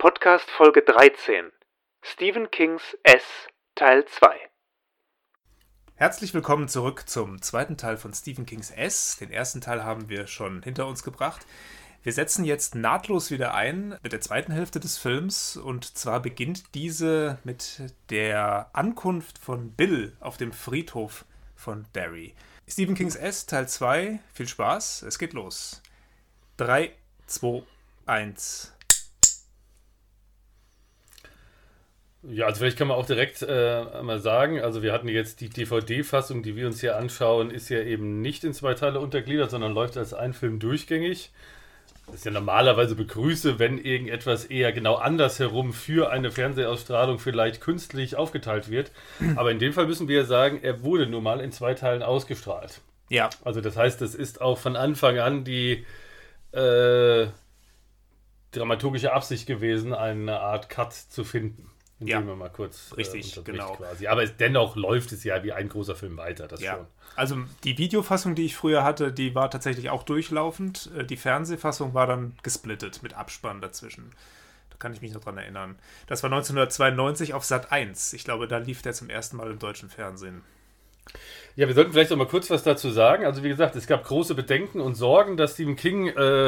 Podcast Folge 13. Stephen Kings S, Teil 2. Herzlich willkommen zurück zum zweiten Teil von Stephen Kings S. Den ersten Teil haben wir schon hinter uns gebracht. Wir setzen jetzt nahtlos wieder ein mit der zweiten Hälfte des Films, und zwar beginnt diese mit der Ankunft von Bill auf dem Friedhof von Derry. Stephen Kings S, Teil 2. Viel Spaß, es geht los. 3, 2, 1... Ja, also vielleicht kann man auch direkt mal sagen, also wir hatten jetzt die DVD-Fassung, die wir uns hier anschauen, ist ja eben nicht in zwei Teile untergliedert, sondern läuft als ein Film durchgängig. Das ist ja normalerweise begrüße, wenn irgendetwas eher genau andersherum für eine Fernsehausstrahlung vielleicht künstlich aufgeteilt wird. Aber in dem Fall müssen wir ja sagen, er wurde nun mal in zwei Teilen ausgestrahlt. Ja. Also das heißt, es ist auch von Anfang an die dramaturgische Absicht gewesen, eine Art Cut zu finden. Indem wir mal kurz richtig, genau. Quasi. Aber dennoch läuft es ja wie ein großer Film weiter, das schon. Also die Videofassung, die ich früher hatte, die war tatsächlich auch durchlaufend. Die Fernsehfassung war dann gesplittet mit Abspann dazwischen. Da kann ich mich noch dran erinnern. Das war 1992 auf Sat.1. Ich glaube, da lief der zum ersten Mal im deutschen Fernsehen. Ja, wir sollten vielleicht noch mal kurz was dazu sagen. Also wie gesagt, es gab große Bedenken und Sorgen, dass Stephen King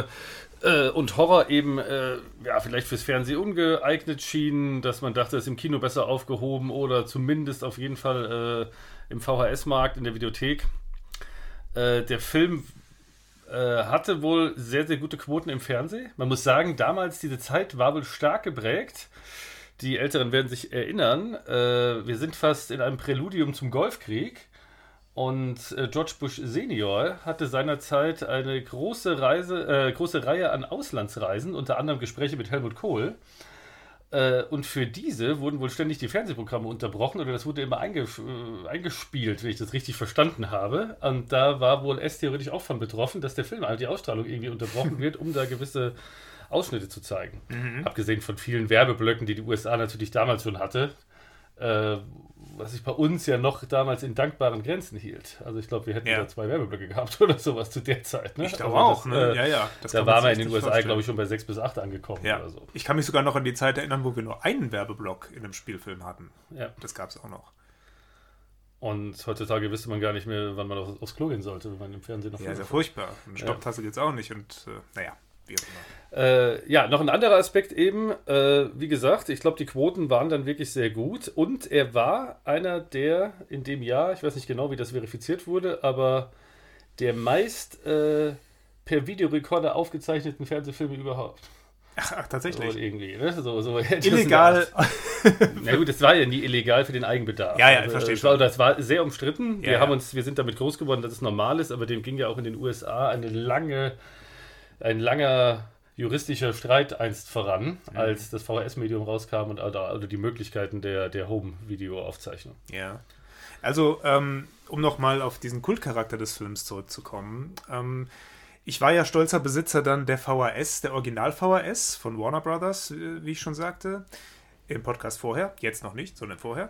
und Horror eben vielleicht fürs Fernsehen ungeeignet schienen, dass man dachte, es ist im Kino besser aufgehoben oder zumindest auf jeden Fall im VHS-Markt, in der Videothek. Der Film hatte wohl sehr, sehr gute Quoten im Fernsehen. Man muss sagen, damals, diese Zeit war wohl stark geprägt. Die Älteren werden sich erinnern, wir sind fast in einem Präludium zum Golfkrieg. Und George Bush Senior hatte seinerzeit eine große Reihe an Auslandsreisen, unter anderem Gespräche mit Helmut Kohl. Und für diese wurden wohl ständig die Fernsehprogramme unterbrochen, oder das wurde immer eingespielt, wenn ich das richtig verstanden habe. Und da war wohl S theoretisch auch von betroffen, dass der Film, also die Ausstrahlung irgendwie unterbrochen wird, um da gewisse Ausschnitte zu zeigen. Abgesehen von vielen Werbeblöcken, die USA natürlich damals schon hatte. Was sich bei uns ja noch damals in dankbaren Grenzen hielt. Also ich glaube, wir hätten da 2 Werbeblöcke gehabt oder sowas zu der Zeit. Ne? Ich glaube auch. Da waren wir in den USA, glaube ich, schon bei 6 bis 8 angekommen. Ja. Oder so. Ich kann mich sogar noch an die Zeit erinnern, wo wir nur einen Werbeblock in einem Spielfilm hatten. Ja. Das gab es auch noch. Und heutzutage wüsste man gar nicht mehr, wann man aufs Klo gehen sollte, wenn man im Fernsehen noch... Ja, ist ja furchtbar. Eine Stopptasse geht's auch nicht und wie auch immer. Noch ein anderer Aspekt eben, wie gesagt, ich glaube, die Quoten waren dann wirklich sehr gut und er war einer der in dem Jahr, ich weiß nicht genau, wie das verifiziert wurde, aber der meist per Videorekorder aufgezeichneten Fernsehfilme überhaupt. Ach tatsächlich? So irgendwie, ne? So illegal. Na gut, es war ja nie illegal für den Eigenbedarf. Ja, ich verstehe schon. Das war sehr umstritten. Ja, wir sind damit groß geworden, dass es normal ist, aber dem ging ja auch in den USA ein langer juristischer Streit einst voran, als das VHS-Medium rauskam und oder die Möglichkeiten der Home-Video-Aufzeichnung. Ja, also um nochmal auf diesen Kultcharakter des Films zurückzukommen, ich war ja stolzer Besitzer dann der VHS, der Original-VHS von Warner Brothers, wie ich schon sagte, im Podcast vorher, jetzt noch nicht, sondern vorher.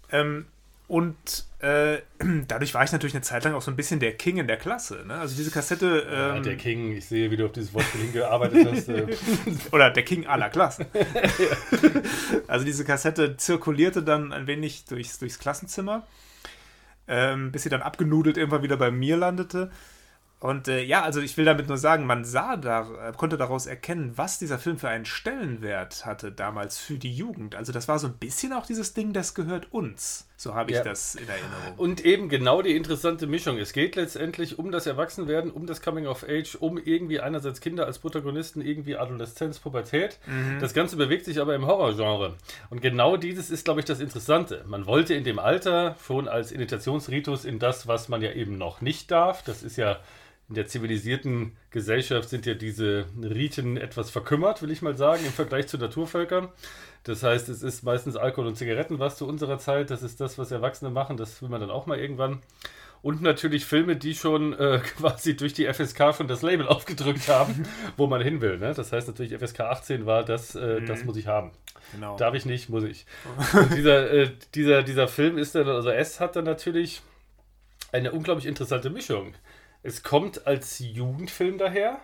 Dadurch war ich natürlich eine Zeit lang auch so ein bisschen der King in der Klasse. Ne? Also diese Kassette... der King, ich sehe, wie du auf dieses Wort hingearbeitet hast. Oder der King aller Klassen. Also diese Kassette zirkulierte dann ein wenig durchs Klassenzimmer, bis sie dann abgenudelt irgendwann wieder bei mir landete. Und also ich will damit nur sagen, man konnte daraus erkennen, was dieser Film für einen Stellenwert hatte damals für die Jugend. Also das war so ein bisschen auch dieses Ding, das gehört uns. So habe ich das in Erinnerung. Und eben genau die interessante Mischung. Es geht letztendlich um das Erwachsenwerden, um das Coming of Age, um irgendwie einerseits Kinder als Protagonisten, irgendwie Adoleszenz, Pubertät. Das Ganze bewegt sich aber im Horrorgenre. Und genau dieses ist, glaube ich, das Interessante. Man wollte in dem Alter schon als Initiationsritus in das, was man ja eben noch nicht darf. Das ist ja... In der zivilisierten Gesellschaft sind ja diese Riten etwas verkümmert, will ich mal sagen, im Vergleich zu Naturvölkern. Das heißt, es ist meistens Alkohol und Zigaretten, was zu unserer Zeit, das ist das, was Erwachsene machen, das will man dann auch mal irgendwann. Und natürlich Filme, die schon quasi durch die FSK schon das Label aufgedrückt haben, wo man hin will. Ne? Das heißt natürlich, FSK 18 war, das muss ich haben. Genau. Darf ich nicht, muss ich. Und dieser Film ist dann, also S hat dann natürlich eine unglaublich interessante Mischung. Es kommt als Jugendfilm daher,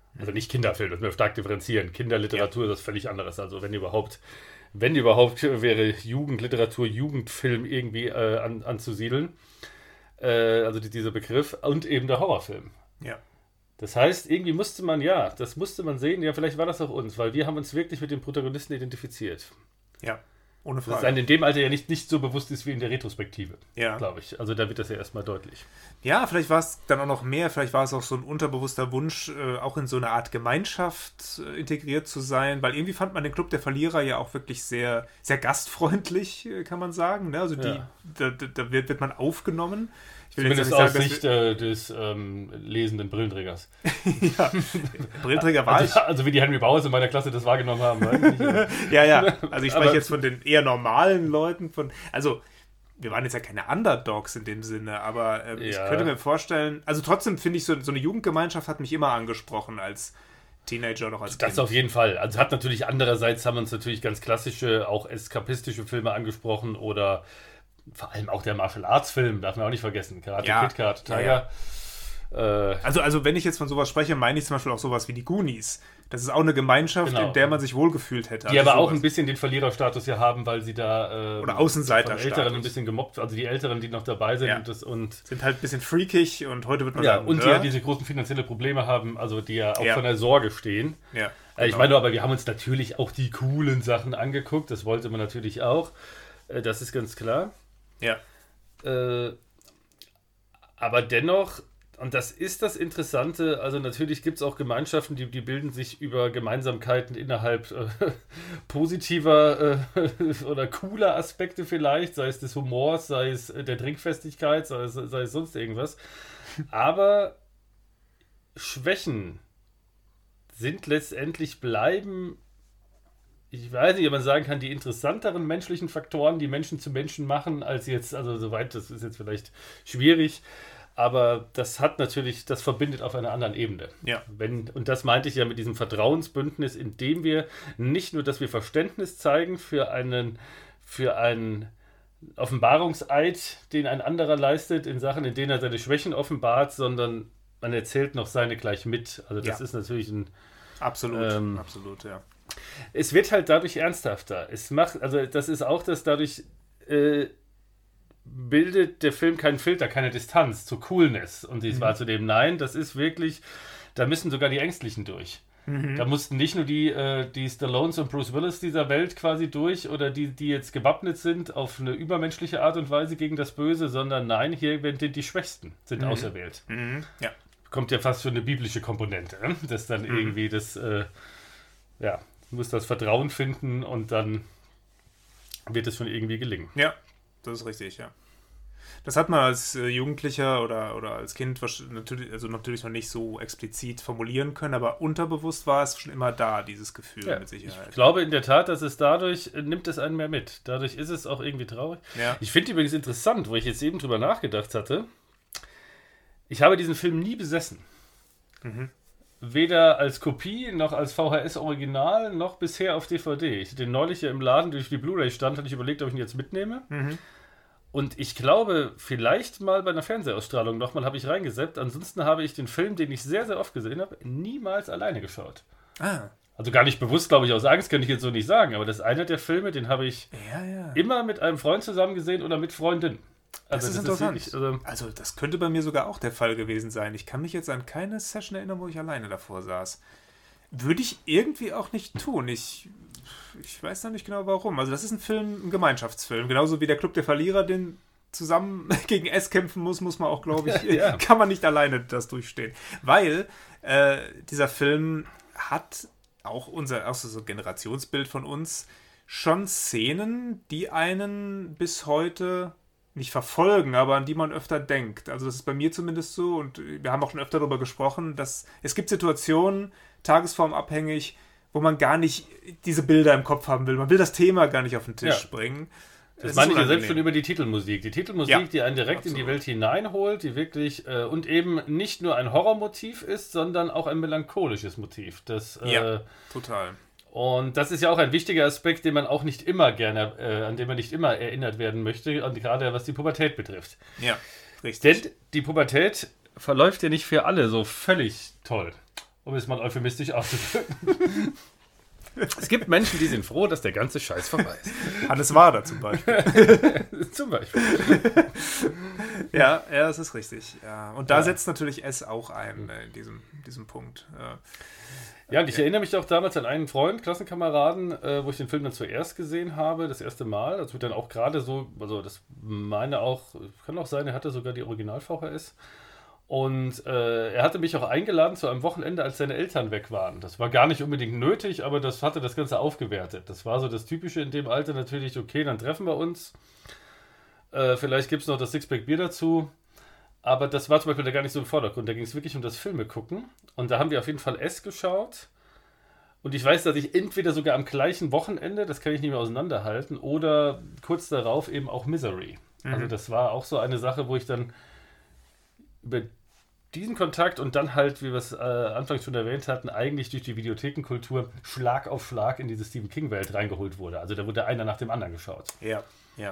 Also nicht Kinderfilm, das müssen wir stark differenzieren. Kinderliteratur ist was völlig anderes. Also wenn überhaupt wäre Jugendliteratur, Jugendfilm irgendwie anzusiedeln. Also dieser Begriff. Und eben der Horrorfilm. Ja. Das heißt, irgendwie musste man sehen, ja, vielleicht war das auch uns, weil wir haben uns wirklich mit den Protagonisten identifiziert. Ja, ohne Frage. Das einem in dem Alter ja nicht so bewusst ist wie in der Retrospektive, ja, glaube ich. Also da wird das ja erstmal deutlich. Ja, vielleicht war es dann auch noch mehr, vielleicht war es auch so ein unterbewusster Wunsch, auch in so eine Art Gemeinschaft integriert zu sein, weil irgendwie fand man den Club der Verlierer ja auch wirklich sehr, sehr gastfreundlich, kann man sagen. Ne? Also da wird man aufgenommen. Ich will zumindest jetzt aus nicht sagen, Sicht des lesenden Brillenträgers. Ja, Brillenträger war ich. Also wie die Henry Bowers in meiner Klasse das wahrgenommen haben. Weiß ich nicht, ja, also ich spreche jetzt von den eher normalen Leuten. Also wir waren jetzt ja keine Underdogs in dem Sinne, aber ich könnte mir vorstellen, also trotzdem finde ich, so eine Jugendgemeinschaft hat mich immer angesprochen als Teenager oder als Kind. Das auf jeden Fall. Also hat natürlich andererseits haben uns natürlich ganz klassische, auch eskapistische Filme angesprochen oder vor allem auch der Martial Arts Film, darf man auch nicht vergessen. Karate Kid, Karate Tiger. Also wenn ich jetzt von sowas spreche, meine ich zum Beispiel auch sowas wie die Goonies. Das ist auch eine Gemeinschaft, in der man sich wohlgefühlt hätte. Die also aber auch ein bisschen den Verliererstatus ja haben, weil sie da oder Außenseiter von Älteren ein bisschen gemobbt, also die Älteren, die noch dabei sind und sind halt ein bisschen freakig und heute wird man sagen, und die ja diese großen finanzielle Probleme haben, also die ja auch von der Sorge stehen. Ja, genau. Ich meine, aber wir haben uns natürlich auch die coolen Sachen angeguckt, das wollte man natürlich auch. Das ist ganz klar. Ja. Aber dennoch, und das ist das Interessante, also natürlich gibt es auch Gemeinschaften, die bilden sich über Gemeinsamkeiten innerhalb positiver oder cooler Aspekte vielleicht, sei es des Humors, sei es der Trinkfestigkeit, sei es sonst irgendwas. Aber Schwächen sind letztendlich bleiben, ich weiß nicht, ob man sagen kann, die interessanteren menschlichen Faktoren, die Menschen zu Menschen machen, als jetzt, also soweit, das ist jetzt vielleicht schwierig, aber das hat natürlich, das verbindet auf einer anderen Ebene. Ja. Und das meinte ich ja mit diesem Vertrauensbündnis, indem wir nicht nur, dass wir Verständnis zeigen für einen Offenbarungseid, den ein anderer leistet in Sachen, in denen er seine Schwächen offenbart, sondern man erzählt noch seine gleich mit. Also das ist natürlich ein... Absolut, ja. Es wird halt dadurch ernsthafter. Also das ist auch, dass dadurch bildet der Film keinen Filter, keine Distanz zur Coolness. Und dies war zu dem, nein, das ist wirklich, da müssen sogar die Ängstlichen durch. Da mussten nicht nur die Stallones und Bruce Willis dieser Welt quasi durch oder die jetzt gewappnet sind auf eine übermenschliche Art und Weise gegen das Böse, sondern nein, hier werden die Schwächsten sind auserwählt. Ja. Kommt ja fast schon eine biblische Komponente, ne? Das dann irgendwie muss das Vertrauen finden und dann wird es schon irgendwie gelingen. Ja, das ist richtig, ja. Das hat man als Jugendlicher oder als Kind natürlich noch nicht so explizit formulieren können, aber unterbewusst war es schon immer da, dieses Gefühl mit Sicherheit. Ich glaube in der Tat, dass es dadurch, nimmt es einen mehr mit. Dadurch ist es auch irgendwie traurig. Ja. Ich finde übrigens interessant, wo ich jetzt eben drüber nachgedacht hatte, ich habe diesen Film nie besessen. Weder als Kopie, noch als VHS-Original, noch bisher auf DVD. Ich hatte den neulich ja im Laden durch die Blu-ray stand, hatte ich überlegt, ob ich ihn jetzt mitnehme. Und ich glaube, vielleicht mal bei einer Fernsehausstrahlung nochmal habe ich reingesetzt. Ansonsten habe ich den Film, den ich sehr, sehr oft gesehen habe, niemals alleine geschaut. Also gar nicht bewusst, glaube ich, aus Angst, kann ich jetzt so nicht sagen. Aber das ist einer der Filme, den habe ich immer mit einem Freund zusammen gesehen oder mit Freundin. Also das ist interessant. Wirklich, also das könnte bei mir sogar auch der Fall gewesen sein. Ich kann mich jetzt an keine Session erinnern, wo ich alleine davor saß. Würde ich irgendwie auch nicht tun. Ich weiß noch nicht genau warum. Also das ist ein Gemeinschaftsfilm. Genauso wie der Club der Verlierer, den zusammen gegen S kämpfen muss man auch, glaube ich, kann man nicht alleine das durchstehen. Weil dieser Film hat auch so ein Generationsbild von uns schon Szenen, die einen bis heute nicht verfolgen, aber an die man öfter denkt. Also das ist bei mir zumindest so und wir haben auch schon öfter darüber gesprochen, dass es gibt Situationen, tagesformabhängig, wo man gar nicht diese Bilder im Kopf haben will. Man will das Thema gar nicht auf den Tisch bringen. Das meine ich ja selbst schon über die Titelmusik. Die Titelmusik, die einen direkt in die Welt hineinholt, die wirklich und eben nicht nur ein Horrormotiv ist, sondern auch ein melancholisches Motiv. Total. Und das ist ja auch ein wichtiger Aspekt, den man auch nicht immer gerne, an den man nicht immer erinnert werden möchte, und gerade was die Pubertät betrifft. Ja, richtig. Denn die Pubertät verläuft ja nicht für alle so völlig toll. um es mal euphemistisch auszudrücken. Es gibt Menschen, die sind froh, dass der ganze Scheiß vorbei ist. Hannes Wader zum Beispiel. Zum Beispiel. Ja, das ist richtig. Ja. Und da setzt natürlich S auch ein in diesem Punkt. Ja, und ich erinnere mich auch damals an einen Freund, Klassenkameraden, wo ich den Film dann zuerst gesehen habe, das erste Mal. Das wird dann auch gerade so, also das meine auch, kann auch sein, er hatte sogar die Original-VHS. Und er hatte mich auch eingeladen zu einem Wochenende, als seine Eltern weg waren. Das war gar nicht unbedingt nötig, aber das hatte das Ganze aufgewertet. Das war so das Typische in dem Alter natürlich, okay, dann treffen wir uns. Vielleicht gibt es noch das Sixpack Bier dazu. Aber das war zum Beispiel da gar nicht so im Vordergrund. Da ging es wirklich um das Filme gucken. Und da haben wir auf jeden Fall S geschaut. Und ich weiß, dass ich entweder sogar am gleichen Wochenende, das kann ich nicht mehr auseinanderhalten, oder kurz darauf eben auch Misery. Also das war auch so eine Sache, wo ich dann über diesen Kontakt und dann halt, wie wir es anfangs schon erwähnt hatten, eigentlich durch die Videothekenkultur Schlag auf Schlag in diese Stephen King-Welt reingeholt wurde. Also da wurde einer nach dem anderen geschaut. Ja.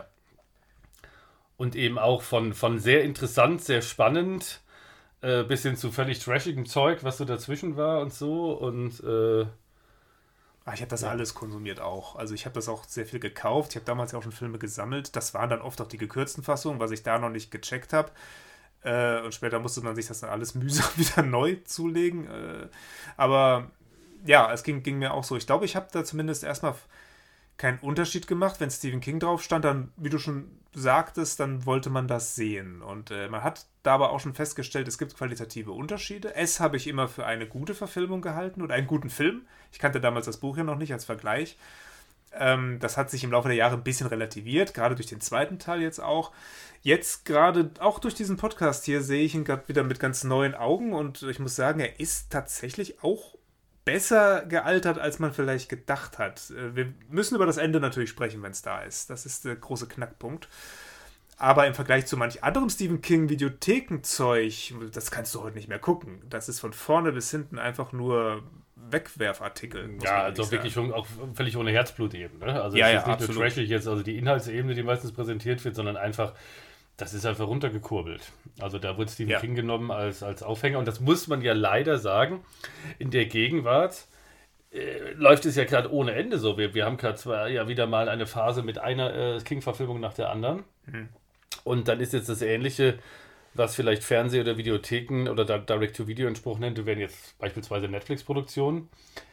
Und eben auch von sehr interessant, sehr spannend, bis hin zu völlig trashigem Zeug, was so dazwischen war und so. Und ich habe das alles konsumiert auch. Also ich habe das auch sehr viel gekauft. Ich habe damals ja auch schon Filme gesammelt. Das waren dann oft auch die gekürzten Fassungen, was ich da noch nicht gecheckt habe. Und später musste man sich das dann alles mühsam wieder neu zulegen. Aber ja, es ging mir auch so. Ich glaube, ich habe da zumindest erstmal keinen Unterschied gemacht. Wenn Stephen King drauf stand, dann, wie du schon sagtest, dann wollte man das sehen. Und man hat da aber auch schon festgestellt, es gibt qualitative Unterschiede. S habe ich immer für eine gute Verfilmung gehalten oder einen guten Film. Ich kannte damals das Buch ja noch nicht als Vergleich. Das hat sich im Laufe der Jahre ein bisschen relativiert, gerade durch den zweiten Teil jetzt auch. Jetzt gerade auch durch diesen Podcast hier sehe ich ihn gerade wieder mit ganz neuen Augen und ich muss sagen, er ist tatsächlich auch besser gealtert, als man vielleicht gedacht hat. Wir müssen über das Ende natürlich sprechen, wenn es da ist. Das ist der große Knackpunkt. Aber im Vergleich zu manch anderem Stephen King Videothekenzeug, das kannst du heute nicht mehr gucken. Das ist von vorne bis hinten einfach nur Wegwerfartikel. Ja, also wirklich auch völlig ohne Herzblut eben. Ne? Also ja, es ist nicht absolut. nur trashig jetzt, also die Inhaltsebene, die meistens präsentiert wird, sondern einfach, das ist einfach runtergekurbelt. Also da wurde Stephen King genommen als Aufhänger. Und das muss man ja leider sagen, in der Gegenwart läuft es ja gerade ohne Ende so. Wir haben gerade zwar ja wieder mal eine Phase mit einer King-Verfilmung nach der anderen. Und dann ist jetzt das Ähnliche, was vielleicht Fernseh- oder Videotheken oder Direct-to-Video in Spruch nennt, wären jetzt beispielsweise Netflix-Produktionen.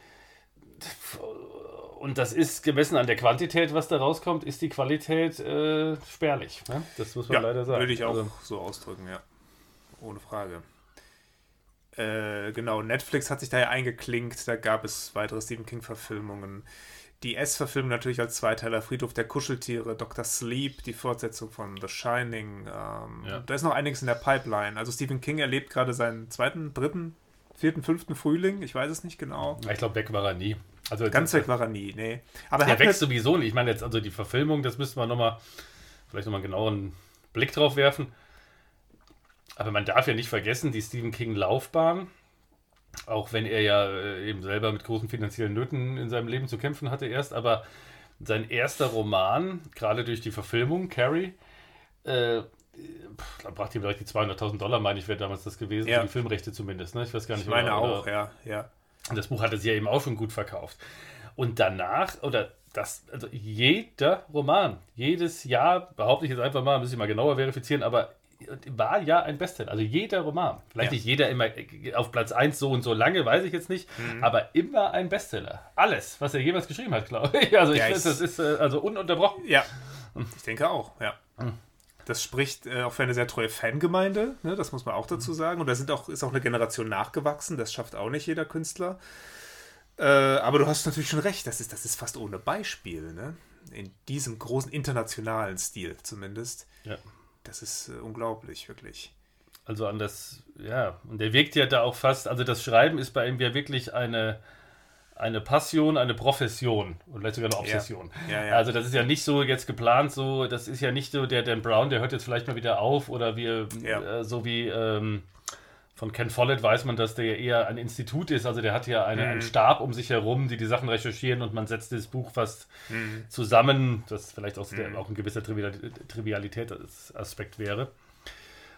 Und das ist gemessen an der Quantität, was da rauskommt, ist die Qualität spärlich. Ne? Das muss man leider sagen. Würde ich auch so ausdrücken, ja. Ohne Frage. Genau, Netflix hat sich da ja eingeklinkt, da gab es weitere Stephen King-Verfilmungen. Die S-Verfilmung natürlich als Zweiteiler, Friedhof der Kuscheltiere, Dr. Sleep, die Fortsetzung von The Shining. Da ist noch einiges in der Pipeline. Also Stephen King erlebt gerade seinen zweiten, dritten, vierten, fünften Frühling, ich weiß es nicht genau. Ich glaube, weg war er nie. Also ganz weg war er nie, nee. Aber er wächst sowieso nicht. Ich meine jetzt, also die Verfilmung, das müssten wir vielleicht nochmal einen genaueren Blick drauf werfen. Aber man darf ja nicht vergessen, die Stephen King-Laufbahn, auch wenn er ja eben selber mit großen finanziellen Nöten in seinem Leben zu kämpfen hatte erst, aber sein erster Roman, gerade durch die Verfilmung, Carrie, da brachte ihm direkt die $200.000, meine ich, wäre damals das gewesen, für die Filmrechte zumindest. Ne? Ich weiß gar nicht. Ich meine auch, ja. Und das Buch hatte sie ja eben auch schon gut verkauft. Und danach, also jeder Roman, jedes Jahr, behaupte ich jetzt einfach mal, muss ich mal genauer verifizieren, aber war ja ein Bestseller. Also jeder Roman. Vielleicht nicht jeder immer auf Platz 1 so und so lange, weiß ich jetzt nicht, aber immer ein Bestseller. Alles, was er jemals geschrieben hat, glaube ich. Also ich finde, das ist also ununterbrochen. Ja, ich denke auch, ja. Das spricht auch für eine sehr treue Fangemeinde, ne? Das muss man auch dazu sagen. Und da ist auch eine Generation nachgewachsen, das schafft auch nicht jeder Künstler. Aber du hast natürlich schon recht, das ist fast ohne Beispiel, ne? In diesem großen internationalen Stil zumindest. Ja. Das ist unglaublich, wirklich. Also und der wirkt ja da auch fast, also das Schreiben ist bei ihm ja wirklich eine Passion, eine Profession und vielleicht sogar eine Obsession. Ja. Also das ist ja nicht so jetzt geplant, so, das ist ja nicht so, der Dan Brown, der hört jetzt vielleicht mal wieder auf oder so wie von Ken Follett weiß man, dass der ja eher ein Institut ist, also der hat ja einen Stab um sich herum, die Sachen recherchieren und man setzt das Buch fast zusammen, das vielleicht auch ein gewisser Trivialitätsaspekt wäre.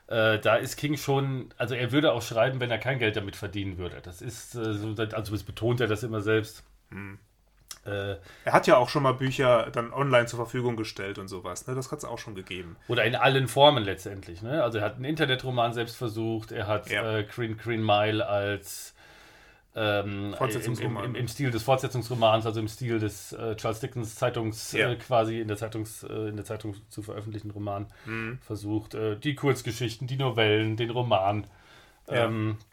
Da ist King schon, also er würde auch schreiben, wenn er kein Geld damit verdienen würde. Das ist, also das betont er das immer selbst. Er hat ja auch schon mal Bücher dann online zur Verfügung gestellt und sowas, ne? Das hat es auch schon gegeben. Oder in allen Formen letztendlich, ne? Also er hat einen Internetroman selbst versucht, er hat Green Mile als im Stil des Fortsetzungsromans, also im Stil des Charles Dickens Zeitungs quasi in der Zeitung zu veröffentlichen Roman versucht. Die Kurzgeschichten, die Novellen, den Roman. Ja.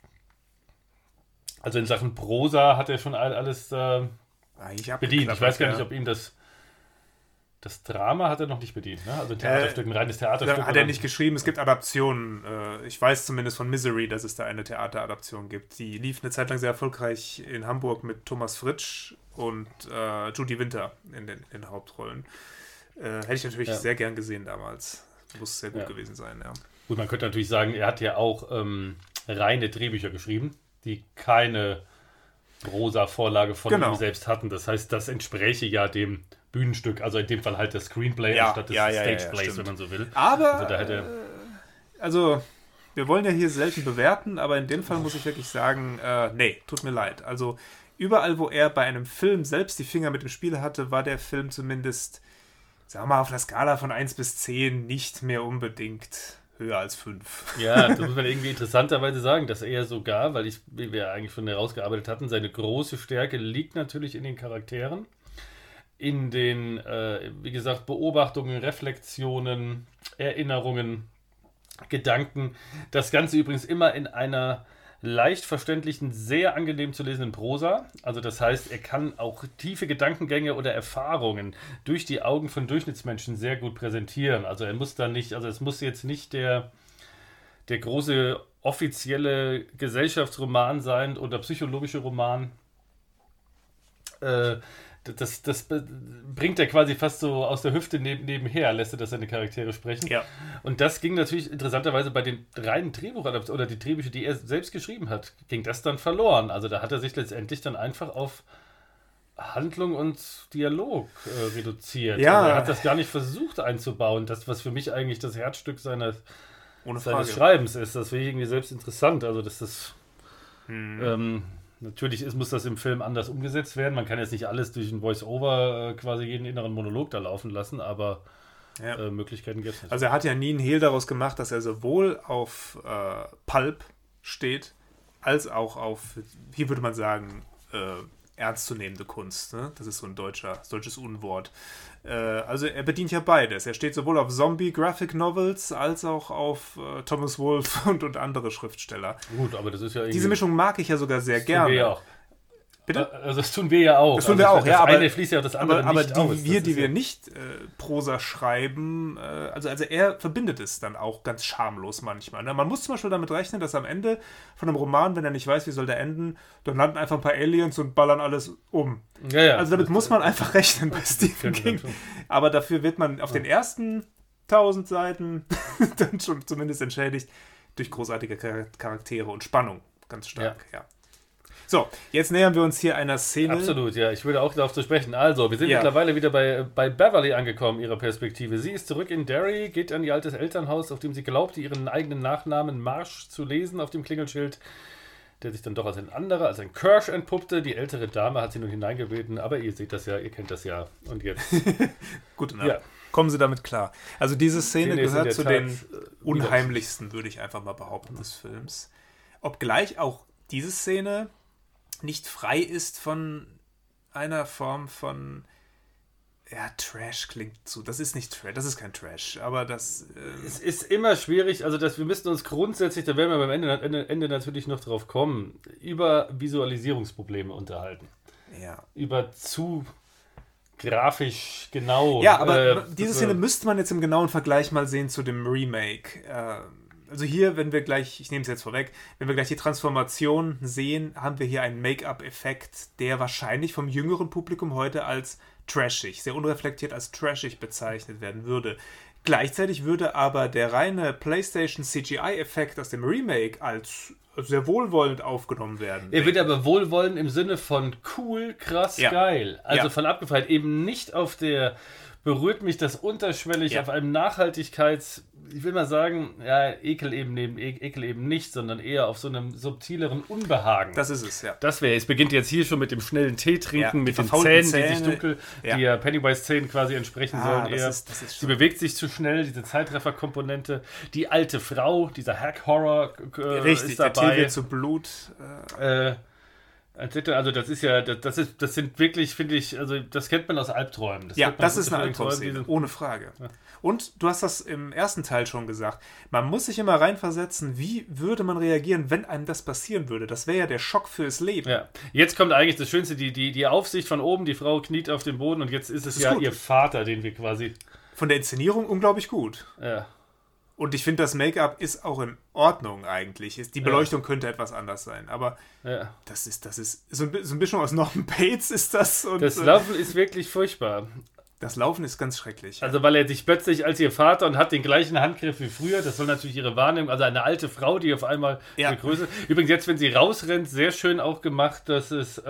Also in Sachen Prosa hat er schon alles bedient. Ich weiß gar nicht, ob ihm das Drama hat er noch nicht bedient, ne? Also ein Theaterstück, ein reines Theaterstück. Hat er nicht geschrieben, es gibt Adaptionen. Ich weiß zumindest von Misery, dass es da eine Theateradaption gibt. Die lief eine Zeit lang sehr erfolgreich in Hamburg mit Thomas Fritsch und Judy Winter in den Hauptrollen. Hätte ich natürlich sehr gern gesehen damals. Muss sehr gut gewesen sein, ja. Gut, man könnte natürlich sagen, er hat ja auch reine Drehbücher geschrieben, die keine Prosa-Vorlage von ihm selbst hatten. Das heißt, das entspräche ja dem Bühnenstück, also in dem Fall halt das Screenplay anstatt des Stageplays, wenn man so will. Aber, also wir wollen ja hier selten bewerten, aber in dem Fall muss ich wirklich sagen, nee, tut mir leid. Also überall, wo er bei einem Film selbst die Finger mit dem Spiel hatte, war der Film zumindest, sagen wir mal, auf einer Skala von 1 bis 10 nicht mehr unbedingt höher als 5. Ja, das muss man irgendwie interessanterweise sagen, dass er sogar, wie wir eigentlich schon herausgearbeitet hatten, seine große Stärke liegt natürlich in den Charakteren, in den, wie gesagt, Beobachtungen, Reflexionen, Erinnerungen, Gedanken. Das Ganze übrigens immer in einer leicht verständlichen, sehr angenehm zu lesenden Prosa. Also das heißt, er kann auch tiefe Gedankengänge oder Erfahrungen durch die Augen von Durchschnittsmenschen sehr gut präsentieren. Also er muss da nicht, also es muss jetzt nicht der große offizielle Gesellschaftsroman sein oder psychologische Roman. Das bringt er quasi fast so aus der Hüfte nebenher, lässt er das seine Charaktere sprechen. Ja. Und das ging natürlich interessanterweise bei den reinen Drehbuchadaptionen oder die Drehbücher, die er selbst geschrieben hat, ging das dann verloren. Also da hat er sich letztendlich dann einfach auf Handlung und Dialog reduziert. Ja. Also er hat das gar nicht versucht einzubauen. Das, was für mich eigentlich das Herzstück seines Schreibens ist, das finde ich irgendwie selbst interessant. Also dass das natürlich muss das im Film anders umgesetzt werden. Man kann jetzt nicht alles durch ein Voice-Over quasi jeden inneren Monolog da laufen lassen, aber Möglichkeiten gibt es. Also er hat ja nie einen Hehl daraus gemacht, dass er sowohl auf Pulp steht, als auch auf, hier würde man sagen, ernstzunehmende Kunst. Ne? Das ist so ein deutsches Unwort. Also er bedient ja beides. Er steht sowohl auf Zombie-Graphic-Novels als auch auf Thomas Wolfe und andere Schriftsteller. Gut, aber das ist ja irgendwie... Diese Mischung mag ich ja sogar sehr gerne. Wir ja auch. Bitte? Also das tun wir ja auch. Das tun wir auch, das eine fließt ja das andere aber nicht aus. Die wir nicht Prosa schreiben, also er verbindet es dann auch ganz schamlos manchmal. Ne? Man muss zum Beispiel damit rechnen, dass am Ende von einem Roman, wenn er nicht weiß, wie soll der enden, dann landen einfach ein paar Aliens und ballern alles um. Ja. Also damit muss man einfach rechnen bei Stephen King. Aber dafür wird man auf den ersten 1000 Seiten dann schon zumindest entschädigt durch großartige Charaktere und Spannung. Ganz stark, ja. So, jetzt nähern wir uns hier einer Szene. Absolut, ja. Ich würde auch darauf zu sprechen. Also, wir sind mittlerweile wieder bei Beverly angekommen, ihrer Perspektive. Sie ist zurück in Derry, geht an ihr altes Elternhaus, auf dem sie glaubte, ihren eigenen Nachnamen Marsh zu lesen auf dem Klingelschild, der sich dann doch als ein anderer, als ein Kirsch entpuppte. Die ältere Dame hat sie nun hineingebeten, aber ihr seht das ja, ihr kennt das ja. Und jetzt... Gute Nacht. Ja. Kommen Sie damit klar. Also diese Szene gehört zu den unheimlichsten, würde ich einfach mal behaupten, des Films. Obgleich auch diese Szene nicht frei ist von einer Form von Trash klingt zu. Das ist nicht Trash, das ist kein Trash, aber das... Es ist immer schwierig, also wir müssten uns grundsätzlich, da werden wir beim Ende natürlich noch drauf kommen, über Visualisierungsprobleme unterhalten. Ja. Über zu grafisch genau. Ja, aber diese Szene müsste man jetzt im genauen Vergleich mal sehen zu dem Remake. Also hier, wenn wir gleich, ich nehme es jetzt vorweg, wenn wir gleich die Transformation sehen, haben wir hier einen Make-up-Effekt, der wahrscheinlich vom jüngeren Publikum heute als trashig, sehr unreflektiert als trashig bezeichnet werden würde. Gleichzeitig würde aber der reine PlayStation CGI-Effekt aus dem Remake als sehr wohlwollend aufgenommen werden. Er wird aber wohlwollend im Sinne von cool, krass, geil. Also von abgefeiert, eben nicht auf der berührt mich das unterschwellig auf einem ich will mal sagen, ja, Ekel eben nicht, sondern eher auf so einem subtileren Unbehagen. Das ist es, ja. Es beginnt jetzt hier schon mit dem schnellen Tee trinken, mit den Zähnen, die sich dunkel, die ja Pennywise-Zähnen quasi entsprechen sollen eher. Sie bewegt sich zu schnell, diese Zeitreffer-Komponente. Die alte Frau, dieser Hack-Horror ist dabei. Der Tee wird zu Blut. Also das ist ja, das sind wirklich, finde ich, also das kennt man aus Albträumen. Das ist eine Albtraumszene, ohne Frage. Ja. Und du hast das im ersten Teil schon gesagt, man muss sich immer reinversetzen, wie würde man reagieren, wenn einem das passieren würde. Das wäre ja der Schock fürs Leben. Ja. Jetzt kommt eigentlich das Schönste, die Aufsicht von oben, die Frau kniet auf dem Boden und jetzt ist es ja gut. Ihr Vater, den wir quasi... Von der Inszenierung unglaublich gut. Ja. Und ich finde, das Make-up ist auch in Ordnung eigentlich. Die Beleuchtung könnte etwas anders sein. Aber das ist so ein bisschen aus Norman Bates ist das. Und, das Laufen ist wirklich furchtbar. Das Laufen ist ganz schrecklich. Also weil er sich plötzlich als ihr Vater und hat den gleichen Handgriff wie früher. Das soll natürlich ihre Wahrnehmung. Also eine alte Frau, die auf einmal eine Größe... Übrigens jetzt, wenn sie rausrennt, sehr schön auch gemacht, dass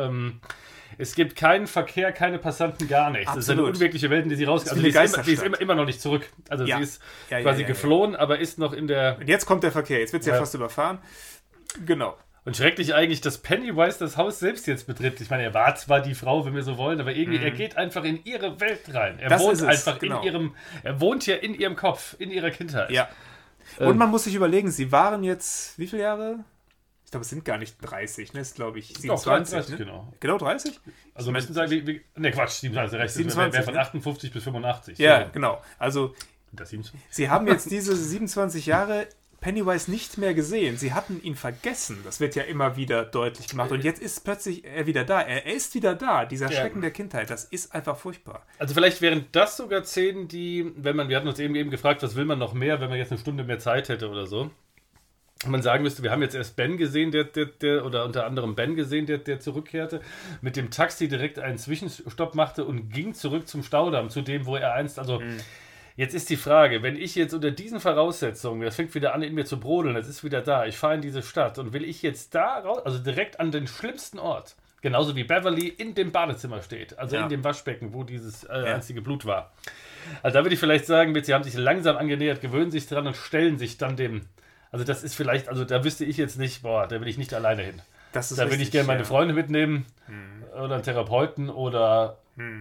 es gibt keinen Verkehr, keine Passanten, gar nichts. Absolut. Das ist eine unwirkliche Welt, in die sie rausgeht. Also die ist immer noch nicht zurück. Also sie ist quasi geflohen, aber ist noch in der... Und jetzt kommt der Verkehr, jetzt wird sie ja fast überfahren. Genau. Und schrecklich eigentlich, dass Pennywise das Haus selbst jetzt betritt. Ich meine, er war zwar die Frau, wenn wir so wollen, aber irgendwie, er geht einfach in ihre Welt rein. Er wohnt einfach er wohnt ja in ihrem Kopf, in ihrer Kindheit. Ja. Und man muss sich überlegen, sie waren jetzt, wie viele Jahre? Ich glaube, es sind gar nicht 30, ne? Es ist, glaube ich, 27. 30, ne? Genau. Genau 30? Also müssen sagen, Quatsch, 27. Das wäre von 58 bis 85. Ja, genau. Also, das 27? Sie haben jetzt diese 27 Jahre Pennywise nicht mehr gesehen. Sie hatten ihn vergessen. Das wird ja immer wieder deutlich gemacht. Und jetzt ist plötzlich er wieder da. Er ist wieder da. Dieser Schrecken der Kindheit. Das ist einfach furchtbar. Also vielleicht wären das sogar Szenen, die, wir hatten uns eben gefragt, was will man noch mehr, wenn man jetzt eine Stunde mehr Zeit hätte oder so. Man sagen müsste, wir haben jetzt erst Ben gesehen, oder unter anderem Ben gesehen, der zurückkehrte, mit dem Taxi direkt einen Zwischenstopp machte und ging zurück zum Staudamm, zu dem, wo er einst, Jetzt ist die Frage, wenn ich jetzt unter diesen Voraussetzungen, das fängt wieder an in mir zu brodeln, das ist wieder da, ich fahre in diese Stadt und will ich jetzt da raus, also direkt an den schlimmsten Ort, genauso wie Beverly in dem Badezimmer steht, also in dem Waschbecken, wo dieses einzige Blut war. Also da würde ich vielleicht sagen, sie haben sich langsam angenähert, gewöhnen sich dran und stellen sich dann dem, also das ist vielleicht, also da wüsste ich jetzt nicht, da will ich nicht alleine hin. Da will ich gerne meine Freunde mitnehmen oder einen Therapeuten oder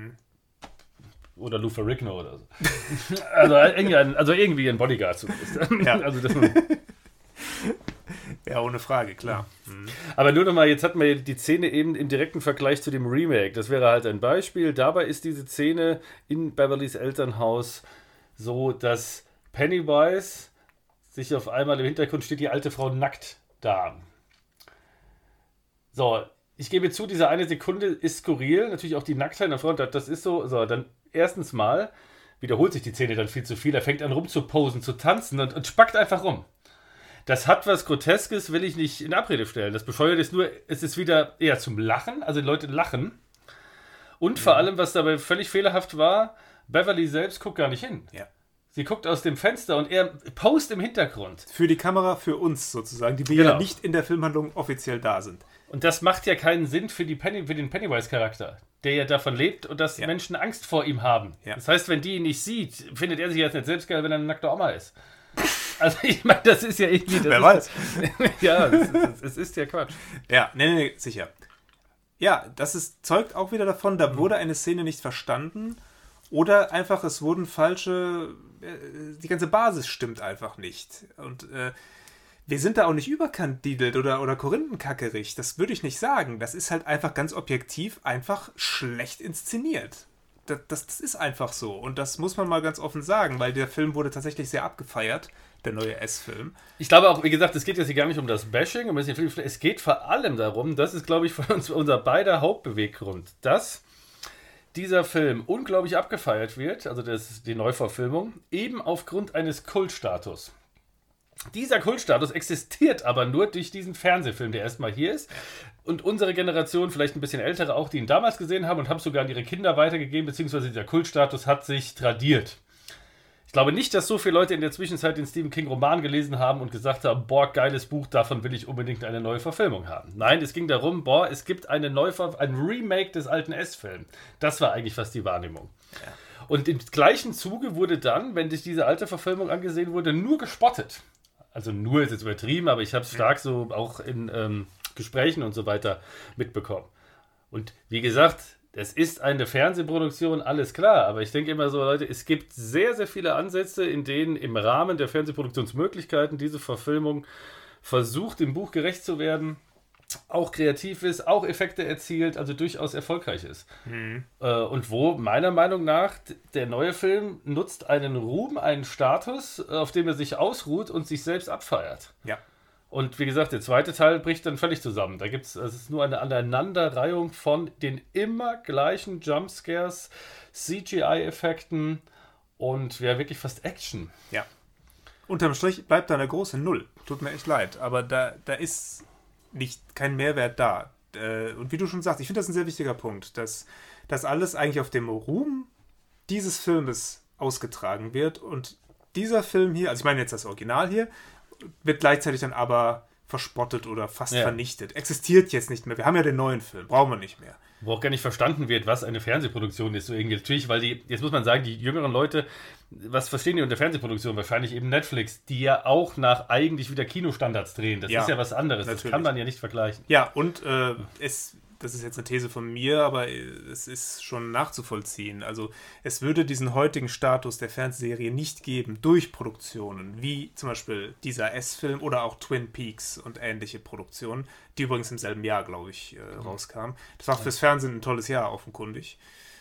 Lou Ferrigno oder so. also irgendwie ein Bodyguard zumindest. Ja. Also das ja, ohne Frage, klar. Aber nur nochmal, jetzt hatten wir die Szene eben im direkten Vergleich zu dem Remake. Das wäre halt ein Beispiel. Dabei ist diese Szene in Beverlys Elternhaus so, dass Pennywise sich auf einmal im Hintergrund steht, die alte Frau nackt da. So, ich gebe zu, diese eine Sekunde ist skurril. Natürlich auch die Nacktheit in der Front, das ist so. So, dann erstens mal wiederholt sich die Szene dann viel zu viel. Er fängt an rumzuposen, zu tanzen und spackt einfach rum. Das hat was Groteskes, will ich nicht in Abrede stellen. Das Bescheuerte ist nur, es ist wieder eher zum Lachen, also die Leute lachen. Und vor allem, was dabei völlig fehlerhaft war, Beverly selbst guckt gar nicht hin. Ja. Sie guckt aus dem Fenster und er post im Hintergrund. Für die Kamera, für uns sozusagen, die wir ja nicht in der Filmhandlung offiziell da sind. Und das macht ja keinen Sinn für den Pennywise-Charakter, der ja davon lebt und dass Menschen Angst vor ihm haben. Ja. Das heißt, wenn die ihn nicht sieht, findet er sich jetzt nicht selbst geil, wenn er eine nackte Oma ist. Also ich meine, das ist ja irgendwie... Wer weiß. Ja, es ist ja Quatsch. Ja, nee, sicher. Ja, zeugt auch wieder davon, da wurde eine Szene nicht verstanden oder einfach, es wurden die ganze Basis stimmt einfach nicht. Und wir sind da auch nicht überkandidelt oder korinthenkackerig, das würde ich nicht sagen. Das ist halt einfach ganz objektiv einfach schlecht inszeniert. Das ist einfach so. Und das muss man mal ganz offen sagen, weil der Film wurde tatsächlich sehr abgefeiert, der neue S-Film. Ich glaube auch, wie gesagt, es geht jetzt hier gar nicht um das Bashing, es geht vor allem darum, das ist, glaube ich, von uns unser beider Hauptbeweggrund, dass dieser Film unglaublich abgefeiert wird, also die Neuverfilmung, eben aufgrund eines Kultstatus. Dieser Kultstatus existiert aber nur durch diesen Fernsehfilm, der erstmal hier ist. Und unsere Generation, vielleicht ein bisschen ältere auch, die ihn damals gesehen haben und haben es sogar an ihre Kinder weitergegeben, beziehungsweise dieser Kultstatus hat sich tradiert. Ich glaube nicht, dass so viele Leute in der Zwischenzeit den Stephen King Roman gelesen haben und gesagt haben, boah, geiles Buch, davon will ich unbedingt eine neue Verfilmung haben. Nein, es ging darum, es gibt ein Remake des alten S-Films. Das war eigentlich fast die Wahrnehmung. Ja. Und im gleichen Zuge wurde dann, wenn sich diese alte Verfilmung angesehen wurde, nur gespottet. Also nur ist jetzt übertrieben, aber ich habe es stark so auch in Gesprächen und so weiter mitbekommen. Und wie gesagt, es ist eine Fernsehproduktion, alles klar, aber ich denke immer so, Leute, es gibt sehr, sehr viele Ansätze, in denen im Rahmen der Fernsehproduktionsmöglichkeiten diese Verfilmung versucht, dem Buch gerecht zu werden, auch kreativ ist, auch Effekte erzielt, also durchaus erfolgreich ist. Und wo meiner Meinung nach der neue Film nutzt einen Ruhm, einen Status, auf dem er sich ausruht und sich selbst abfeiert. Ja. Und wie gesagt, der zweite Teil bricht dann völlig zusammen. Es ist nur eine Aneinanderreihung von den immer gleichen Jumpscares, CGI-Effekten und wirklich fast Action. Ja. Unterm Strich bleibt da eine große Null. Tut mir echt leid, aber da ist kein Mehrwert da. Und wie du schon sagst, ich finde das ein sehr wichtiger Punkt, dass das alles eigentlich auf dem Ruhm dieses Filmes ausgetragen wird und dieser Film hier, also ich meine jetzt das Original hier, wird gleichzeitig dann aber verspottet oder fast vernichtet. Existiert jetzt nicht mehr. Wir haben ja den neuen Film, brauchen wir nicht mehr. Wo auch gar nicht verstanden wird, was eine Fernsehproduktion ist. So irgendwie natürlich, weil jetzt muss man sagen, die jüngeren Leute, was verstehen die unter Fernsehproduktion? Wahrscheinlich eben Netflix, die ja auch nach eigentlich wieder Kinostandards drehen. Das ist ja was anderes. Natürlich. Das kann man ja nicht vergleichen. Ja, und das ist jetzt eine These von mir, aber es ist schon nachzuvollziehen. Also es würde diesen heutigen Status der Fernsehserie nicht geben durch Produktionen, wie zum Beispiel dieser S-Film oder auch Twin Peaks und ähnliche Produktionen, die übrigens im selben Jahr, glaube ich, rauskamen. Das war fürs Fernsehen ein tolles Jahr, offenkundig.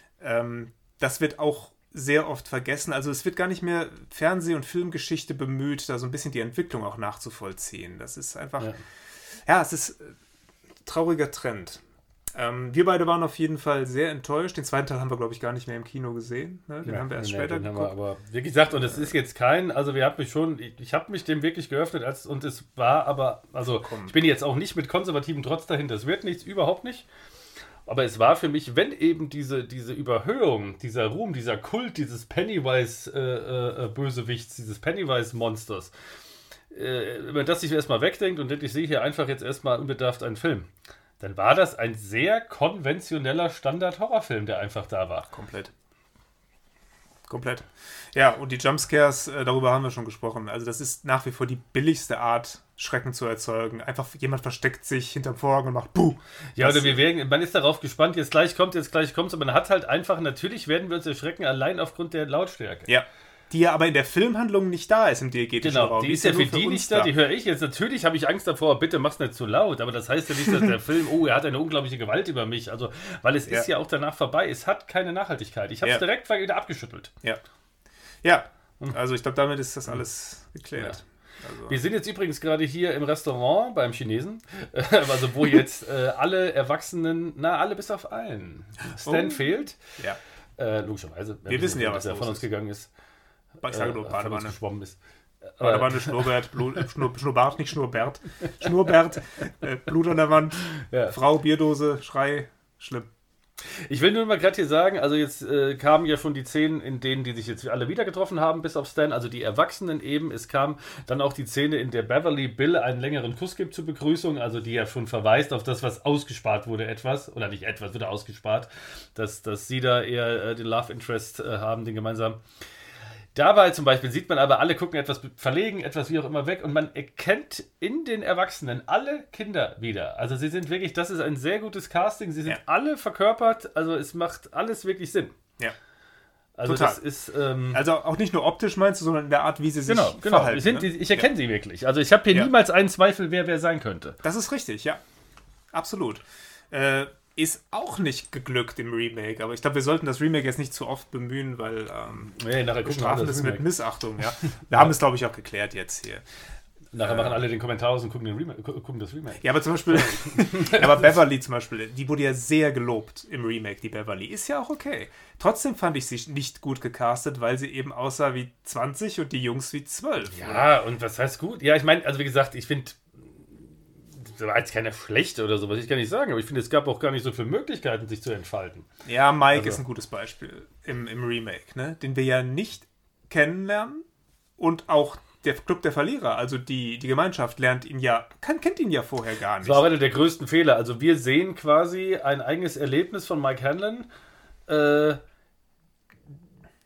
Das wird auch sehr oft vergessen. Also es wird gar nicht mehr Fernseh- und Filmgeschichte bemüht, da so ein bisschen die Entwicklung auch nachzuvollziehen. Das ist einfach, es ist ein trauriger Trend. Wir beide waren auf jeden Fall sehr enttäuscht. Den zweiten Teil haben wir, glaube ich, gar nicht mehr im Kino gesehen. Ne? Den haben wir erst später geguckt. Aber wie gesagt, und es ist jetzt also ich habe mich dem wirklich geöffnet und es war aber, also ich bin jetzt auch nicht mit konservativem Trotz dahinter, es wird nichts, überhaupt nicht. Aber es war für mich, wenn eben diese Überhöhung, dieser Ruhm, dieser Kult, dieses Pennywise-Bösewichts, dieses Pennywise-Monsters, über das ich erstmal wegdenke und denke, ich sehe hier einfach jetzt erstmal unbedarft einen Film, dann war das ein sehr konventioneller Standard-Horrorfilm, der einfach da war. Komplett. Ja, und die Jumpscares, darüber haben wir schon gesprochen. Also das ist nach wie vor die billigste Art, Schrecken zu erzeugen. Einfach jemand versteckt sich hinterm Vorhang und macht Buh. Ja, oder man ist darauf gespannt, jetzt gleich kommt, aber man hat halt einfach, natürlich werden wir uns erschrecken, allein aufgrund der Lautstärke. Ja. Die ja aber in der Filmhandlung nicht da ist im diegetischen Raum. Genau, die ist ja für die nicht da, die höre ich jetzt. Natürlich habe ich Angst davor, bitte mach's nicht zu laut, aber das heißt ja nicht, dass der Film, er hat eine unglaubliche Gewalt über mich, also, weil es ist ja auch danach vorbei, es hat keine Nachhaltigkeit. Ich habe es direkt wieder abgeschüttelt. Ja, also ich glaube, damit ist das alles geklärt. Ja. Also. Wir sind jetzt übrigens gerade hier im Restaurant beim Chinesen, also wo jetzt alle Erwachsenen, alle bis auf einen, Stan fehlt. Ja. Logischerweise. Wir wissen ja, was er von uns gegangen ist. Ich sage nur Badewanne. Geschwommen ist. Badewanne, Schnurrbart, Schnurrbart, nicht Schnurrbart. Schnurrbart, Blut an der Wand, Frau, Bierdose, Schrei, schlimm. Ich will nur mal gerade hier sagen, also jetzt kamen ja schon die Szenen, in denen die sich jetzt alle wieder getroffen haben, bis auf Stan, also die Erwachsenen eben. Es kam dann auch die Szene, in der Beverly Bill einen längeren Kuss gibt zur Begrüßung, also die ja schon verweist auf das, was ausgespart wurde oder nicht etwas, wurde ausgespart, dass sie da eher den Love Interest haben, den gemeinsamen. Dabei zum Beispiel sieht man aber, alle gucken etwas verlegen, etwas wie auch immer weg und man erkennt in den Erwachsenen alle Kinder wieder. Also sie sind wirklich, das ist ein sehr gutes Casting, sie sind alle verkörpert, also es macht alles wirklich Sinn. Ja. Also total. Das ist... also auch nicht nur optisch meinst du, sondern in der Art, wie sie sich verhalten. Ich erkenne sie wirklich. Also ich habe hier niemals einen Zweifel, wer sein könnte. Das ist richtig, ja. Absolut. Ist auch nicht geglückt im Remake, aber ich glaube, wir sollten das Remake jetzt nicht zu oft bemühen, weil nachher bestrafen es mit Missachtung. Ja. Wir haben es, glaube ich, auch geklärt jetzt hier. Nachher machen alle den Kommentar aus und gucken das Remake. Ja, aber zum Beispiel, aber Beverly zum Beispiel, die wurde ja sehr gelobt im Remake, die Beverly. Ist ja auch okay. Trotzdem fand ich sie nicht gut gecastet, weil sie eben aussah wie 20 und die Jungs wie 12. Ja, und was heißt gut? Ja, ich meine, also wie gesagt, ich finde, das war jetzt keiner schlecht oder so, was ich gar nicht sagen, aber ich finde, es gab auch gar nicht so viele Möglichkeiten, sich zu entfalten. Ja, Mike ist ein gutes Beispiel im Remake, ne? Den wir ja nicht kennenlernen und auch der Club der Verlierer, also die Gemeinschaft kennt ihn ja vorher gar nicht. Das war einer der größten Fehler. Also wir sehen quasi ein eigenes Erlebnis von Mike Hanlon,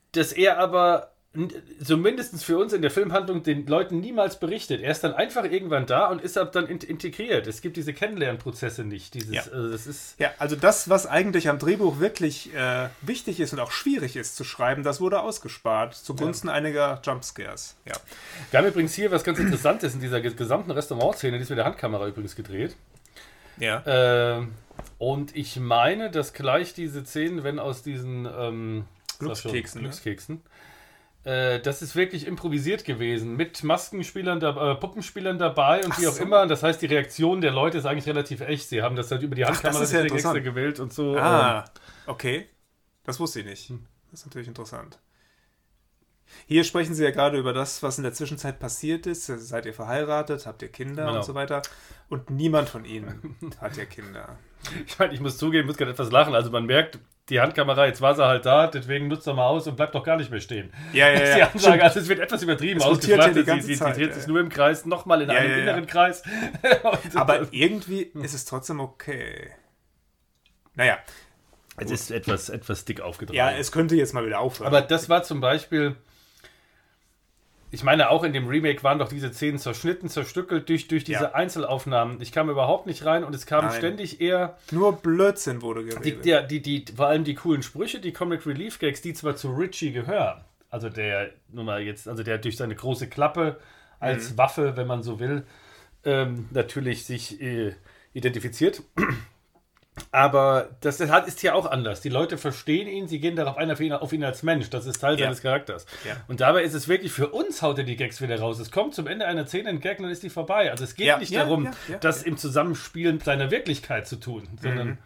dass er aber zumindest für uns in der Filmhandlung den Leuten niemals berichtet. Er ist dann einfach irgendwann da und ist dann integriert. Es gibt diese Kennenlernprozesse nicht. Also das, was eigentlich am Drehbuch wirklich wichtig ist und auch schwierig ist zu schreiben, das wurde ausgespart zugunsten einiger Jumpscares. Ja. Wir haben übrigens hier was ganz Interessantes in dieser gesamten Restaurantszene, die ist mit der Handkamera übrigens gedreht. Ja. Und ich meine, dass gleich diese Szenen, wenn aus diesen Glückskeksen, das ist wirklich improvisiert gewesen, mit Maskenspielern, Puppenspielern dabei und wie auch immer. Das heißt, die Reaktion der Leute ist eigentlich relativ echt. Sie haben das halt über die Handkamera extra gewählt und so. Okay. Das wusste ich nicht. Das ist natürlich interessant. Hier sprechen Sie ja gerade über das, was in der Zwischenzeit passiert ist. Seid ihr verheiratet? Habt ihr Kinder und so weiter? Und niemand von Ihnen hat ja Kinder. Ich meine, ich muss zugeben, muss gerade etwas lachen. Also man merkt, die Handkamera, jetzt war sie halt da, deswegen nutzt er mal aus und bleibt doch gar nicht mehr stehen. Ja. Das ist die Ansage, also es wird etwas übertrieben ausgefrachtet. Sie dreht sich nur im Kreis, nochmal in einem inneren Kreis. Aber irgendwie ist es trotzdem okay. Naja. Es ist etwas dick aufgetragen. Ja, es könnte jetzt mal wieder aufhören. Aber das war zum Beispiel... Ich meine, auch in dem Remake waren doch diese Szenen zerschnitten, zerstückelt durch diese Einzelaufnahmen. Ich kam überhaupt nicht rein und es kam ständig eher... Nur Blödsinn wurde geredet. Vor allem die coolen Sprüche, die Comic Relief Gags, die zwar zu Richie gehören, also der durch seine große Klappe als Waffe, wenn man so will, natürlich sich identifiziert. Aber das ist hier auch anders. Die Leute verstehen ihn, sie gehen darauf ein, auf ihn als Mensch. Das ist Teil seines Charakters. Ja. Und dabei ist es wirklich, für uns haut er die Gags wieder raus. Es kommt zum Ende einer Szene ein Gag und dann ist die vorbei. Also es geht nicht darum, das im Zusammenspielen seiner Wirklichkeit zu tun, sondern...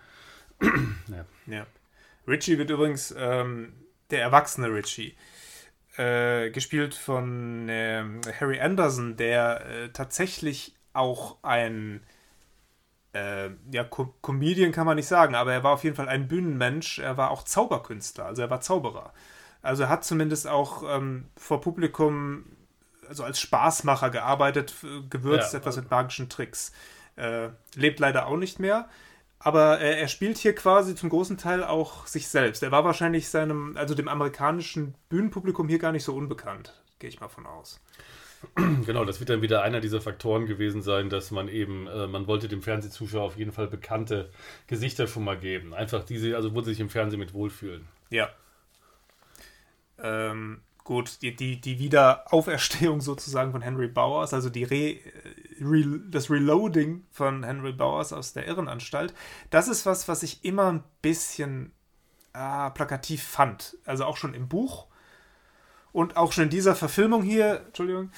Richie wird übrigens der erwachsene Richie. Gespielt von Harry Anderson, der tatsächlich auch ein Comedian kann man nicht sagen, aber er war auf jeden Fall ein Bühnenmensch, er war auch Zauberkünstler, also er war Zauberer. Also er hat zumindest auch vor Publikum, also als Spaßmacher gearbeitet, gewürzt etwas mit magischen Tricks. Lebt leider auch nicht mehr, aber er spielt hier quasi zum großen Teil auch sich selbst. Er war wahrscheinlich dem amerikanischen Bühnenpublikum hier gar nicht so unbekannt, gehe ich mal von aus. Genau, das wird dann wieder einer dieser Faktoren gewesen sein, dass man eben, man wollte dem Fernsehzuschauer auf jeden Fall bekannte Gesichter schon mal geben. Einfach wo sie sich im Fernsehen mit wohlfühlen. Ja. Gut, die Wiederauferstehung sozusagen von Henry Bowers, also das Reloading von Henry Bowers aus der Irrenanstalt, das ist was ich immer ein bisschen plakativ fand. Also auch schon im Buch. Und auch schon in dieser Verfilmung hier, Entschuldigung,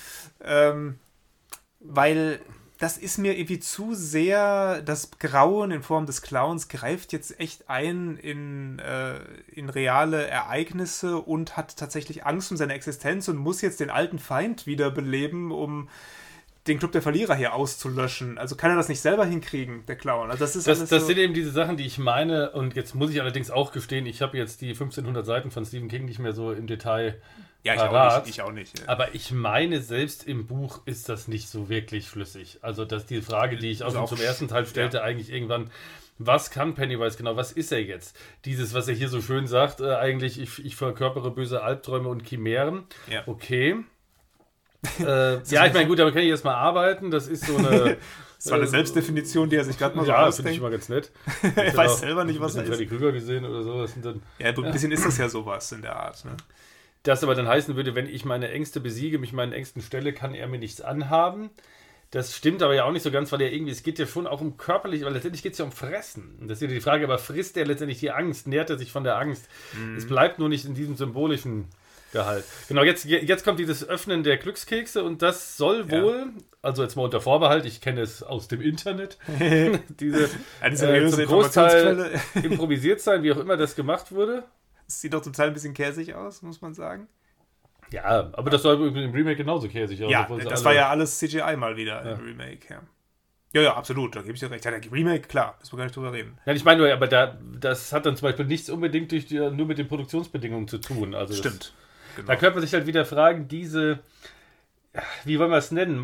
weil das ist mir irgendwie zu sehr, das Grauen in Form des Clowns greift jetzt echt ein in reale Ereignisse und hat tatsächlich Angst um seine Existenz und muss jetzt den alten Feind wiederbeleben, um den Club der Verlierer hier auszulöschen. Also kann er das nicht selber hinkriegen, der Clown. Also das sind eben diese Sachen, die ich meine, und jetzt muss ich allerdings auch gestehen, ich habe jetzt die 1500 Seiten von Stephen King nicht mehr so im Detail parat. Ich auch nicht. Ja. Aber ich meine, selbst im Buch ist das nicht so wirklich flüssig. Also dass die Frage, die ich auch schon zum ersten Teil stellte, eigentlich irgendwann, was kann Pennywise genau, was ist er jetzt? Dieses, was er hier so schön sagt, eigentlich, ich verkörpere böse Albträume und Chimären. Ja. Okay. Ich meine, gut, damit kann ich jetzt mal arbeiten. Das ist so eine... Das war eine Selbstdefinition, die er sich gerade mal so ausdenkt. Ja, finde ich immer ganz nett. Er weiß selber nicht, was er ist. Freddy Krüger gesehen oder so. Ja, ein bisschen ist das ja sowas in der Art. Ne? Das aber dann heißen würde, wenn ich meine Ängste besiege, mich meinen Ängsten stelle, kann er mir nichts anhaben. Das stimmt aber ja auch nicht so ganz, weil es geht ja schon auch um körperlich, weil letztendlich geht es ja um Fressen. Und das ist wieder die Frage, aber frisst er letztendlich die Angst? Nährt er sich von der Angst? Es bleibt nur nicht in diesem symbolischen Gehalt. Genau, jetzt kommt dieses Öffnen der Glückskekse und das soll wohl, also jetzt mal unter Vorbehalt, ich kenne es aus dem Internet, diese zum Großteil improvisiert sein, wie auch immer das gemacht wurde. Es sieht doch zum Teil ein bisschen käsig aus, muss man sagen. Ja, aber das sah im Remake genauso käsig aus. Ja, das war ja alles CGI mal wieder im Remake. Ja, absolut, da gebe ich dir recht. Ja, der Remake, klar, müssen wir gar nicht drüber reden. Ja, ich meine nur, aber das hat dann zum Beispiel nichts unbedingt nur mit den Produktionsbedingungen zu tun. Also stimmt. Genau. Da könnte man sich halt wieder fragen, diese, wie wollen wir es nennen,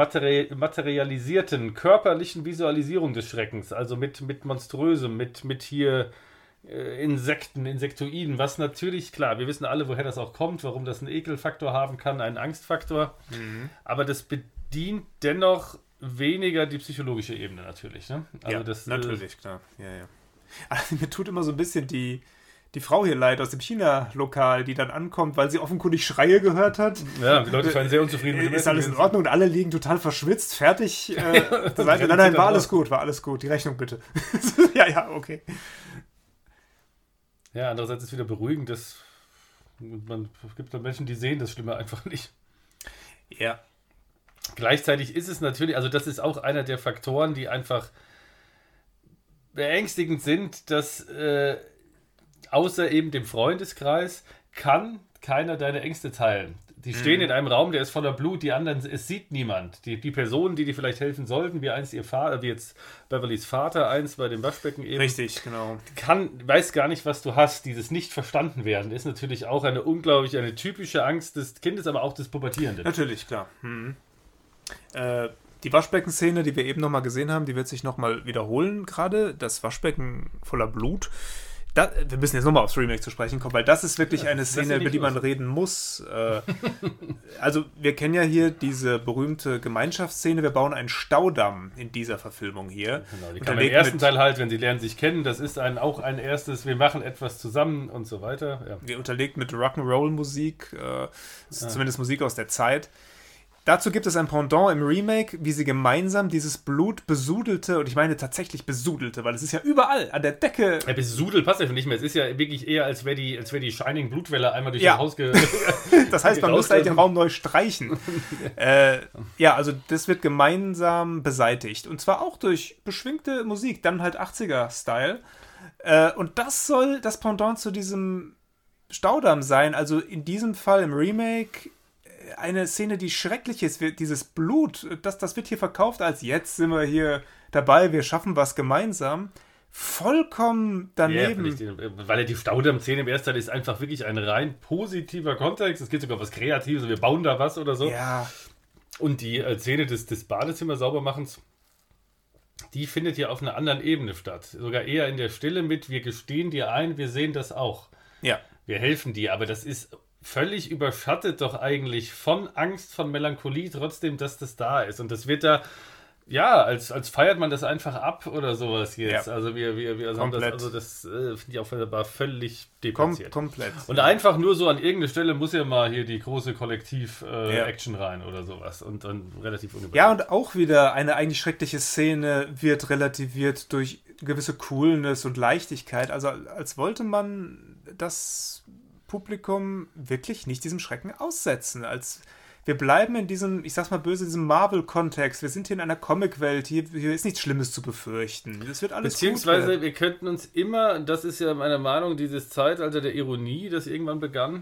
materialisierten, körperlichen Visualisierung des Schreckens, also mit Monströsem, mit hier Insekten, Insektoiden, was natürlich, klar, wir wissen alle, woher das auch kommt, warum das einen Ekelfaktor haben kann, einen Angstfaktor, aber das bedient dennoch weniger die psychologische Ebene natürlich. Ne? Also ja, das, natürlich, klar. Ja. Also, mir tut immer so ein bisschen die Frau hier leid aus dem China-Lokal, die dann ankommt, weil sie offenkundig Schreie gehört hat. Ja, die Leute scheinen sehr unzufrieden mit dem Ist alles in Ordnung und alle liegen total verschwitzt, fertig. Nein, war alles gut. Die Rechnung bitte. Ja, okay. Ja, andererseits ist es wieder beruhigend, dass es gibt dann Menschen, die sehen das Schlimme einfach nicht. Ja. Gleichzeitig ist es natürlich, also das ist auch einer der Faktoren, die einfach beängstigend sind, dass außer eben dem Freundeskreis kann keiner deine Ängste teilen. Die stehen in einem Raum, der ist voller Blut, die anderen, es sieht niemand. Die Personen, die dir vielleicht helfen sollten, wie jetzt Beverlys Vater einst bei dem Waschbecken eben. Richtig, genau. Weiß gar nicht, was du hast. Dieses nicht verstanden werden ist natürlich auch eine typische Angst des Kindes, aber auch des Pubertierenden. Natürlich, klar. Die Waschbeckenszene, die wir eben nochmal gesehen haben, die wird sich nochmal wiederholen gerade. Das Waschbecken voller Blut. Wir müssen jetzt nochmal aufs Remake zu sprechen kommen, weil das ist wirklich eine Szene, über die man reden muss. Also wir kennen ja hier diese berühmte Gemeinschaftsszene, wir bauen einen Staudamm in dieser Verfilmung hier. Genau, die kann man im ersten Teil halt, wenn sie lernen sich kennen, das ist auch ein erstes, wir machen etwas zusammen und so weiter. Ja. Wir unterlegt mit Rock'n'Roll-Musik, zumindest Musik aus der Zeit. Dazu gibt es ein Pendant im Remake, wie sie gemeinsam dieses Blut besudelte, und ich meine tatsächlich besudelte, weil es ist ja überall an der Decke. Ja, besudelt passt ja nicht mehr. Es ist ja wirklich eher, als wäre die Shining Blutwelle einmal durch das Haus Das heißt, man müsste halt den Raum neu streichen. Also das wird gemeinsam beseitigt. Und zwar auch durch beschwingte Musik, dann halt 80er-Style. Und das soll das Pendant zu diesem Staudamm sein. Also in diesem Fall im Remake eine Szene, die schrecklich ist, dieses Blut, das wird hier verkauft als jetzt sind wir hier dabei, wir schaffen was gemeinsam. Vollkommen daneben. Weil die Staudamm-Szene im ersten Teil ist einfach wirklich ein rein positiver Kontext. Es geht sogar was Kreatives, wir bauen da was oder so. Ja. Und die Szene des Badezimmer saubermachens, die findet hier auf einer anderen Ebene statt. Sogar eher in der Stille mit, wir gestehen dir ein, wir sehen das auch. Ja. Wir helfen dir, aber das ist völlig überschattet doch eigentlich von Angst, von Melancholie, trotzdem, dass das da ist. Und das wird da, als feiert man das einfach ab oder sowas jetzt. Ja. Also wir haben das finde ich auch wunderbar völlig deplatziert. Komplett. Und einfach nur so an irgendeiner Stelle muss ja mal hier die große Kollektiv-Action rein oder sowas. Und dann relativ unüberraschend. Ja, und auch wieder eine eigentlich schreckliche Szene wird relativiert durch gewisse Coolness und Leichtigkeit. Also als wollte man das Publikum wirklich nicht diesem Schrecken aussetzen. Wir bleiben in diesem, ich sag's mal böse, diesem Marvel-Kontext. Wir sind hier in einer Comic-Welt. Hier ist nichts Schlimmes zu befürchten. Das wird alles Beziehungsweise wir könnten uns immer, das ist ja meiner Meinung, dieses Zeitalter der Ironie, das irgendwann begann,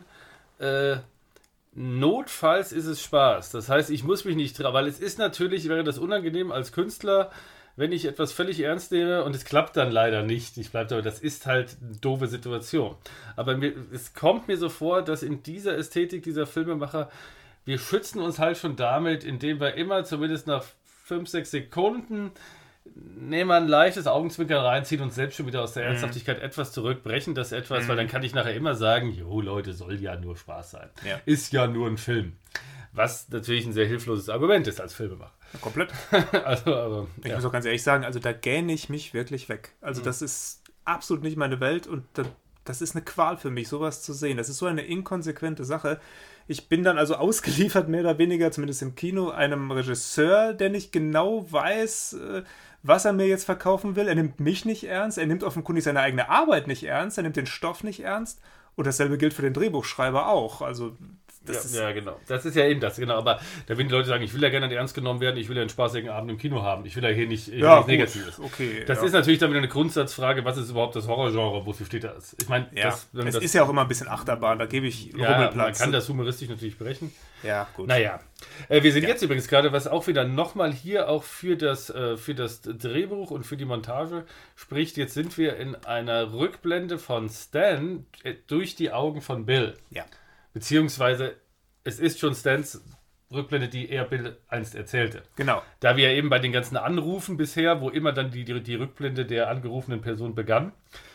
notfalls ist es Spaß. Das heißt, ich muss mich nicht weil es ist natürlich, wäre das unangenehm als Künstler, wenn ich etwas völlig ernst nehme und es klappt dann leider nicht. Ich bleibe dabei, das ist halt eine doofe Situation. Aber es kommt mir so vor, dass in dieser Ästhetik dieser Filmemacher, wir schützen uns halt schon damit, indem wir immer zumindest nach 5-6 Sekunden nehmen wir ein leichtes Augenzwinkern reinziehen und selbst schon wieder aus der Ernsthaftigkeit etwas zurückbrechen, das etwas, weil dann kann ich nachher immer sagen, jo Leute, soll ja nur Spaß sein. Ja. Ist ja nur ein Film. Was natürlich ein sehr hilfloses Argument ist als Filmemacher. Ja, komplett. Ich muss auch ganz ehrlich sagen, also da gähne ich mich wirklich weg. Also das ist absolut nicht meine Welt und das ist eine Qual für mich, sowas zu sehen. Das ist so eine inkonsequente Sache. Ich bin dann also ausgeliefert, mehr oder weniger, zumindest im Kino, einem Regisseur, der nicht genau weiß, was er mir jetzt verkaufen will. Er nimmt mich nicht ernst, er nimmt offenkundig seine eigene Arbeit nicht ernst, er nimmt den Stoff nicht ernst. Und dasselbe gilt für den Drehbuchschreiber auch. Also ja, genau. Das ist ja eben das, genau. Aber da werden die Leute sagen, ich will ja gerne ernst genommen werden, ich will ja einen spaßigen Abend im Kino haben. Ich will ja hier nicht Negatives. Okay, das ist natürlich dann wieder eine Grundsatzfrage, was ist überhaupt das Horrorgenre, wofür steht das? Ich meine, es ist ja auch immer ein bisschen Achterbahn, da gebe ich Rummelplatz. Man kann das humoristisch natürlich brechen. Ja, gut. Naja. Wir sind jetzt übrigens gerade, was auch wieder nochmal hier auch für das Drehbuch und für die Montage spricht, jetzt sind wir in einer Rückblende von Stan durch die Augen von Bill. Ja. Beziehungsweise, es ist schon Stans Rückblende, die er Bill einst erzählte. Genau. Da wir eben bei den ganzen Anrufen bisher, wo immer dann die Rückblende der angerufenen Person begann,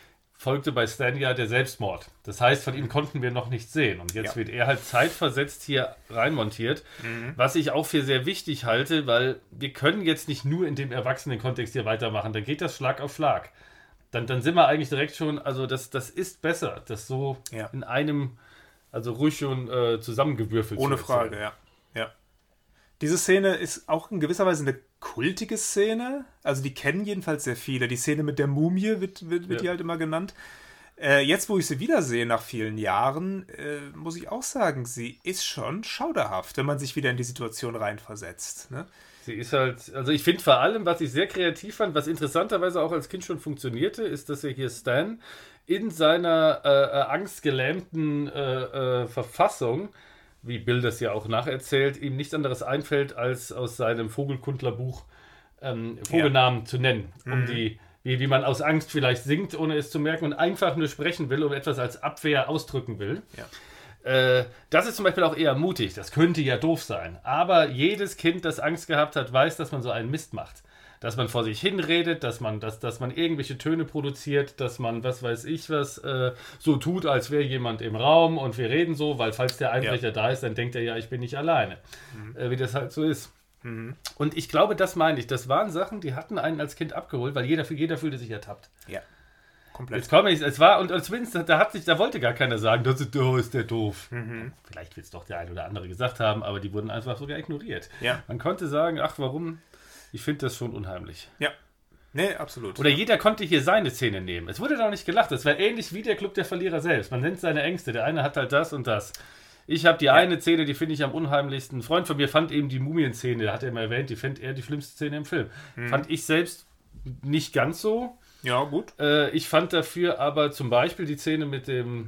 folgte bei Stan ja der Selbstmord. Das heißt, von ihm konnten wir noch nichts sehen. Und jetzt wird er halt zeitversetzt hier reinmontiert, was ich auch für sehr wichtig halte, weil wir können jetzt nicht nur in dem Erwachsenen-Kontext hier weitermachen. Da geht das Schlag auf Schlag. Dann sind wir eigentlich direkt schon, also das ist besser, das so in einem, also ruhig schon zusammengewürfelt. Ohne Frage, ja. Diese Szene ist auch in gewisser Weise eine kultige Szene. Also die kennen jedenfalls sehr viele. Die Szene mit der Mumie wird die halt immer genannt. Jetzt, wo ich sie wiedersehe nach vielen Jahren, muss ich auch sagen, sie ist schon schauderhaft, wenn man sich wieder in die Situation reinversetzt. Ne? Sie ist halt, also ich finde vor allem, was ich sehr kreativ fand, was interessanterweise auch als Kind schon funktionierte, ist, dass er hier Stan in seiner angstgelähmten Verfassung, wie Bill das ja auch nacherzählt, ihm nichts anderes einfällt, als aus seinem Vogelkundlerbuch Vogelnamen zu nennen, um wie man aus Angst vielleicht singt, ohne es zu merken und einfach nur sprechen will und etwas als Abwehr ausdrücken will. Ja. Das ist zum Beispiel auch eher mutig, das könnte ja doof sein, aber jedes Kind, das Angst gehabt hat, weiß, dass man so einen Mist macht. Dass man vor sich hinredet, dass man irgendwelche Töne produziert, dass man, was weiß ich was, so tut, als wäre jemand im Raum und wir reden so, weil falls der Einbrecher da ist, dann denkt er ja, ich bin nicht alleine. Wie das halt so ist. Und ich glaube, das meine ich. Das waren Sachen, die hatten einen als Kind abgeholt, weil jeder fühlte sich ertappt. Ja, komplett. Jetzt komme ich, es war, und zumindest, da wollte gar keiner sagen, das ist der doof. Vielleicht wird es doch der eine oder andere gesagt haben, aber die wurden einfach sogar ignoriert. Ja. Man konnte sagen, ach, warum? Ich finde das schon unheimlich. Ja. Nee, absolut. Oder jeder konnte hier seine Szene nehmen. Es wurde doch nicht gelacht. Das war ähnlich wie der Club der Verlierer selbst. Man nennt seine Ängste. Der eine hat halt das und das. Ich habe die eine Szene, die finde ich am unheimlichsten. Ein Freund von mir fand eben die Mumien-Szene, da hat er immer erwähnt, die fand er die schlimmste Szene im Film. Fand ich selbst nicht ganz so. Ja, gut. Ich fand dafür aber zum Beispiel die Szene mit dem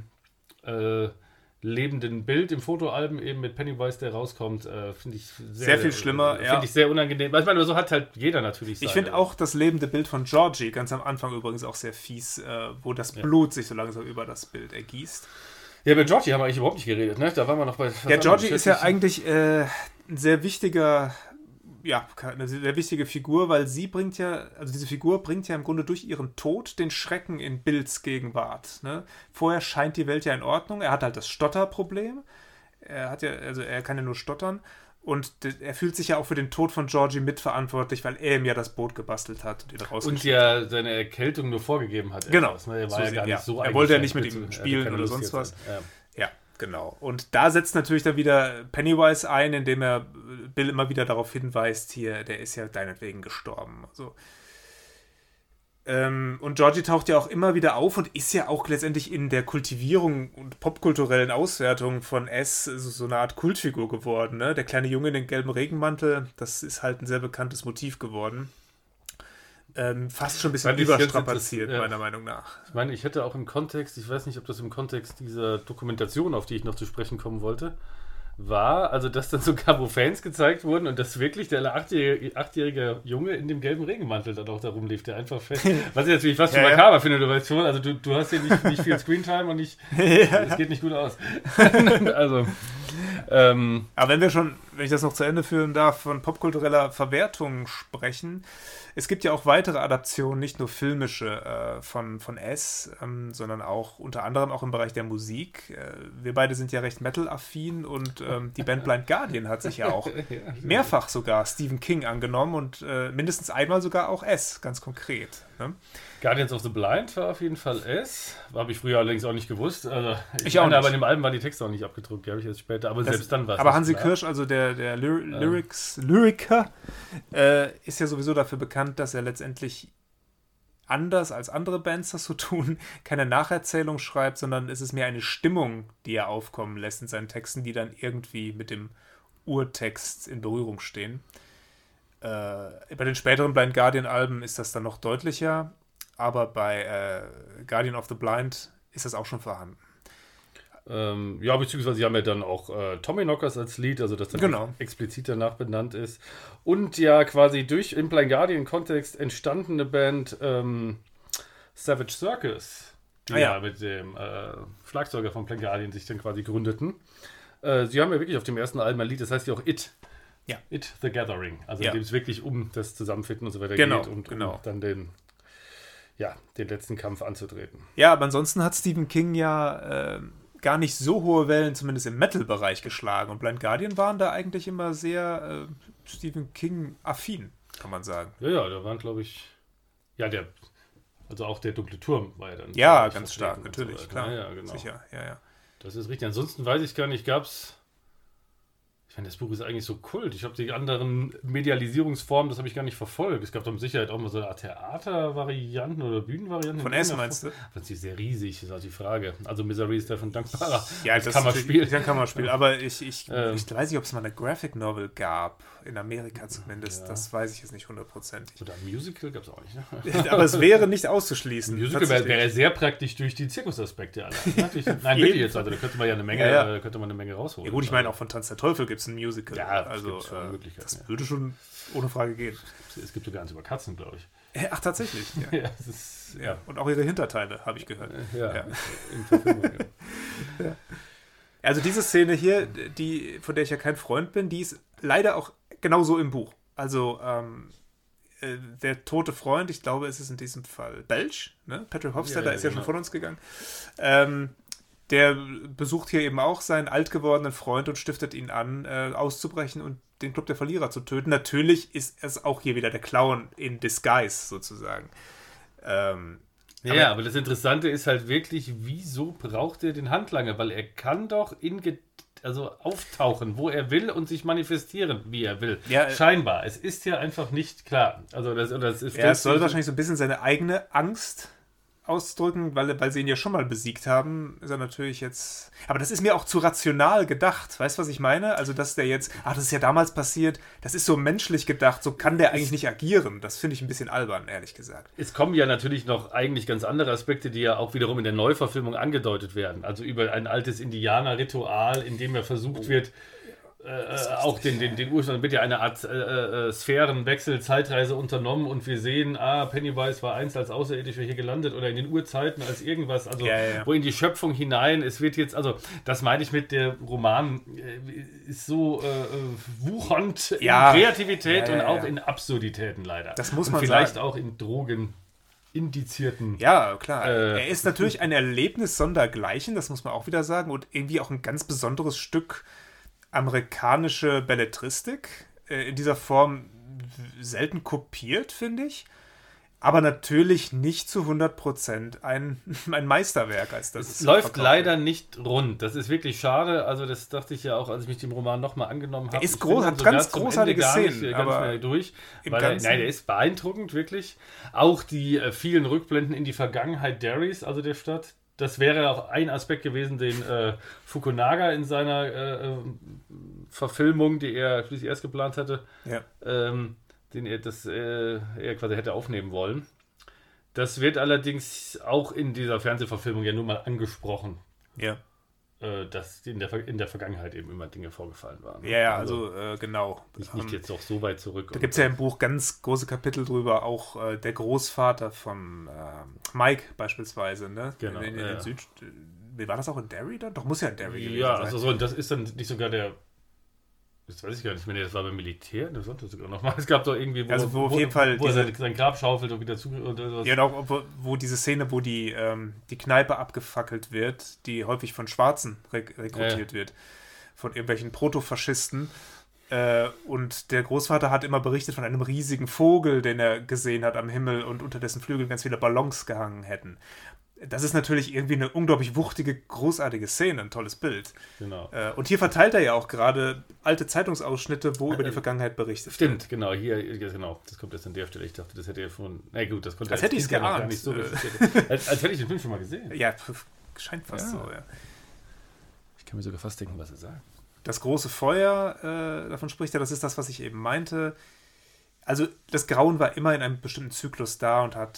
lebenden Bild im Fotoalbum eben mit Pennywise, der rauskommt, finde ich sehr viel schlimmer. Finde ich sehr unangenehm. Ich meine, so hat halt jeder natürlich Ich finde auch das lebende Bild von Georgie ganz am Anfang übrigens auch sehr fies, wo das Blut sich so langsam über das Bild ergießt. Ja, bei Georgie haben wir eigentlich überhaupt nicht geredet, ne? Da waren wir noch bei... Ja, Georgie ist ja eigentlich ein sehr wichtiger... Ja, eine sehr wichtige Figur, weil diese Figur bringt ja im Grunde durch ihren Tod den Schrecken in Bills Gegenwart. Ne? Vorher scheint die Welt ja in Ordnung. Er hat halt das Stotterproblem. Er kann ja nur stottern. Und er fühlt sich ja auch für den Tod von Georgie mitverantwortlich, weil er ihm ja das Boot gebastelt hat und ihn rausgeschickt hat. Und ja seine Erkältung nur vorgegeben hat. Genau. Ne? Er war ja gar nicht so Er wollte ja nicht mit ihm spielen oder sonst was. Ja. Genau. Und da setzt natürlich dann wieder Pennywise ein, indem er Bill immer wieder darauf hinweist, hier, der ist ja deinetwegen gestorben. Also, und Georgie taucht ja auch immer wieder auf und ist ja auch letztendlich in der Kultivierung und popkulturellen Auswertung von S so eine Art Kultfigur geworden. Ne? Der kleine Junge in den gelben Regenmantel, das ist halt ein sehr bekanntes Motiv geworden. Fast schon ein bisschen überstrapaziert, meiner Meinung nach. Ich meine, ich hätte auch im Kontext, ich weiß nicht, ob das im Kontext dieser Dokumentation, auf die ich noch zu sprechen kommen wollte, war, also dass dann sogar, wo Fans gezeigt wurden und dass wirklich der achtjährige Junge in dem gelben Regenmantel dann auch da rumlief, der einfach fest. Was ich natürlich fast schon makaber finde, du weißt schon, also du hast hier nicht viel Screentime und es geht nicht gut aus. Also, aber wenn ich das noch zu Ende führen darf, von popkultureller Verwertung sprechen, es gibt ja auch weitere Adaptionen, nicht nur filmische von S, sondern auch unter anderem auch im Bereich der Musik. Wir beide sind ja recht Metal-affin und die Band Blind Guardian hat sich ja auch mehrfach sogar Stephen King angenommen und mindestens einmal sogar auch S, ganz konkret. Ne? Guardians of the Blind war auf jeden Fall S. Habe ich früher allerdings auch nicht gewusst. Also, ich auch nicht. Aber in dem Album waren die Texte auch nicht abgedruckt, die habe ich jetzt später. Aber selbst dann war es. Aber Hansi Kirsch, also der Lyriker, ist ja sowieso dafür bekannt, dass er letztendlich anders als andere Bands das so tun, keine Nacherzählung schreibt, sondern es ist mehr eine Stimmung, die er aufkommen lässt in seinen Texten, die dann irgendwie mit dem Urtext in Berührung stehen. Bei den späteren Blind Guardian-Alben ist das dann noch deutlicher, aber bei Guardian of the Blind ist das auch schon vorhanden. Ja, beziehungsweise sie haben ja dann auch Tommyknockers als Lied, also das dann explizit danach benannt ist. Und ja quasi durch im Blind Guardian-Kontext entstandene Band Savage Circus, die mit dem Schlagzeuger von Blind Guardian sich dann quasi gründeten. Sie haben ja wirklich auf dem ersten Album ein Lied, das heißt ja auch It. Ja. It the Gathering, also in dem es wirklich um das Zusammenfinden und so weiter geht und um dann den letzten Kampf anzutreten. Ja, aber ansonsten hat Stephen King ja gar nicht so hohe Wellen, zumindest im Metal-Bereich, geschlagen. Und Blind Guardian waren da eigentlich immer sehr Stephen King-affin, kann man sagen. Ja, da waren, glaube ich, also auch der Dunkle Turm war ja dann. Ja, ganz stark, natürlich, so klar. Ja, genau. Sicher, ja. Das ist richtig. Ansonsten weiß ich gar nicht, ich meine, das Buch ist eigentlich so Kult. Ich habe die anderen Medialisierungsformen, das habe ich gar nicht verfolgt. Es gab doch mit Sicherheit auch mal so eine Art Theatervarianten oder Bühnenvarianten. Von S meinst du? Das ist sehr riesig, ist auch die Frage. Also Misery ist davon dankbarer. Ja, das Kammerspiel. Ist ein Kammerspiel. Aber ich weiß nicht, ob es mal eine Graphic Novel gab. In Amerika zumindest. Ja. Das weiß ich jetzt nicht hundertprozentig. Oder ein Musical gab es auch nicht, ne? Aber es wäre nicht auszuschließen. Ein Musical wäre sehr praktisch durch die Zirkusaspekte allein. Ne? Nein, wirklich jetzt. Also da könnte man ja eine Menge rausholen. Ja gut, ich meine, auch von Tanz der Teufel gibt es ein Musical. Ja, also das würde schon ohne Frage gehen. Es gibt sogar eins über Katzen, glaube ich. Ach, tatsächlich? Ja. Ja. Und auch ihre Hinterteile, habe ich gehört. Ja. In Verfilmung, ja. Also diese Szene hier, von der ich ja kein Freund bin, die ist leider auch genauso im Buch. Also der tote Freund, ich glaube, es ist in diesem Fall Belch, ne? Patrick Hofstadter ist ja schon von uns gegangen. Der besucht hier eben auch seinen alt gewordenen Freund und stiftet ihn an, auszubrechen und den Club der Verlierer zu töten. Natürlich ist es auch hier wieder der Clown in Disguise, sozusagen. Aber das Interessante ist halt wirklich, wieso braucht er den Handlanger? Weil er kann doch auftauchen, wo er will und sich manifestieren, wie er will. Ja, scheinbar. Es ist ja einfach nicht klar. Also es soll wahrscheinlich so ein bisschen seine eigene Angst ausdrücken, weil sie ihn ja schon mal besiegt haben, ist er natürlich jetzt... Aber das ist mir auch zu rational gedacht. Weißt du, was ich meine? Also, dass der jetzt... das ist ja damals passiert. Das ist so menschlich gedacht. So kann der eigentlich nicht agieren. Das finde ich ein bisschen albern, ehrlich gesagt. Es kommen ja natürlich noch eigentlich ganz andere Aspekte, die ja auch wiederum in der Neuverfilmung angedeutet werden. Also über ein altes Indianer-Ritual, in dem ja versucht wird, auch den Ursprung wird ja eine Art Sphärenwechsel, Zeitreise unternommen und wir sehen, Pennywise war einst als Außerirdischer hier gelandet oder in den Urzeiten als irgendwas, also wo in die Schöpfung hinein, es wird jetzt, also das meine ich mit, der Roman ist so wuchernd in Kreativität und auch in Absurditäten leider. Das muss man vielleicht sagen. Auch in Drogen indizierten. Ja, klar. Er ist natürlich ein Erlebnis sondergleichen, das muss man auch wieder sagen, und irgendwie auch ein ganz besonderes Stück amerikanische Belletristik, in dieser Form selten kopiert, finde ich. Aber natürlich nicht zu 100% ein Meisterwerk, als das es läuft leider nicht rund. Das ist wirklich schade. Also das dachte ich ja auch, als ich mich dem Roman nochmal angenommen habe. Hat ganz großartige Szenen. Aber durch. Der ist beeindruckend, wirklich. Auch die vielen Rückblenden in die Vergangenheit Derrys, also der Stadt. Das wäre auch ein Aspekt gewesen, den Fukunaga in seiner Verfilmung, die er schließlich erst geplant hatte, den er quasi hätte aufnehmen wollen. Das wird allerdings auch in dieser Fernsehverfilmung ja nur mal angesprochen. Ja. Dass in der Vergangenheit eben immer Dinge vorgefallen waren. Ja, also genau. Nicht jetzt auch so weit zurück. Da gibt es ja im Buch ganz große Kapitel drüber, auch der Großvater von Mike beispielsweise, ne? Genau. Wie war das auch in Derry dann? Doch, muss ja in Derry gewesen sein. Ja, also so, und das ist dann nicht sogar der... Das weiß ich gar nicht mehr, das war beim Militär, das war das sogar nochmal. Es gab doch irgendwie, wo auf jeden Fall wo er sein Grab schaufelt und wieder zu... Ja, auch wo diese Szene, wo die Kneipe abgefackelt wird, die häufig von Schwarzen rekrutiert wird, von irgendwelchen Protofaschisten. Und der Großvater hat immer berichtet von einem riesigen Vogel, den er gesehen hat am Himmel und unter dessen Flügeln ganz viele Ballons gehangen hätten. Das ist natürlich irgendwie eine unglaublich wuchtige, großartige Szene, ein tolles Bild. Genau. Und hier verteilt er ja auch gerade alte Zeitungsausschnitte, wo über die Vergangenheit berichtet wird. Stimmt, genau. Genau. Das kommt jetzt an der Stelle. Ich dachte, das hätte er von... Na gut, das konnte als hätte ich es geahnt. Gar nicht so als hätte ich den Film schon mal gesehen. Ja, scheint fast so, ja. Ich kann mir sogar fast denken, was er sagt. Das große Feuer, davon spricht er, das ist das, was ich eben meinte. Also das Grauen war immer in einem bestimmten Zyklus da und hat,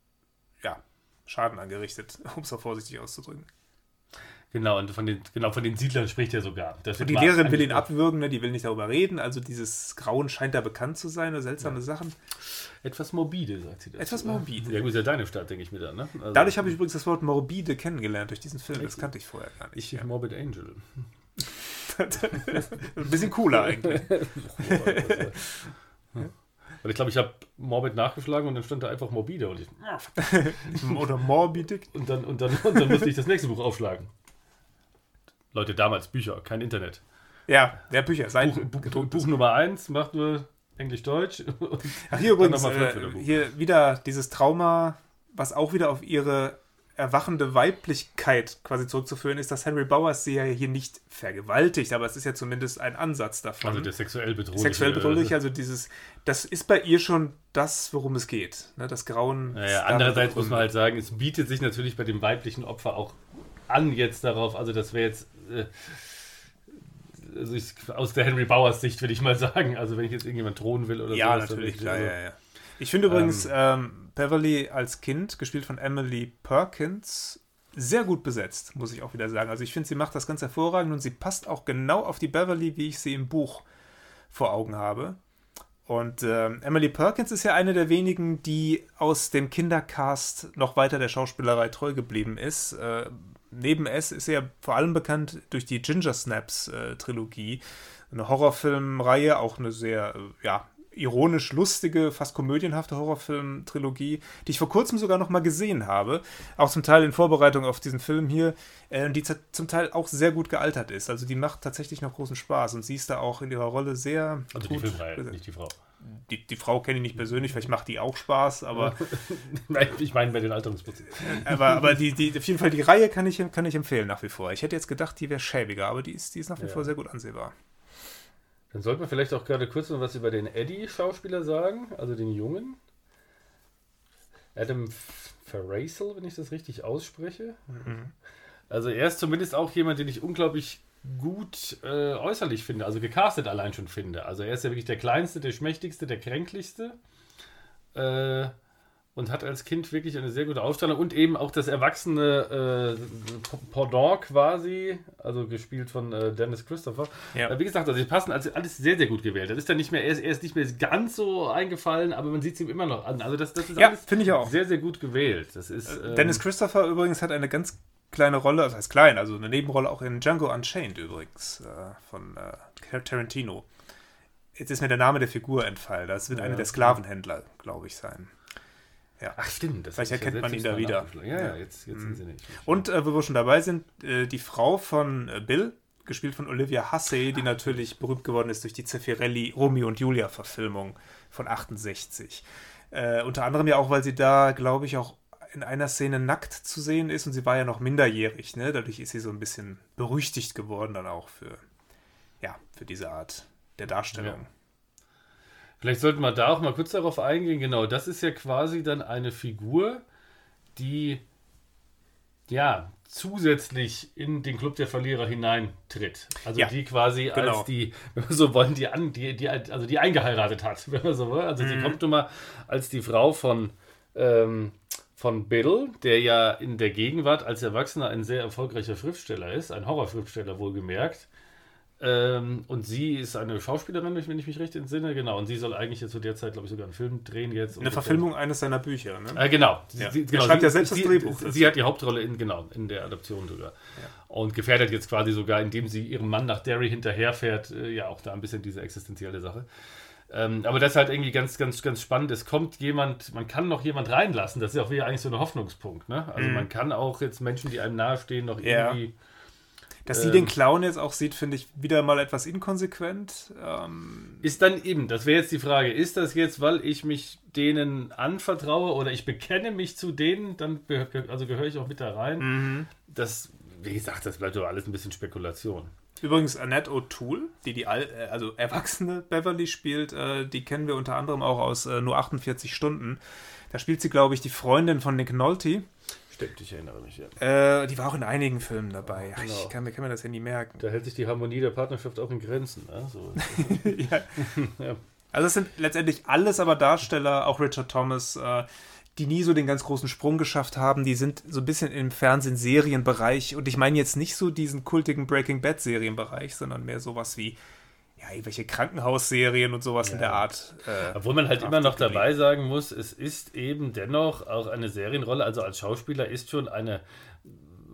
Schaden angerichtet, um es auch vorsichtig auszudrücken. Genau, und von den Siedlern spricht er sogar. Und die Lehrerin will ihn abwürgen, ne? Die will nicht darüber reden. Also dieses Grauen scheint da bekannt zu sein, oder seltsame Sachen. Etwas morbide, sagt sie dazu. Etwas morbide. Ja gut, ist ja deine Stadt, denke ich mir dann. Ne? Also dadurch habe ich übrigens das Wort morbide kennengelernt durch diesen Film. Das kannte ich vorher gar nicht. Ich Morbid Angel. Ein bisschen cooler eigentlich. Weil ich glaube, ich habe Morbid nachgeschlagen und dann stand da einfach Morbide. Und Oder Moby Dick. Und dann musste ich das nächste Buch aufschlagen. Leute, damals Bücher, kein Internet. Ja, Bücher. Buch Nummer 1 macht nur Englisch-Deutsch. Ach, hier übrigens, hier wieder dieses Trauma, was auch wieder auf ihre erwachende Weiblichkeit quasi zurückzuführen ist, dass Henry Bowers sie ja hier nicht vergewaltigt, aber es ist ja zumindest ein Ansatz davon. Also der sexuell bedrohliche. Sexuell bedrohlich, also das ist bei ihr schon das, worum es geht. Ne? Das Grauen. Naja, andererseits muss man halt sagen, es bietet sich natürlich bei dem weiblichen Opfer auch an jetzt darauf, also das wäre jetzt aus der Henry Bowers Sicht, würde ich mal sagen, also wenn ich jetzt irgendjemand drohen will oder so. Ja, natürlich, klar, ja. Ich finde übrigens Beverly als Kind, gespielt von Emily Perkins, sehr gut besetzt, muss ich auch wieder sagen. Also ich finde, sie macht das ganz hervorragend und sie passt auch genau auf die Beverly, wie ich sie im Buch vor Augen habe. Und Emily Perkins ist ja eine der wenigen, die aus dem Kindercast noch weiter der Schauspielerei treu geblieben ist. Neben S ist sie ja vor allem bekannt durch die Ginger Snaps Trilogie, eine Horrorfilmreihe, auch eine sehr, ironisch lustige, fast komödienhafte Horrorfilm-Trilogie, die ich vor kurzem sogar noch mal gesehen habe, auch zum Teil in Vorbereitung auf diesen Film hier, die zum Teil auch sehr gut gealtert ist. Also die macht tatsächlich noch großen Spaß und sie ist da auch in ihrer Rolle sehr also gut. Die Filmreihe, nicht die Frau. Die Frau kenne ich nicht persönlich, vielleicht macht die auch Spaß, aber... Ich meine bei den Alterungsprozessen. aber auf jeden Fall die Reihe kann ich empfehlen nach wie vor. Ich hätte jetzt gedacht, die wäre schäbiger, aber die ist nach wie vor sehr gut ansehbar. Dann sollten wir vielleicht auch gerade kurz noch was über den Eddie-Schauspieler sagen, also den Jungen. Adam Farrasel, wenn ich das richtig ausspreche. Mhm. Also er ist zumindest auch jemand, den ich unglaublich gut äußerlich finde, also gecastet allein schon finde. Also er ist ja wirklich der Kleinste, der Schmächtigste, der Kränklichste. Und hat als Kind wirklich eine sehr gute Ausstrahlung und eben auch das erwachsene Pendant quasi, also gespielt von Dennis Christopher. Ja. Wie gesagt, also die passen alles sehr, sehr gut gewählt. Das ist dann nicht mehr, er ist nicht mehr ganz so eingefallen, aber man sieht es ihm immer noch an. Also das ist alles finde ich auch. Sehr, sehr gut gewählt. Das ist, Dennis Christopher übrigens hat eine ganz kleine Rolle, das heißt klein, also eine Nebenrolle auch in Django Unchained übrigens, von Tarantino. Jetzt ist mir der Name der Figur entfallen. Das wird einer der Sklavenhändler, glaube ich, sein. Ja. Ach stimmt. Vielleicht erkennt man ihn da wieder. Ja, jetzt sind sie nicht. Und wo wir schon dabei sind, die Frau von Bill, gespielt von Olivia Hussey, die natürlich berühmt geworden ist durch die Zeffirelli Romeo und Julia Verfilmung von 68. Unter anderem ja auch, weil sie da, glaube ich, auch in einer Szene nackt zu sehen ist und sie war ja noch minderjährig. Ne? Dadurch ist sie so ein bisschen berüchtigt geworden dann auch für diese Art der Darstellung. Ja. Vielleicht sollten wir da auch mal kurz darauf eingehen. Genau, das ist ja quasi dann eine Figur, die zusätzlich in den Club der Verlierer hineintritt. Also die quasi als die, wenn wir so wollen, die eingeheiratet hat, wenn wir so wollen. Also die kommt nun mal als die Frau von Bill, der ja in der Gegenwart als Erwachsener ein sehr erfolgreicher Schriftsteller ist, ein Horrorschriftsteller wohlgemerkt. Und sie ist eine Schauspielerin, wenn ich mich recht entsinne, genau. Und sie soll eigentlich jetzt zu der Zeit, glaube ich, sogar einen Film drehen jetzt. Eine Verfilmung eines seiner Bücher, ne? Genau. Er schreibt ja selbst das Drehbuch. Sie hat die Hauptrolle in der Adaption sogar. Ja. Und gefährdet jetzt quasi sogar, indem sie ihrem Mann nach Derry hinterherfährt, auch da ein bisschen diese existenzielle Sache. Aber das ist halt irgendwie ganz, ganz, ganz spannend. Es kommt jemand, man kann noch jemand reinlassen. Das ist ja auch wieder eigentlich so ein Hoffnungspunkt, ne? Also man kann auch jetzt Menschen, die einem nahestehen, noch irgendwie... Dass sie den Clown jetzt auch sieht, finde ich wieder mal etwas inkonsequent. Ist dann eben, das wäre jetzt die Frage, ist das jetzt, weil ich mich denen anvertraue oder ich bekenne mich zu denen, dann gehöre ich auch mit da rein. Mhm. Das, wie gesagt, das bleibt doch alles ein bisschen Spekulation. Übrigens Annette O'Toole, die also erwachsene Beverly spielt, die kennen wir unter anderem auch aus Nur 48 Stunden. Da spielt sie, glaube ich, die Freundin von Nick Nolte. Stimmt, ich erinnere mich, die war auch in einigen Filmen dabei. Ach, ich kann mir das ja nie merken. Da hält sich die Harmonie der Partnerschaft auch in Grenzen. Ne? So. Ja. Also es sind letztendlich alles aber Darsteller, auch Richard Thomas, die nie so den ganz großen Sprung geschafft haben. Die sind so ein bisschen im Fernsehen-Serienbereich. Und ich meine jetzt nicht so diesen kultigen Breaking Bad-Serienbereich, sondern mehr sowas wie irgendwelche Krankenhausserien und sowas in der Art. Obwohl man halt immer noch dabei sagen muss, es ist eben dennoch auch eine Serienrolle, also als Schauspieler ist schon eine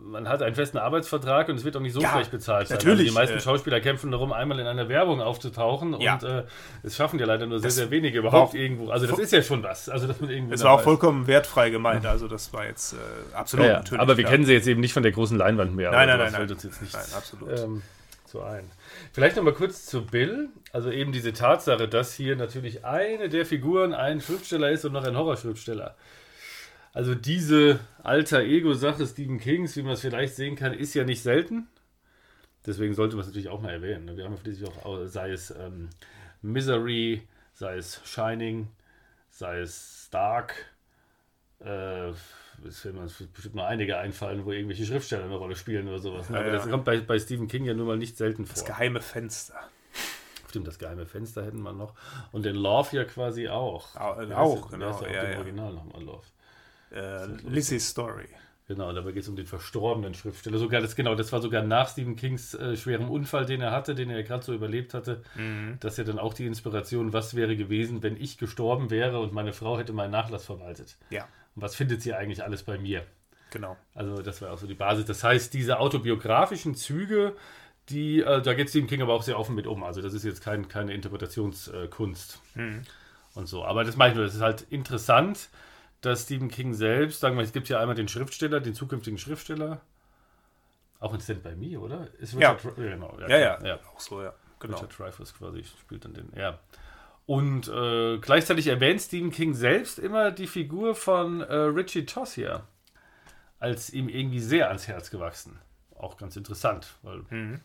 man hat einen festen Arbeitsvertrag und es wird auch nicht so schlecht bezahlt. Natürlich. Also die meisten Schauspieler kämpfen darum, einmal in einer Werbung aufzutauchen und es schaffen ja leider nur sehr wenige überhaupt irgendwo. Also das ist ja schon was. Also, dass man irgendwo es war auch vollkommen wertfrei gemeint, also das war jetzt absolut natürlich. Aber wir kennen sie jetzt eben nicht von der großen Leinwand mehr. Nein. Das fällt uns jetzt nicht absolut. So ein. Vielleicht noch mal kurz zu Bill. Also eben diese Tatsache, dass hier natürlich eine der Figuren ein Schriftsteller ist und noch ein Horrorschriftsteller. Also diese Alter-Ego-Sache Stephen Kings, wie man es vielleicht sehen kann, ist ja nicht selten. Deswegen sollte man es natürlich auch mal erwähnen. Wir haben natürlich auch, sei es Misery, sei es Shining, sei es Dark. Es werden uns bestimmt noch einige einfallen, wo irgendwelche Schriftsteller eine Rolle spielen oder sowas. Aber das kommt bei Stephen King ja nun mal nicht selten vor. Das geheime Fenster. Stimmt, das geheime Fenster hätten wir noch. Und den Love ja quasi auch. Auch, genau. Ist ja auch im Original nochmal Love. Lizzie's Story. Genau, dabei geht es um den verstorbenen Schriftsteller. Das war sogar nach Stephen Kings schwerem Unfall, den er hatte, den er gerade so überlebt hatte. Das ist ja dann auch die Inspiration, was wäre gewesen, wenn ich gestorben wäre und meine Frau hätte meinen Nachlass verwaltet. Ja. Und was findet sie eigentlich alles bei mir? Genau. Also das war auch so die Basis. Das heißt, diese autobiografischen Züge, da geht Stephen King aber auch sehr offen mit um. Also das ist jetzt keine Interpretationskunst und so. Aber das meine ich nur, das ist halt interessant, dass Stephen King selbst, sagen wir, es gibt ja einmal den Schriftsteller, den zukünftigen Schriftsteller, auch in Stand By Me, oder? Ist Richard genau. Ja, auch so, ja. Genau. Richard Dreyfuss quasi spielt dann den, Und gleichzeitig erwähnt Stephen King selbst immer die Figur von Richie Tozier als ihm irgendwie sehr ans Herz gewachsen. Auch ganz interessant, weil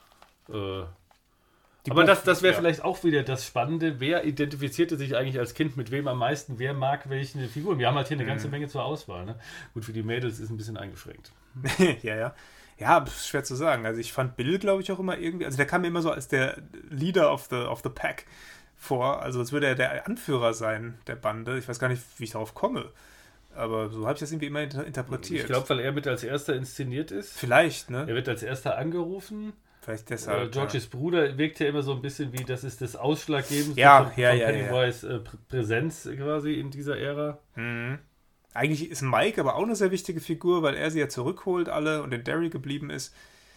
aber das wäre vielleicht auch wieder das Spannende. Wer identifizierte sich eigentlich als Kind mit wem am meisten? Wer mag welche Figuren? Wir haben halt hier eine ganze Menge zur Auswahl. Ne? Gut, für die Mädels ist ein bisschen eingeschränkt. Ja, schwer zu sagen. Also ich fand Bill, glaube ich, auch immer irgendwie, also der kam mir immer so als der Leader of the Pack vor. Also als würde er der Anführer sein der Bande. Ich weiß gar nicht, wie ich darauf komme. Aber so habe ich das irgendwie immer interpretiert. Ich glaube, weil er mit als erster inszeniert ist. Vielleicht, ne? Er wird als erster angerufen. Vielleicht deshalb. Georges Bruder wirkt ja immer so ein bisschen wie, das ist das Ausschlaggebendste von Pennywise Präsenz quasi in dieser Ära. Eigentlich ist Mike aber auch eine sehr wichtige Figur, weil er sie ja zurückholt alle und in Derry geblieben ist.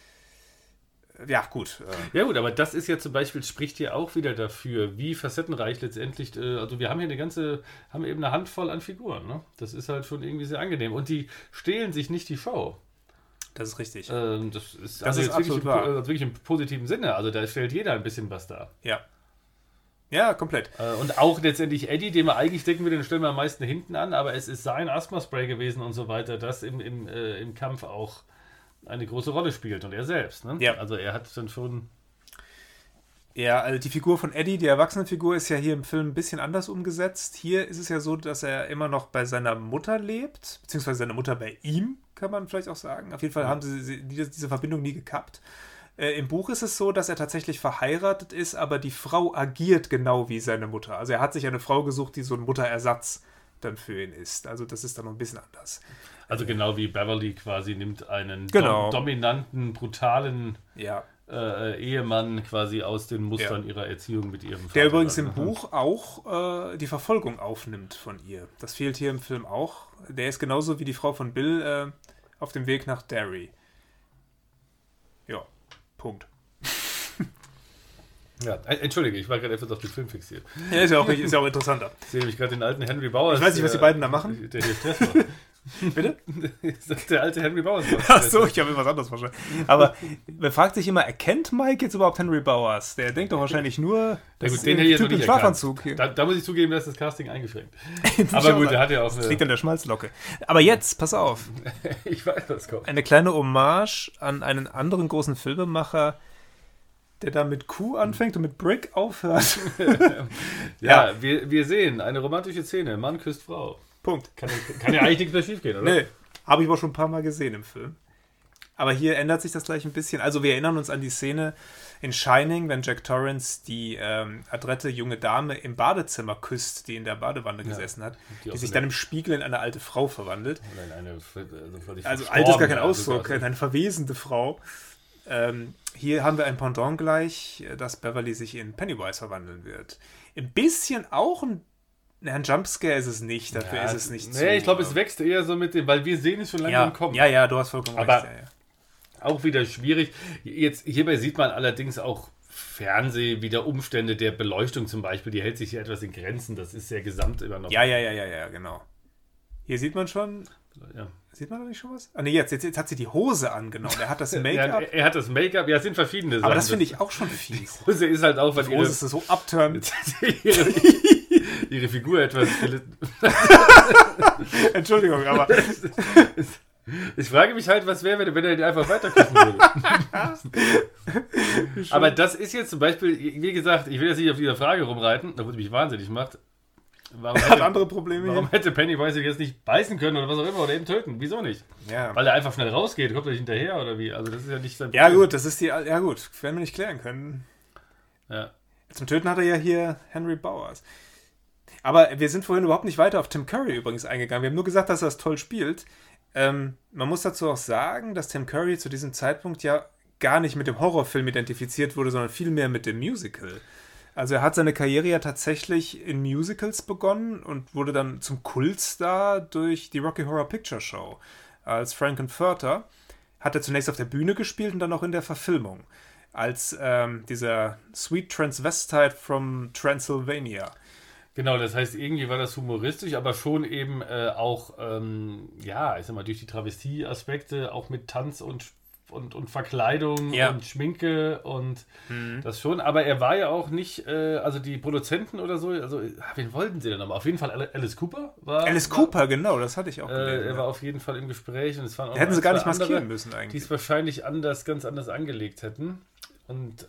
Ja, gut. Ja gut, aber das ist ja zum Beispiel, spricht ja auch wieder dafür, wie facettenreich letztendlich, also wir haben hier haben eben eine Handvoll an Figuren, ne? Das ist halt schon irgendwie sehr angenehm. Und die stehlen sich nicht die Show. Das ist richtig. Das ist absolut wahr. Wirklich im positiven Sinne. Also da stellt jeder ein bisschen was dar. Ja. Ja, komplett. Und auch letztendlich Eddie, den man eigentlich denken würde, den stellen wir am meisten hinten an, aber es ist sein Asthma-Spray gewesen und so weiter, das im Kampf auch eine große Rolle spielt. Und er selbst. Ne? Ja. Also er hat dann schon... Ja, also die Figur von Eddie, die Erwachsenenfigur, ist ja hier im Film ein bisschen anders umgesetzt. Hier ist es ja so, dass er immer noch bei seiner Mutter lebt, beziehungsweise seine Mutter bei ihm, kann man vielleicht auch sagen. Auf jeden Fall haben sie diese Verbindung nie gekappt. Im Buch ist es so, dass er tatsächlich verheiratet ist, aber die Frau agiert genau wie seine Mutter. Also er hat sich eine Frau gesucht, die so ein Mutterersatz dann für ihn ist. Also das ist dann noch ein bisschen anders. Also genau wie Beverly quasi nimmt einen dominanten, brutalen Ehemann quasi aus den Mustern ihrer Erziehung mit ihrem Vater. Der übrigens im Buch auch die Verfolgung aufnimmt von ihr. Das fehlt hier im Film auch. Der ist genauso wie die Frau von Bill auf dem Weg nach Derry. Ja, Punkt. Ja, entschuldige, ich war gerade etwas auf den Film fixiert. Ja, ist ja auch interessanter. Ich sehe nämlich gerade den alten Henry Bowers. Ich weiß nicht, was die beiden da machen. Der hier Stress macht. Bitte? Das ist der alte Henry Bowers. Achso, ich habe mir was anderes verstanden. Aber man fragt sich immer, erkennt Mike jetzt überhaupt Henry Bowers? Der denkt doch wahrscheinlich nur, das ist den Typ im Schlafanzug. Da muss ich zugeben, dass das Casting eingeschränkt. Aber gut, der hat ja auch... Das liegt an der Schmalzlocke. Aber jetzt, pass auf. Ich weiß, was kommt. Eine kleine Hommage an einen anderen großen Filmemacher, der da mit Q anfängt und mit Brick aufhört. Ja, wir sehen eine romantische Szene. Mann küsst Frau. Punkt. Kann ja eigentlich nichts mehr schief gehen, oder? Nee, habe ich aber schon ein paar Mal gesehen im Film. Aber hier ändert sich das gleich ein bisschen. Also wir erinnern uns an die Szene in Shining, wenn Jack Torrance die adrette junge Dame im Badezimmer küsst, die in der Badewanne gesessen hat, die sich dann im Spiegel in eine alte Frau verwandelt. Also alt ist gar kein Ausdruck, eine verwesende Frau. Hier haben wir ein Pendant gleich, dass Beverly sich in Pennywise verwandeln wird. Ein bisschen auch ein Jumpscare ist es nicht, dafür ist es nicht Nee, ich glaube, es wächst eher so mit dem, weil wir sehen es schon langsam kommen. Ja, du hast vollkommen recht. Aber auch wieder schwierig. Jetzt, hierbei sieht man allerdings auch Fernseh, wieder Umstände der Beleuchtung zum Beispiel, die hält sich hier etwas in Grenzen. Das ist sehr gesamt immer noch. Ja, genau. Hier sieht man schon... Ja. Sieht man da nicht schon was? Ah, nee, jetzt hat sie die Hose angenommen. Er hat das Make-up. Ja, er hat das Make-up. Ja, es sind verschiedene Sachen. Aber das finde ich auch schon fies. Die Hose ist halt auch, weil die Hose ist so abturnt. ihre Figur etwas... Entschuldigung, aber... Ich frage mich halt, was wäre, wenn er den einfach weitergucken würde. Aber das ist jetzt zum Beispiel, wie gesagt, ich will jetzt nicht auf dieser Frage rumreiten, obwohl es mich wahnsinnig macht. Er hat andere Probleme. Warum hätte Pennywise jetzt nicht beißen können oder was auch immer oder eben töten? Wieso nicht? Ja. Weil er einfach schnell rausgeht, kommt er nicht hinterher oder wie? Also das ist ja nicht sein Problem. Ja gut, das ist werden wir nicht klären können. Ja. Zum Töten hat er ja hier Henry Bowers. Aber wir sind vorhin überhaupt nicht weiter auf Tim Curry übrigens eingegangen. Wir haben nur gesagt, dass er es toll spielt. Man muss dazu auch sagen, dass Tim Curry zu diesem Zeitpunkt ja gar nicht mit dem Horrorfilm identifiziert wurde, sondern vielmehr mit dem Musical. Also er hat seine Karriere ja tatsächlich in Musicals begonnen und wurde dann zum Kultstar durch die Rocky Horror Picture Show. Als Frankenfurter hat er zunächst auf der Bühne gespielt und dann auch in der Verfilmung. Als dieser Sweet Transvestite from Transylvania. Genau, das heißt, irgendwie war das humoristisch, aber schon eben auch, ich sag mal, durch die Travestie-Aspekte, auch mit Tanz und Verkleidung und Schminke und das schon. Aber er war ja auch nicht, also die Produzenten oder so, also wen wollten sie denn nochmal? Auf jeden Fall Alice Cooper war... Alice Cooper, genau, das hatte ich auch gelesen. Er war auf jeden Fall im Gespräch und es waren auch hätten sie gar nicht maskieren müssen eigentlich. Die es wahrscheinlich ganz anders angelegt hätten. Und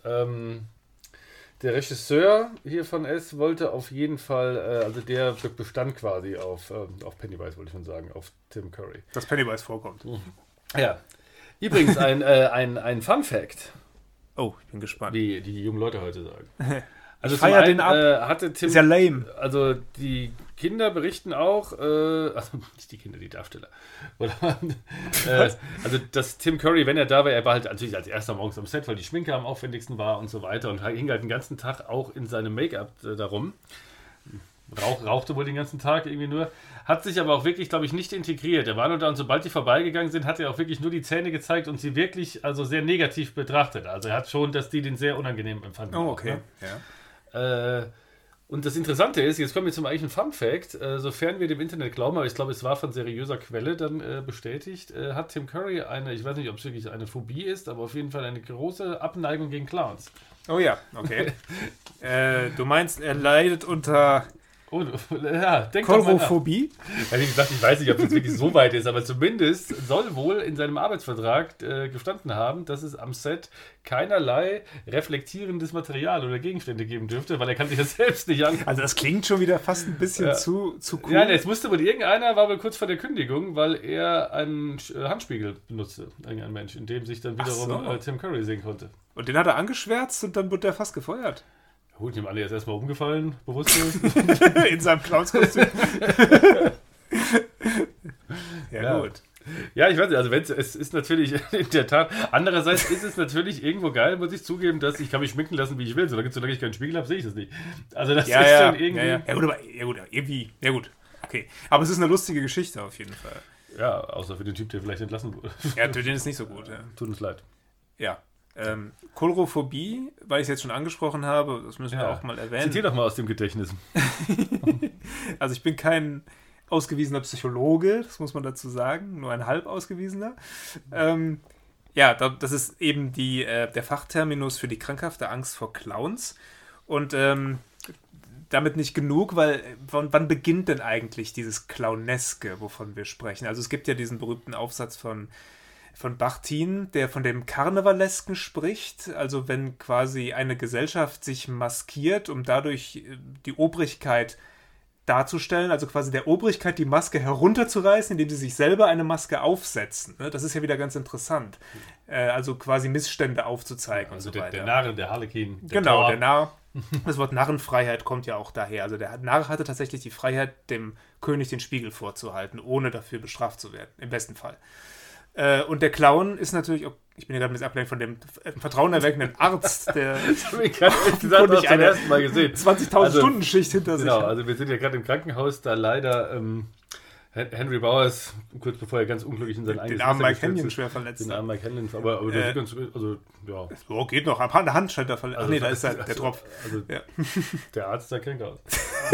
der Regisseur hier von S wollte auf jeden Fall, also der bestand quasi auf Pennywise, wollte ich schon sagen, auf Tim Curry. Dass Pennywise vorkommt. Ja. Übrigens ein Fun Fact. Oh, ich bin gespannt. Wie die jungen Leute heute sagen. Also feier den ab. Hatte Tim, ist ja lame. Also die Kinder berichten auch, also nicht die Kinder, die Darsteller. Also dass Tim Curry, wenn er da war, er war halt natürlich als erster morgens am Set, weil die Schminke am aufwendigsten war und so weiter und hing halt den ganzen Tag auch in seinem Make-up darum. Rauchte wohl den ganzen Tag irgendwie nur. Hat sich aber auch wirklich, glaube ich, nicht integriert. Er war nur da und sobald die vorbeigegangen sind, hat er auch wirklich nur die Zähne gezeigt und sie wirklich also sehr negativ betrachtet. Also er hat schon, dass die den sehr unangenehm empfanden. Oh, okay. Auch, ne? Ja. Und das Interessante ist, jetzt kommen wir zum eigentlichen Fun-Fact, sofern wir dem Internet glauben, aber ich glaube, es war von seriöser Quelle dann bestätigt, hat Tim Curry ich weiß nicht, ob es wirklich eine Phobie ist, aber auf jeden Fall eine große Abneigung gegen Clowns. Oh ja, okay. Du meinst, er leidet unter... Kolrophobie? Ja, wie gesagt, ich weiß nicht, ob es wirklich so weit ist, aber zumindest soll wohl in seinem Arbeitsvertrag gestanden haben, dass es am Set keinerlei reflektierendes Material oder Gegenstände geben dürfte, weil er kann sich das selbst nicht angucken. Also das klingt schon wieder fast ein bisschen zu cool. Ja, jetzt musste wohl war wohl kurz vor der Kündigung, weil er einen Handspiegel benutzte, irgendein Mensch, in dem sich dann wiederum Tim Curry sehen konnte. Und den hat er angeschwärzt und dann wurde er fast gefeuert. Gut, dem alle jetzt erstmal umgefallen, bewusstlos. In seinem Clownskostüm. Ja, gut. Ja, ich weiß nicht, also es ist natürlich in der Tat, andererseits ist es natürlich irgendwo geil, muss ich zugeben, dass ich kann mich schminken lassen, wie ich will, solange ich keinen Spiegel habe, sehe ich das nicht. Also das ist schon irgendwie... Ja gut, okay. Aber es ist eine lustige Geschichte auf jeden Fall. Ja, außer für den Typ, der vielleicht entlassen wurde. Ja, für den ist nicht so gut, ja. Tut uns leid. Ja. Kolrophobie, weil ich es jetzt schon angesprochen habe, das müssen wir auch mal erwähnen. Zitier doch mal aus dem Gedächtnis. Also ich bin kein ausgewiesener Psychologe, das muss man dazu sagen, nur ein halb ausgewiesener. Das ist eben der Fachterminus für die krankhafte Angst vor Clowns. Und damit nicht genug, weil wann beginnt denn eigentlich dieses Clowneske, wovon wir sprechen? Also es gibt ja diesen berühmten Aufsatz von Bachtin, der von dem Karnevalesken spricht, also wenn quasi eine Gesellschaft sich maskiert, um dadurch die Obrigkeit darzustellen, also quasi der Obrigkeit die Maske herunterzureißen, indem sie sich selber eine Maske aufsetzen. Das ist ja wieder ganz interessant. Also quasi Missstände aufzuzeigen und so weiter. Der Narr, der Harlekin. Genau, der Narr. Das Wort Narrenfreiheit kommt ja auch daher. Also der Narr hatte tatsächlich die Freiheit, dem König den Spiegel vorzuhalten, ohne dafür bestraft zu werden, im besten Fall. Und der Clown ist natürlich Ich bin ja gerade ein bisschen abgelenkt von dem vertrauenerweckenden Arzt, der ich habe zum ersten Mal gesehen. 20.000 Stunden Schicht hinter sich hat. Genau, also wir sind ja gerade im Krankenhaus, da leider Henry Bowers, kurz bevor er ganz unglücklich in sein eigenes den armen Mike Hanlon schwer verletzt. Den armen Mike Hanlon, aber der sieht ganz, also ja. Oh, geht noch, an der Hand scheint er verletzt. Ach nee, da ist der Tropf. Also der Arzt sah krank aus.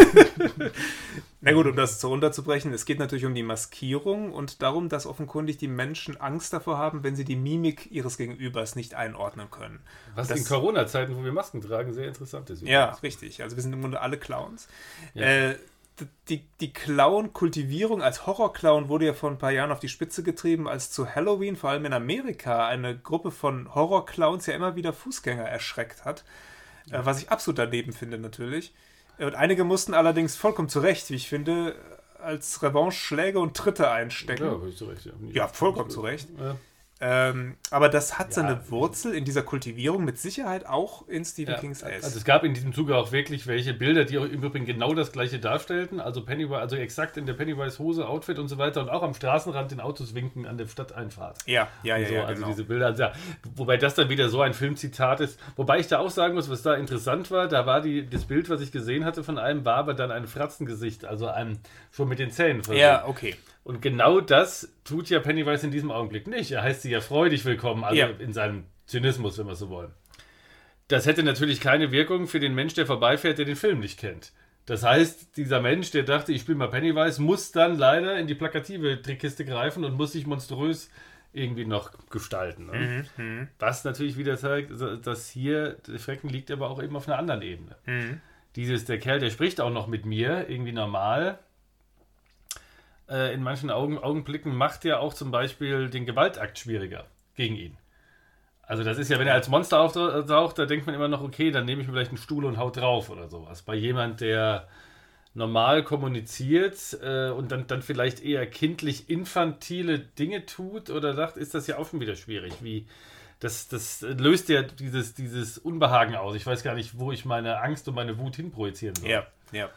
Na gut, um das so runterzubrechen, es geht natürlich um die Maskierung und darum, dass offenkundig die Menschen Angst davor haben, wenn sie die Mimik ihres Gegenübers nicht einordnen können. Was in Corona-Zeiten, wo wir Masken tragen, sehr interessant ist. Ja, richtig. Also wir sind im Grunde alle Clowns. Ja. Die Clown-Kultivierung als Horror-Clown wurde ja vor ein paar Jahren auf die Spitze getrieben, als zu Halloween, vor allem in Amerika, eine Gruppe von Horror-Clowns ja immer wieder Fußgänger erschreckt hat. Was ich absolut daneben finde natürlich. Und einige mussten allerdings vollkommen zu Recht, wie ich finde, als Revanche Schläge und Tritte einstecken. Ja, völlig zu Recht. Ja, vollkommen zu Recht. Ja. Aber das hat seine Wurzel in dieser Kultivierung mit Sicherheit auch in Stephen Kings S. Also es gab in diesem Zuge auch wirklich welche Bilder, die auch im Übrigen genau das gleiche darstellten. Also Pennywise, also exakt in der Pennywise-Hose, Outfit und so weiter und auch am Straßenrand den Autos winken an der Stadteinfahrt. Ja, also genau. Diese Bilder, also wobei das dann wieder so ein Filmzitat ist. Wobei ich da auch sagen muss, was da interessant war, da war das Bild, was ich gesehen hatte von einem, war aber dann ein Fratzengesicht, also einem schon mit den Zähnen versehen. Ja, okay. Und genau das tut ja Pennywise in diesem Augenblick nicht. Er heißt sie ja freudig willkommen, also in seinem Zynismus, wenn wir so wollen. Das hätte natürlich keine Wirkung für den Mensch, der vorbeifährt, der den Film nicht kennt. Das heißt, dieser Mensch, der dachte, ich spiele mal Pennywise, muss dann leider in die plakative Trickkiste greifen und muss sich monströs irgendwie noch gestalten. Ne? Was natürlich wieder zeigt, dass hier der Schrecken liegt, aber auch eben auf einer anderen Ebene. Der Kerl, der spricht auch noch mit mir, irgendwie normal. In manchen Augenblicken macht er auch zum Beispiel den Gewaltakt schwieriger gegen ihn. Also das ist ja, wenn er als Monster auftaucht, da denkt man immer noch, okay, dann nehme ich mir vielleicht einen Stuhl und hau drauf oder sowas. Bei jemand, der normal kommuniziert und dann vielleicht eher kindlich infantile Dinge tut oder sagt, ist das ja auch schon wieder schwierig. Das löst ja dieses Unbehagen aus. Ich weiß gar nicht, wo ich meine Angst und meine Wut hinprojizieren soll. Ja.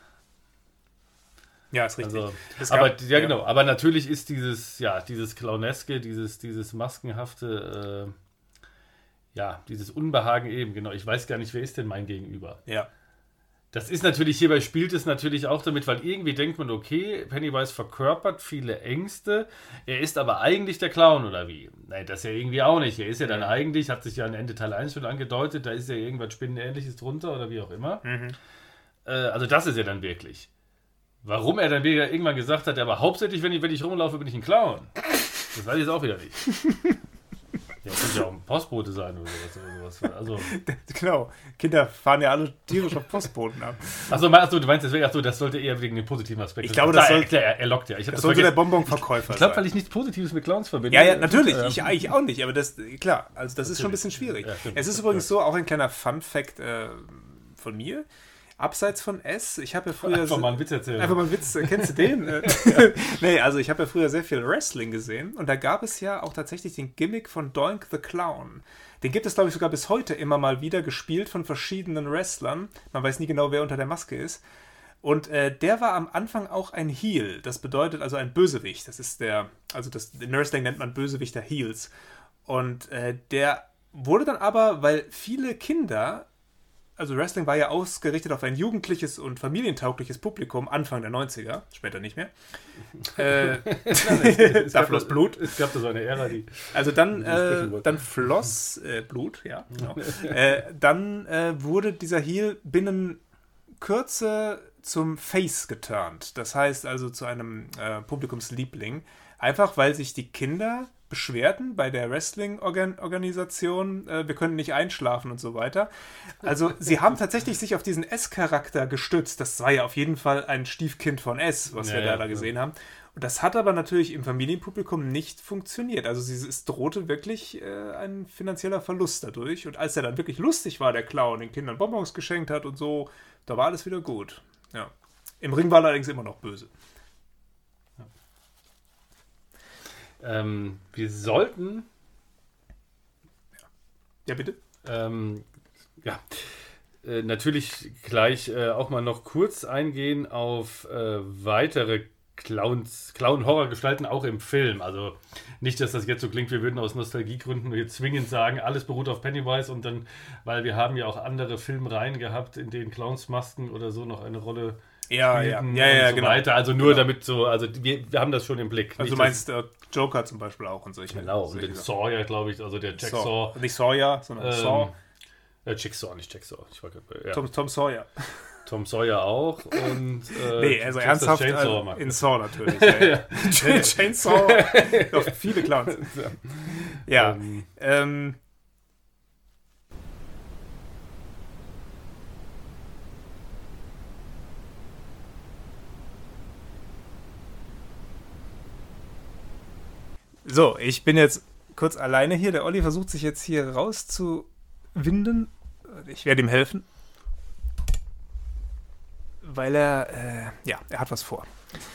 Ja, ist richtig. Also, genau. Aber natürlich ist dieses Clowneske, dieses Maskenhafte, dieses Unbehagen eben, genau. Ich weiß gar nicht, wer ist denn mein Gegenüber? Ja. Das ist natürlich, hierbei spielt es natürlich auch damit, weil irgendwie denkt man, okay, Pennywise verkörpert viele Ängste, er ist aber eigentlich der Clown, oder wie? Nein, das ja irgendwie auch nicht. Er ist ja dann eigentlich, hat sich ja an Ende Teil 1 schon angedeutet, da ist ja irgendwas Spinnenähnliches drunter oder wie auch immer. Also das ist ja dann wirklich. Warum er dann wieder irgendwann gesagt hat, aber hauptsächlich, wenn ich rumlaufe, bin ich ein Clown. Das weiß ich jetzt auch wieder nicht. Ja, könnte ja auch ein Postbote sein oder sowas. Also, genau. Kinder fahren ja alle tierisch auf Postboten ab. Achso, du meinst deswegen, das sollte eher wegen dem positiven Aspekt sein. Ich glaube, das sollte... Er lockt ja. Das sollte der Bonbonverkäufer sein. Ich glaube, weil ich nichts Positives mit Clowns verbinde. Ja, natürlich. Ich eigentlich auch nicht. Aber das, klar, also das ist schon ein bisschen schwierig. Ja, es ist übrigens so, auch ein kleiner Fun-Fact von mir. Abseits von S, ich habe ja früher... Einfach mal einen Witz erzählen. Einfach mal einen Witz, kennst du den? Nee, also ich habe ja früher sehr viel Wrestling gesehen und da gab es ja auch tatsächlich den Gimmick von Doink the Clown. Den gibt es, glaube ich, sogar bis heute immer mal wieder, gespielt von verschiedenen Wrestlern. Man weiß nie genau, wer unter der Maske ist. Und der war am Anfang auch ein Heel. Das bedeutet also ein Bösewicht. Das ist in Wrestling nennt man Bösewichter Heels. Und der wurde dann aber, weil viele Kinder... Also Wrestling war ja ausgerichtet auf ein jugendliches und familientaugliches Publikum Anfang der 90er, später nicht mehr. Da floss Blut. Es gab da so eine Ära, die... Also dann floss Blut, ja. Genau. Dann wurde dieser Heel binnen Kürze zum Face geturnt. Das heißt also zu einem Publikumsliebling. Einfach, weil sich die Kinder beschwerten bei der Wrestling-Organisation, wir können nicht einschlafen und so weiter. Also sie haben tatsächlich sich auf diesen S-Charakter gestützt. Das war ja auf jeden Fall ein Stiefkind von S, was wir da gesehen haben. Und das hat aber natürlich im Familienpublikum nicht funktioniert. Also es drohte wirklich ein finanzieller Verlust dadurch. Und als er dann wirklich lustig war, der Clown, den Kindern Bonbons geschenkt hat und so, da war alles wieder gut. Ja. Im Ring war er allerdings immer noch böse. Wir sollten... Ja, bitte? Natürlich gleich auch mal noch kurz eingehen auf weitere Clown-Horror-Gestalten auch im Film. Also nicht, dass das jetzt so klingt, wir würden aus Nostalgiegründen jetzt zwingend sagen, alles beruht auf Pennywise und dann, weil wir haben ja auch andere Filmreihen gehabt, in denen Clownsmasken oder so noch eine Rolle spielten und so genau. weiter. Also nur damit so, also wir haben das schon im Blick. Also nicht, du meinst Joker zum Beispiel auch und solche. Genau, und den Sawyer, glaube ich, also der Jigsaw. Nicht Sawyer, sondern Saw. Jigsaw, nicht Jigsaw. Tom Sawyer. Tom Sawyer auch und nee, also ernsthaft in Saw natürlich. Chainsaw, noch viele Clowns. Ja. So, ich bin jetzt kurz alleine hier. Der Olli versucht sich jetzt hier rauszuwinden. Ich werde ihm helfen. Weil er hat was vor.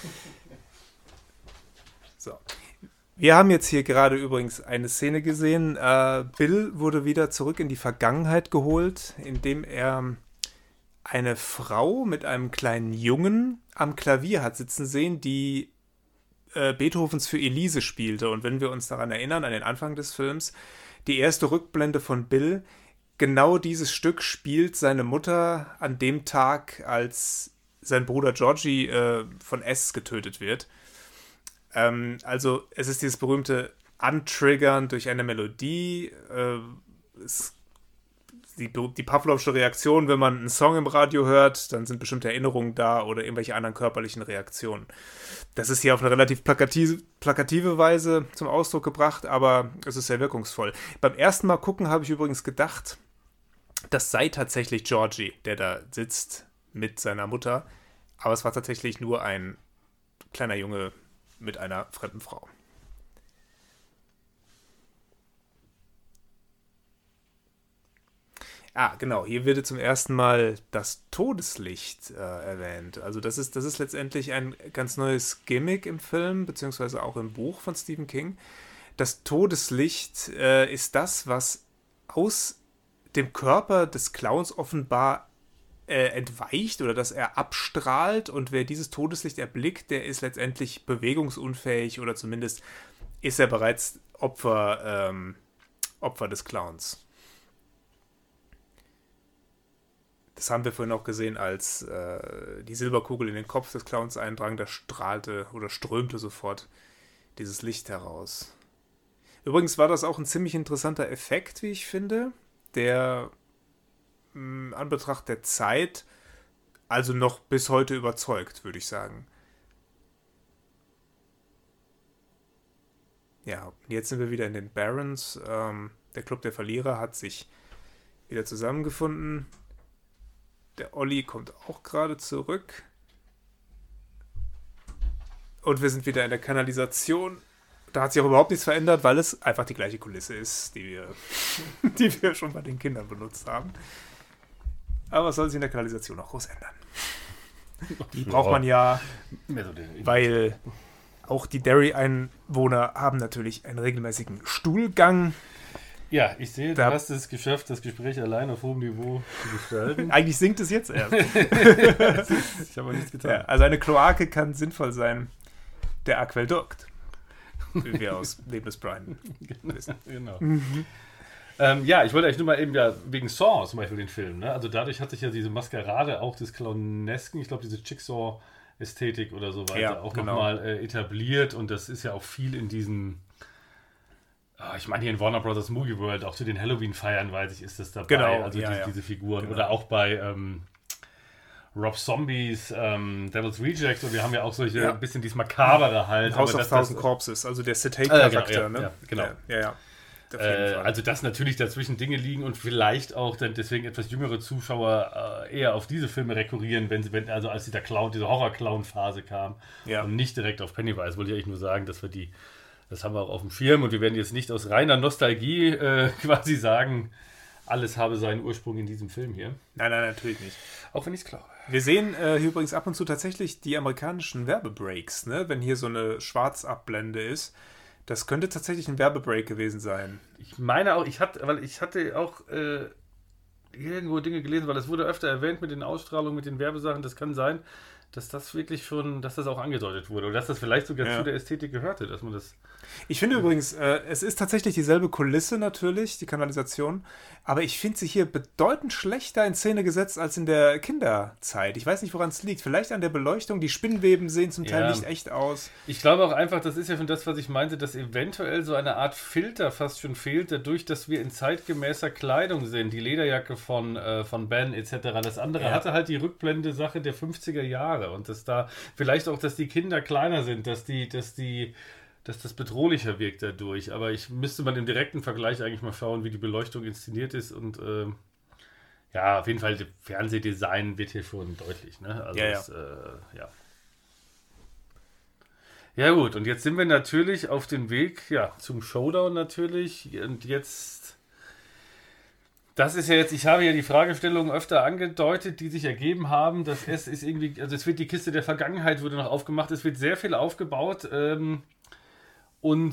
So. Wir haben jetzt hier gerade übrigens eine Szene gesehen. Bill wurde wieder zurück in die Vergangenheit geholt, indem er eine Frau mit einem kleinen Jungen am Klavier hat sitzen sehen, die Beethovens für Elise spielte. Und wenn wir uns daran erinnern, an den Anfang des Films, die erste Rückblende von Bill, genau dieses Stück spielt seine Mutter an dem Tag, als sein Bruder Georgie von S getötet wird. Also es ist dieses berühmte Antriggern durch eine Melodie. Die Pavlovsche Reaktion, wenn man einen Song im Radio hört, dann sind bestimmte Erinnerungen da oder irgendwelche anderen körperlichen Reaktionen. Das ist hier auf eine relativ plakative Weise zum Ausdruck gebracht, aber es ist sehr wirkungsvoll. Beim ersten Mal gucken habe ich übrigens gedacht, das sei tatsächlich Georgie, der da sitzt mit seiner Mutter, aber es war tatsächlich nur ein kleiner Junge mit einer fremden Frau. Genau, hier wird zum ersten Mal das Todeslicht erwähnt. Also das ist letztendlich ein ganz neues Gimmick im Film, beziehungsweise auch im Buch von Stephen King. Das Todeslicht ist das, was aus dem Körper des Clowns offenbar entweicht oder dass er abstrahlt, und wer dieses Todeslicht erblickt, der ist letztendlich bewegungsunfähig oder zumindest ist er bereits Opfer des Clowns. Das haben wir vorhin auch gesehen, als die Silberkugel in den Kopf des Clowns eindrang, da strahlte oder strömte sofort dieses Licht heraus. Übrigens war das auch ein ziemlich interessanter Effekt, wie ich finde, der an Betracht der Zeit also noch bis heute überzeugt, würde ich sagen. Ja, jetzt sind wir wieder in den Barrens. Der Club der Verlierer hat sich wieder zusammengefunden. Der Olli kommt auch gerade zurück. Und wir sind wieder in der Kanalisation. Da hat sich auch überhaupt nichts verändert, weil es einfach die gleiche Kulisse ist, die wir schon bei den Kindern benutzt haben. Aber was soll sich in der Kanalisation noch groß ändern? Die braucht man ja, weil auch die Derry-Einwohner haben natürlich einen regelmäßigen Stuhlgang. Ja, ich sehe, du hast es geschafft, das Gespräch allein auf hohem Niveau zu gestalten. Eigentlich sinkt es jetzt erst. Ich habe aber nichts getan. Ja, also eine Kloake kann sinnvoll sein. Der Aquädukt. Wie wir aus Leben des Brian wissen. Genau. Ja, ich wollte eigentlich nur mal eben, wegen Saw zum Beispiel den Film, ne? Also dadurch hat sich ja diese Maskerade auch des Clownesken, ich glaube diese Jigsaw-Ästhetik oder so weiter auch nochmal etabliert, und das ist ja auch viel in diesen, ich meine hier in Warner Brothers Movie World, auch zu den Halloween-Feiern, weiß ich, ist das dabei, genau, also diese Figuren, oder auch bei Rob Zombies, Devil's Reject, und wir haben ja auch solche, ein bisschen dieses Makabere halt. House of Thousand Corpses, also der Sid Haig-Charakter, ne? Ja, genau. Ja. Also dass natürlich dazwischen Dinge liegen und vielleicht auch dann deswegen etwas jüngere Zuschauer eher auf diese Filme rekurrieren, als diese Horror-Clown-Phase kam, und nicht direkt auf Pennywise. Wollte ich eigentlich nur sagen, dass das haben wir auch auf dem Schirm, und wir werden jetzt nicht aus reiner Nostalgie quasi sagen, alles habe seinen Ursprung in diesem Film hier. Nein, natürlich nicht. Auch wenn ich es glaube. Wir sehen hier übrigens ab und zu tatsächlich die amerikanischen Werbebreaks, ne? Wenn hier so eine Schwarzablende ist. Das könnte tatsächlich ein Werbebreak gewesen sein. Ich meine auch, ich hatte auch irgendwo Dinge gelesen, weil das wurde öfter erwähnt mit den Ausstrahlungen, mit den Werbesachen. Das kann sein, dass das wirklich schon, dass das auch angedeutet wurde. Oder dass das vielleicht sogar zu der Ästhetik gehörte, dass man das... Ich finde übrigens, es ist tatsächlich dieselbe Kulisse natürlich, die Kanalisation, aber ich finde sie hier bedeutend schlechter in Szene gesetzt als in der Kinderzeit. Ich weiß nicht, woran es liegt. Vielleicht an der Beleuchtung. Die Spinnweben sehen zum Teil nicht echt aus. Ich glaube auch einfach, das ist ja schon das, was ich meinte, dass eventuell so eine Art Filter fast schon fehlt, dadurch, dass wir in zeitgemäßer Kleidung sind. Die Lederjacke von Ben etc. Das andere hatte halt die Rückblende-Sache der 50er Jahre und dass da vielleicht auch, dass die Kinder kleiner sind, dass das bedrohlicher wirkt dadurch. Aber ich müsste mal im direkten Vergleich eigentlich mal schauen, wie die Beleuchtung inszeniert ist. Und auf jeden Fall, das Fernsehdesign wird hier schon deutlich. Ne? Also Ja gut, und jetzt sind wir natürlich auf dem Weg zum Showdown natürlich. Und jetzt... Das ist ja jetzt, ich habe ja die Fragestellungen öfter angedeutet, die sich ergeben haben, dass es ist irgendwie, also es wird die Kiste der Vergangenheit wurde noch aufgemacht, es wird sehr viel aufgebaut und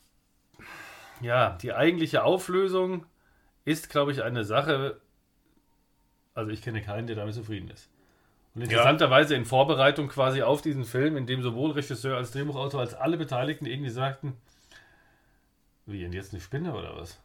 die eigentliche Auflösung ist, glaube ich, eine Sache, also ich kenne keinen, der damit zufrieden ist. Und interessanterweise in Vorbereitung quasi auf diesen Film, in dem sowohl Regisseur als Drehbuchautor als alle Beteiligten irgendwie sagten, wie, denn jetzt eine Spinne oder was?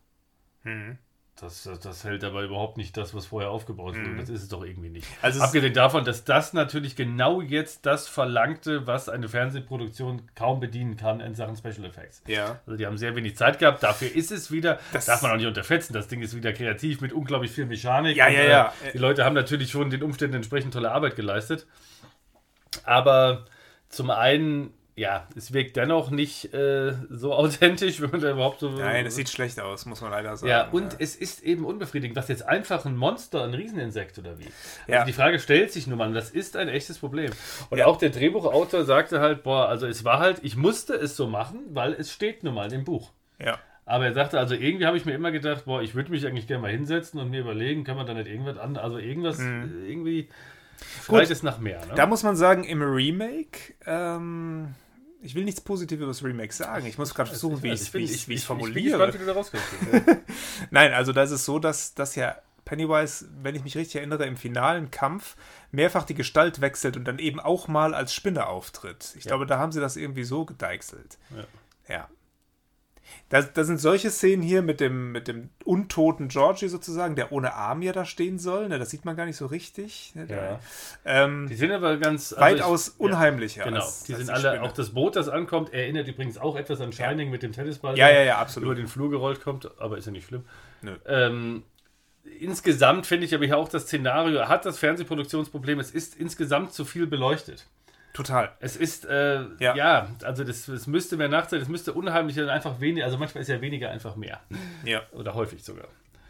Das hält aber überhaupt nicht das, was vorher aufgebaut wurde. Das ist es doch irgendwie nicht. Also abgesehen davon, dass das natürlich genau jetzt das verlangte, was eine Fernsehproduktion kaum bedienen kann in Sachen Special Effects. Ja. Also die haben sehr wenig Zeit gehabt. Dafür ist es wieder, das darf man auch nicht unterschätzen, das Ding ist wieder kreativ mit unglaublich viel Mechanik. Die Leute haben natürlich schon den Umständen entsprechend tolle Arbeit geleistet. Aber zum einen... es wirkt dennoch nicht so authentisch, wenn man da überhaupt so... Nein, es sieht schlecht aus, muss man leider sagen. Ja, und es ist eben unbefriedigend. Was jetzt einfach ein Monster, ein Rieseninsekt oder wie? Also die Frage stellt sich nun mal, das ist ein echtes Problem. Und auch der Drehbuchautor sagte halt, also es war halt, ich musste es so machen, weil es steht nun mal im Buch. Ja. Aber er sagte, also irgendwie habe ich mir immer gedacht, ich würde mich eigentlich gerne mal hinsetzen und mir überlegen, kann man da nicht irgendwas irgendwie schreit es nach mehr. Ne? Da muss man sagen, im Remake... ich will nichts Positives über das Remake sagen. Ich muss gerade versuchen, wie ich es formuliere. Ich bin gespannt, wie du da rauskommst. Nein, also da ist es so, dass Pennywise, wenn ich mich richtig erinnere, im finalen Kampf mehrfach die Gestalt wechselt und dann eben auch mal als Spinne auftritt. Ich glaube, da haben sie das irgendwie so gedeichselt. Ja. Da sind solche Szenen hier mit dem untoten Georgie sozusagen, der ohne Arm ja da stehen soll. Ne, das sieht man gar nicht so richtig. Ne, die sind aber ganz... weitaus unheimlicher. Genau, die sind alle... Spinne. Auch das Boot, das ankommt, erinnert übrigens auch etwas an Shining mit dem Tennisball. Ja, absolut. Über den Flur gerollt kommt, aber ist ja nicht schlimm. Nö. Insgesamt finde ich aber hier auch das Szenario, hat das Fernsehproduktionsproblem, es ist insgesamt zu viel beleuchtet. Total. Es ist, also das müsste mehr Nacht sein, es müsste unheimlich einfach weniger, also manchmal ist ja weniger einfach mehr. Ja. Oder häufig sogar.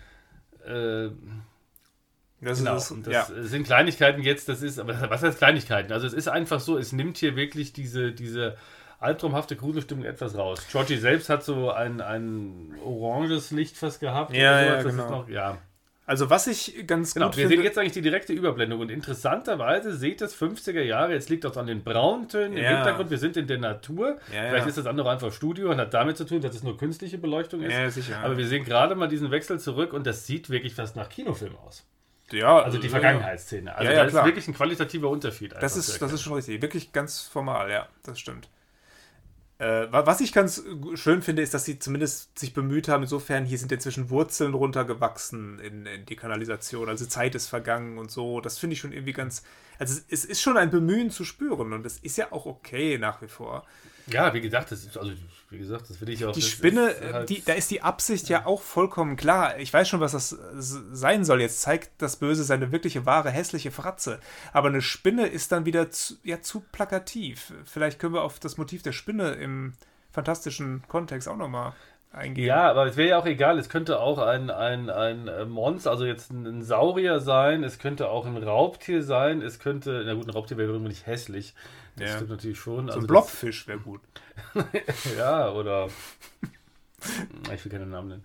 Das sind Kleinigkeiten jetzt, aber was heißt Kleinigkeiten? Also es ist einfach so, es nimmt hier wirklich diese albtraumhafte Gruselstimmung etwas raus. Georgie selbst hat so ein oranges Licht fast gehabt. Genau. Also was ich ganz gut finde... Wir sehen jetzt eigentlich die direkte Überblendung und interessanterweise seht das 50er Jahre, jetzt liegt das an den Brauntönen im Hintergrund, wir sind in der Natur, vielleicht ist das andere einfach Studio und hat damit zu tun, dass es nur künstliche Beleuchtung ist, sicher. Aber wir sehen gerade mal diesen Wechsel zurück und das sieht wirklich fast nach Kinofilm aus. Ja, also die Vergangenheitsszene. Also da ist wirklich ein qualitativer Unterschied. Das ist schon richtig, wirklich ganz formal, ja, das stimmt. Was ich ganz schön finde, ist, dass sie zumindest sich bemüht haben, insofern, hier sind inzwischen Wurzeln runtergewachsen in die Kanalisation, also Zeit ist vergangen und so, das finde ich schon irgendwie ganz, also es ist schon ein Bemühen zu spüren und das ist ja auch okay nach wie vor. Ja, wie gesagt, das will ich auch... Die Spinne, da ist die Absicht ja auch vollkommen klar. Ich weiß schon, was das sein soll. Jetzt zeigt das Böse seine wirkliche, wahre, hässliche Fratze. Aber eine Spinne ist dann wieder zu plakativ. Vielleicht können wir auf das Motiv der Spinne im fantastischen Kontext auch nochmal eingehen. Ja, aber es wäre ja auch egal. Es könnte auch ein Monster, also jetzt ein Saurier sein. Es könnte auch ein Raubtier sein. Es könnte, na gut, ein Raubtier wäre nicht hässlich. Das stimmt natürlich schon. So ein Blobfisch wäre gut. Ja, oder... Ich will keine Namen nennen.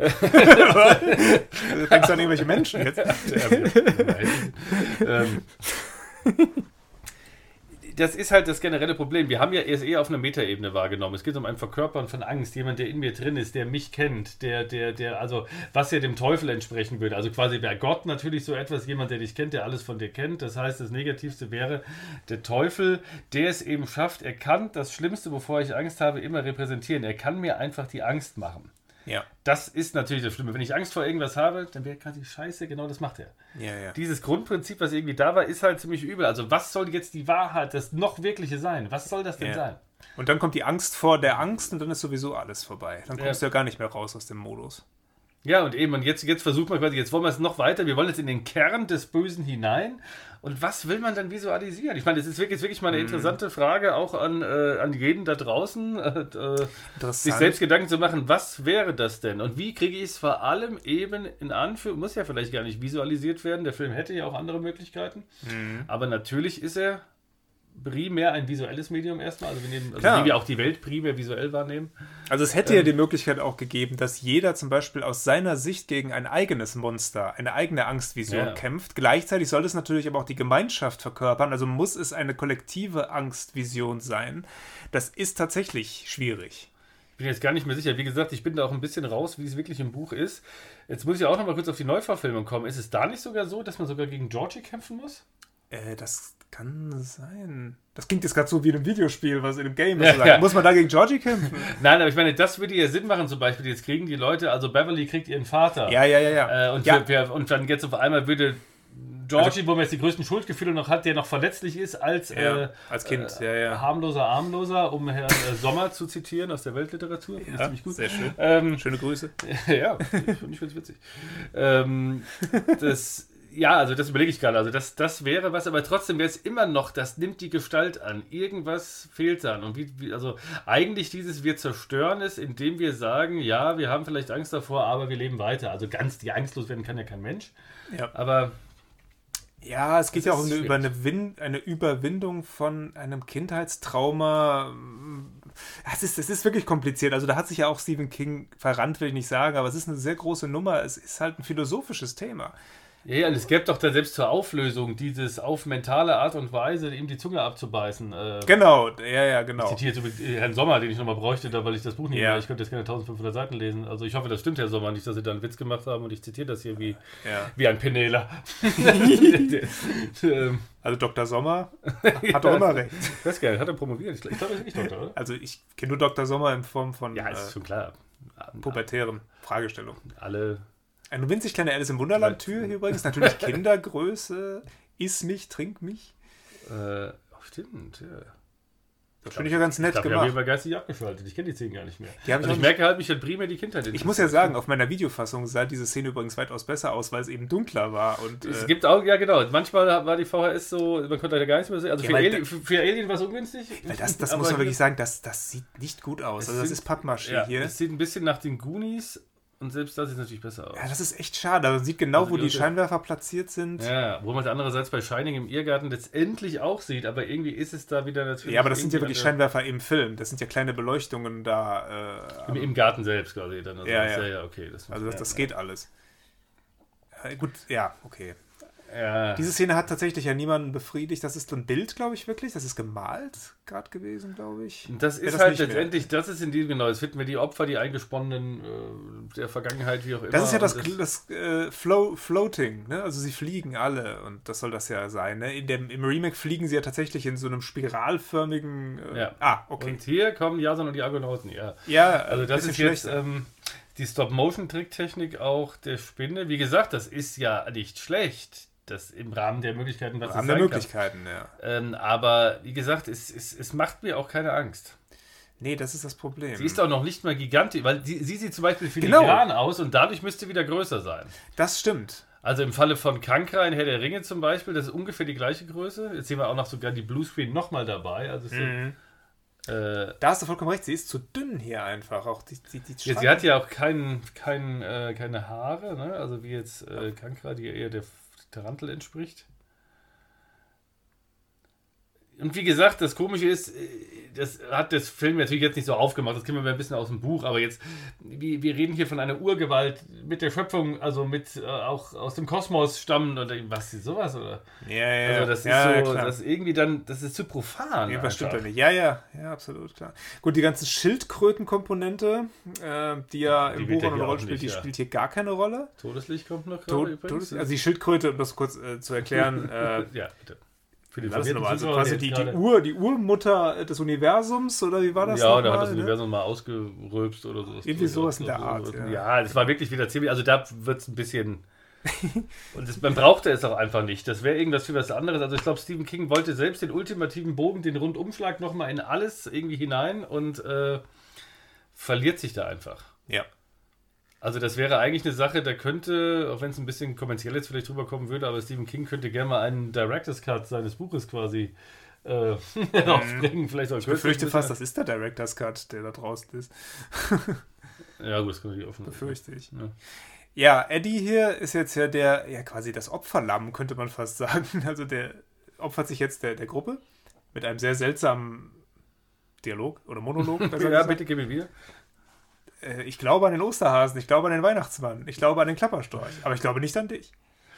Denkst du an irgendwelche das ist halt das generelle Problem. Wir haben ja erst eher auf einer Metaebene wahrgenommen. Es geht um ein Verkörpern von Angst. Jemand, der in mir drin ist, der mich kennt, der, also, was ja dem Teufel entsprechen würde. Also quasi wäre Gott natürlich so etwas, jemand, der dich kennt, der alles von dir kennt. Das heißt, das Negativste wäre der Teufel, der es eben schafft. Er kann das Schlimmste, wovor ich Angst habe, immer repräsentieren. Er kann mir einfach die Angst machen. Ja. Das ist natürlich das Schlimme. Wenn ich Angst vor irgendwas habe, dann wäre gerade die Scheiße, genau das macht er. Ja. Dieses Grundprinzip, was irgendwie da war, ist halt ziemlich übel. Also was soll jetzt die Wahrheit, das noch Wirkliche sein? Was soll das denn sein? Und dann kommt die Angst vor der Angst und dann ist sowieso alles vorbei. Dann kommst du ja gar nicht mehr raus aus dem Modus. Ja, und eben, und jetzt versucht man quasi, jetzt wollen wir es noch weiter, wir wollen jetzt in den Kern des Bösen hinein. Und was will man dann visualisieren? Ich meine, das ist wirklich mal eine interessante Frage, auch an jeden da draußen, sich selbst Gedanken zu machen, was wäre das denn? Und wie kriege ich es vor allem eben in Anführung, muss ja vielleicht gar nicht visualisiert werden, der Film hätte ja auch andere Möglichkeiten, aber natürlich ist er primär ein visuelles Medium erstmal, also wie wir auch die Welt primär visuell wahrnehmen. Also es hätte ja die Möglichkeit auch gegeben, dass jeder zum Beispiel aus seiner Sicht gegen ein eigenes Monster, eine eigene Angstvision kämpft. Gleichzeitig soll es natürlich aber auch die Gemeinschaft verkörpern, also muss es eine kollektive Angstvision sein. Das ist tatsächlich schwierig. Ich bin jetzt gar nicht mehr sicher. Wie gesagt, ich bin da auch ein bisschen raus, wie es wirklich im Buch ist. Jetzt muss ich auch noch mal kurz auf die Neuverfilmung kommen. Ist es da nicht sogar so, dass man sogar gegen Georgie kämpfen muss? Das kann sein. Das klingt jetzt gerade so wie in einem Videospiel, was in einem Game ist. Ja. Muss man da gegen Georgie kämpfen? Nein, aber ich meine, das würde ja Sinn machen, zum Beispiel. Jetzt kriegen die Leute, also Beverly kriegt ihren Vater. Ja. Und dann jetzt auf einmal würde Georgie, wo man jetzt die größten Schuldgefühle noch hat, der noch verletzlich ist als Kind, harmloser, um Herrn Sommer zu zitieren aus der Weltliteratur. Finde ich ziemlich gut. Sehr schön. Schöne Grüße. Ja, finde ich witzig. Also das überlege ich gerade. Also das wäre was, aber trotzdem wäre es immer noch, das nimmt die Gestalt an. Irgendwas fehlt dann. Und also eigentlich wir zerstören es, indem wir sagen, ja, wir haben vielleicht Angst davor, aber wir leben weiter. Also die angstlos werden kann ja kein Mensch. Ja. Aber ja, es geht ja auch über eine Überwindung von einem Kindheitstrauma. Es ist wirklich kompliziert. Also da hat sich ja auch Stephen King verrannt, will ich nicht sagen, aber es ist eine sehr große Nummer. Es ist halt ein philosophisches Thema. Ja, und es gäbe doch da selbst zur Auflösung dieses auf mentale Art und Weise, ihm die Zunge abzubeißen. Genau. Ich zitiere jetzt Herrn Sommer, den ich nochmal bräuchte, weil ich das Buch nicht mehr, ich könnte jetzt keine 1500 Seiten lesen. Also ich hoffe, das stimmt, Herr Sommer, nicht, dass Sie da einen Witz gemacht haben und ich zitiere das hier wie ein Penela. Also Dr. Sommer hat doch immer recht. Ich weiß gar nicht, hat er promoviert? Ich glaube, er ist nicht Doktor, oder? Also ich kenne nur Dr. Sommer in Form von ist schon klar. Pubertären Fragestellungen. Alle... Eine winzig kleine Alice im Wunderland-Tür hier übrigens. Natürlich Kindergröße. Iss mich, trink mich. Stimmt, ja. Das finde ich ja ganz nett gemacht. Ich habe mich geistig abgeschaltet. Ich kenne die Szenen gar nicht mehr. Ich merke halt, mich hat primär die Kindheit. Ich muss ja sagen, auf meiner Videofassung sah diese Szene übrigens weitaus besser aus, weil es eben dunkler war. Und, es gibt auch, ja genau, manchmal war die VHS so, man konnte da gar nichts mehr sehen. Also für Alien war es ungünstig. Weil das muss man wirklich sagen, das sieht nicht gut aus. Also das ist Pappmaché hier. Es sieht ein bisschen nach den Goonies. Und selbst das sieht natürlich besser aus. Ja, das ist echt schade. Man sieht genau, wo die Scheinwerfer platziert sind. Ja, wo man es andererseits bei Shining im Irrgarten letztendlich auch sieht, aber irgendwie ist es da wieder natürlich... Ja, aber das sind ja wirklich Scheinwerfer im Film. Das sind ja kleine Beleuchtungen da. Im Garten selbst quasi. Dann. Also ja, okay. Das geht alles. Gut, ja, okay. Ja. Diese Szene hat tatsächlich ja niemanden befriedigt. Das ist so ein Bild, glaube ich, wirklich. Das ist gemalt gerade gewesen, glaube ich. Das ist halt letztendlich, das ist in diesem, genau, das finden wir die Opfer, die Eingesponnenen der Vergangenheit, wie auch immer. Das ist ja das Floating, ne? Also sie fliegen alle und das soll das ja sein. Ne? Im Remake fliegen sie ja tatsächlich in so einem spiralförmigen... okay. Und hier kommen Jason und die Argonauten, ja. Ja, also das ist jetzt... die Stop-Motion-Tricktechnik auch der Spinne. Wie gesagt, das ist ja nicht schlecht. Das im Rahmen der Möglichkeiten, was es sein kann. Im Rahmen der Möglichkeiten, ja. Aber wie gesagt, es macht mir auch keine Angst. Nee, das ist das Problem. Sie ist auch noch nicht mal gigantisch, weil sie sieht zum Beispiel filigran aus und dadurch müsste wieder größer sein. Das stimmt. Also im Falle von Kankra in Herr der Ringe zum Beispiel, das ist ungefähr die gleiche Größe. Jetzt sehen wir auch noch sogar die Bluescreen nochmal dabei. Also da hast du vollkommen recht, sie ist zu dünn hier einfach. Auch sie hat ja auch keine Haare, ne? Also wie jetzt Kankra, die eher der Tarantel entspricht. Und wie gesagt, das Komische ist, das hat das Film natürlich jetzt nicht so aufgemacht, das kennen wir ein bisschen aus dem Buch, aber jetzt, wir reden hier von einer Urgewalt mit der Schöpfung, also mit auch aus dem Kosmos stammend oder was, sowas, oder? Ja, Also das ist ja, so, klar. das irgendwie dann, das ist zu profan. Nee, das stimmt ja einfach. nicht. Ja, absolut, klar. Gut, die ganze Schildkrötenkomponente, die ja im Die Buch wird ja eine hier Rolle auch spielt, nicht, die ja. spielt hier gar keine Rolle. Todeslicht kommt noch gerade übrigens. Also die Schildkröte, um das kurz zu erklären, Ja, bitte. Für den war das nochmal? Also Zuschauer, quasi der die, jetzt die Urmutter des Universums, oder wie war das? ja, noch da hat mal, das ne? Universum mal ausgerülpst oder so. Irgendwie sowas in der Art, ja. Ja, das war wirklich wieder ziemlich, also da wird es ein bisschen... Und man brauchte es auch einfach nicht. Das wäre irgendwas für was anderes. Also ich glaube, Stephen King wollte selbst den ultimativen Bogen, den Rundumschlag nochmal in alles irgendwie hinein und verliert sich da einfach. Ja. Also das wäre eigentlich eine Sache, da könnte, auch wenn es ein bisschen kommerziell jetzt vielleicht drüber kommen würde, aber Stephen King könnte gerne mal einen Director's Cut seines Buches quasi aufbringen. Vielleicht auch Ich befürchte fast, das ist der Director's Cut, der da draußen ist. Ja gut, das kann natürlich offen. Befürchte ich. Ja. Ja, Eddie hier ist jetzt ja quasi das Opferlamm, könnte man fast sagen. Also der opfert sich jetzt der Gruppe mit einem sehr seltsamen Dialog oder Monolog. besser Ja, gesagt. bitte gib mir wieder. Ich glaube an den Osterhasen, ich glaube an den Weihnachtsmann, ich glaube an den Klapperstorch, aber ich glaube nicht an dich.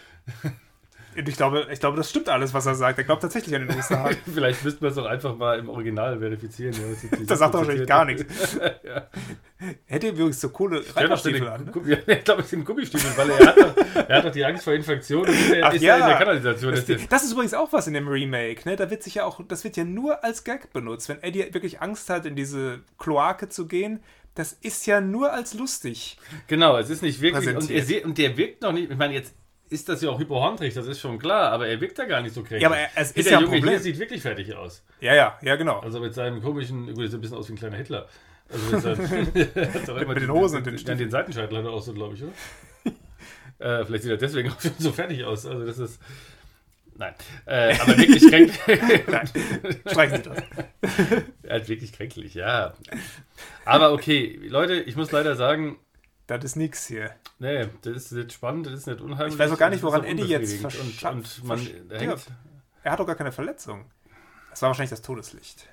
Und ich glaube, das stimmt alles, was er sagt. Er glaubt tatsächlich an den Osterhasen. Vielleicht müssten wir es doch einfach mal im Original verifizieren. Ja, Das sagt er wahrscheinlich gar nichts. Ja. Hätte er übrigens so coole Der hat doch Reiterstiefel an, ne? Ja, ich glaube, es sind Gummistiefeln, weil er hat doch die Angst vor Infektion und ist ja in der Kanalisation. Das ist übrigens auch was in dem Remake, ne? Das wird ja nur als Gag benutzt. Wenn Eddie wirklich Angst hat, in diese Kloake zu gehen, das ist ja nur als lustig. Genau, es ist nicht wirklich. Präsentiert. Und der wirkt noch nicht. Ich meine, jetzt ist das ja auch hypochondrisch, das ist schon klar, aber er wirkt da gar nicht so kränklich. Ja, aber es ist der ja ein Junge Problem. hier sieht wirklich fertig aus. Ja, genau. Also mit seinem komischen, gut, sieht ein bisschen aus wie ein kleiner Hitler. Also mit, seinem, Mit den Hosen und den Stiefeln. Den Seitenscheitel hat er auch so, glaube ich, oder? Vielleicht sieht er deswegen auch schon so fertig aus. Also das ist... Nein, aber wirklich kränklich. Nein, streichen Sie das. Er hat wirklich kränklich, ja. Aber okay, Leute, ich muss leider sagen, Das ist nix hier. nee, das ist nicht spannend, das ist nicht unheimlich. Ich weiß auch gar nicht, das ist woran auch Eddie jetzt unbefriedigend. Und man hängt... Er hat doch gar keine Verletzung. Das war wahrscheinlich das Todeslicht.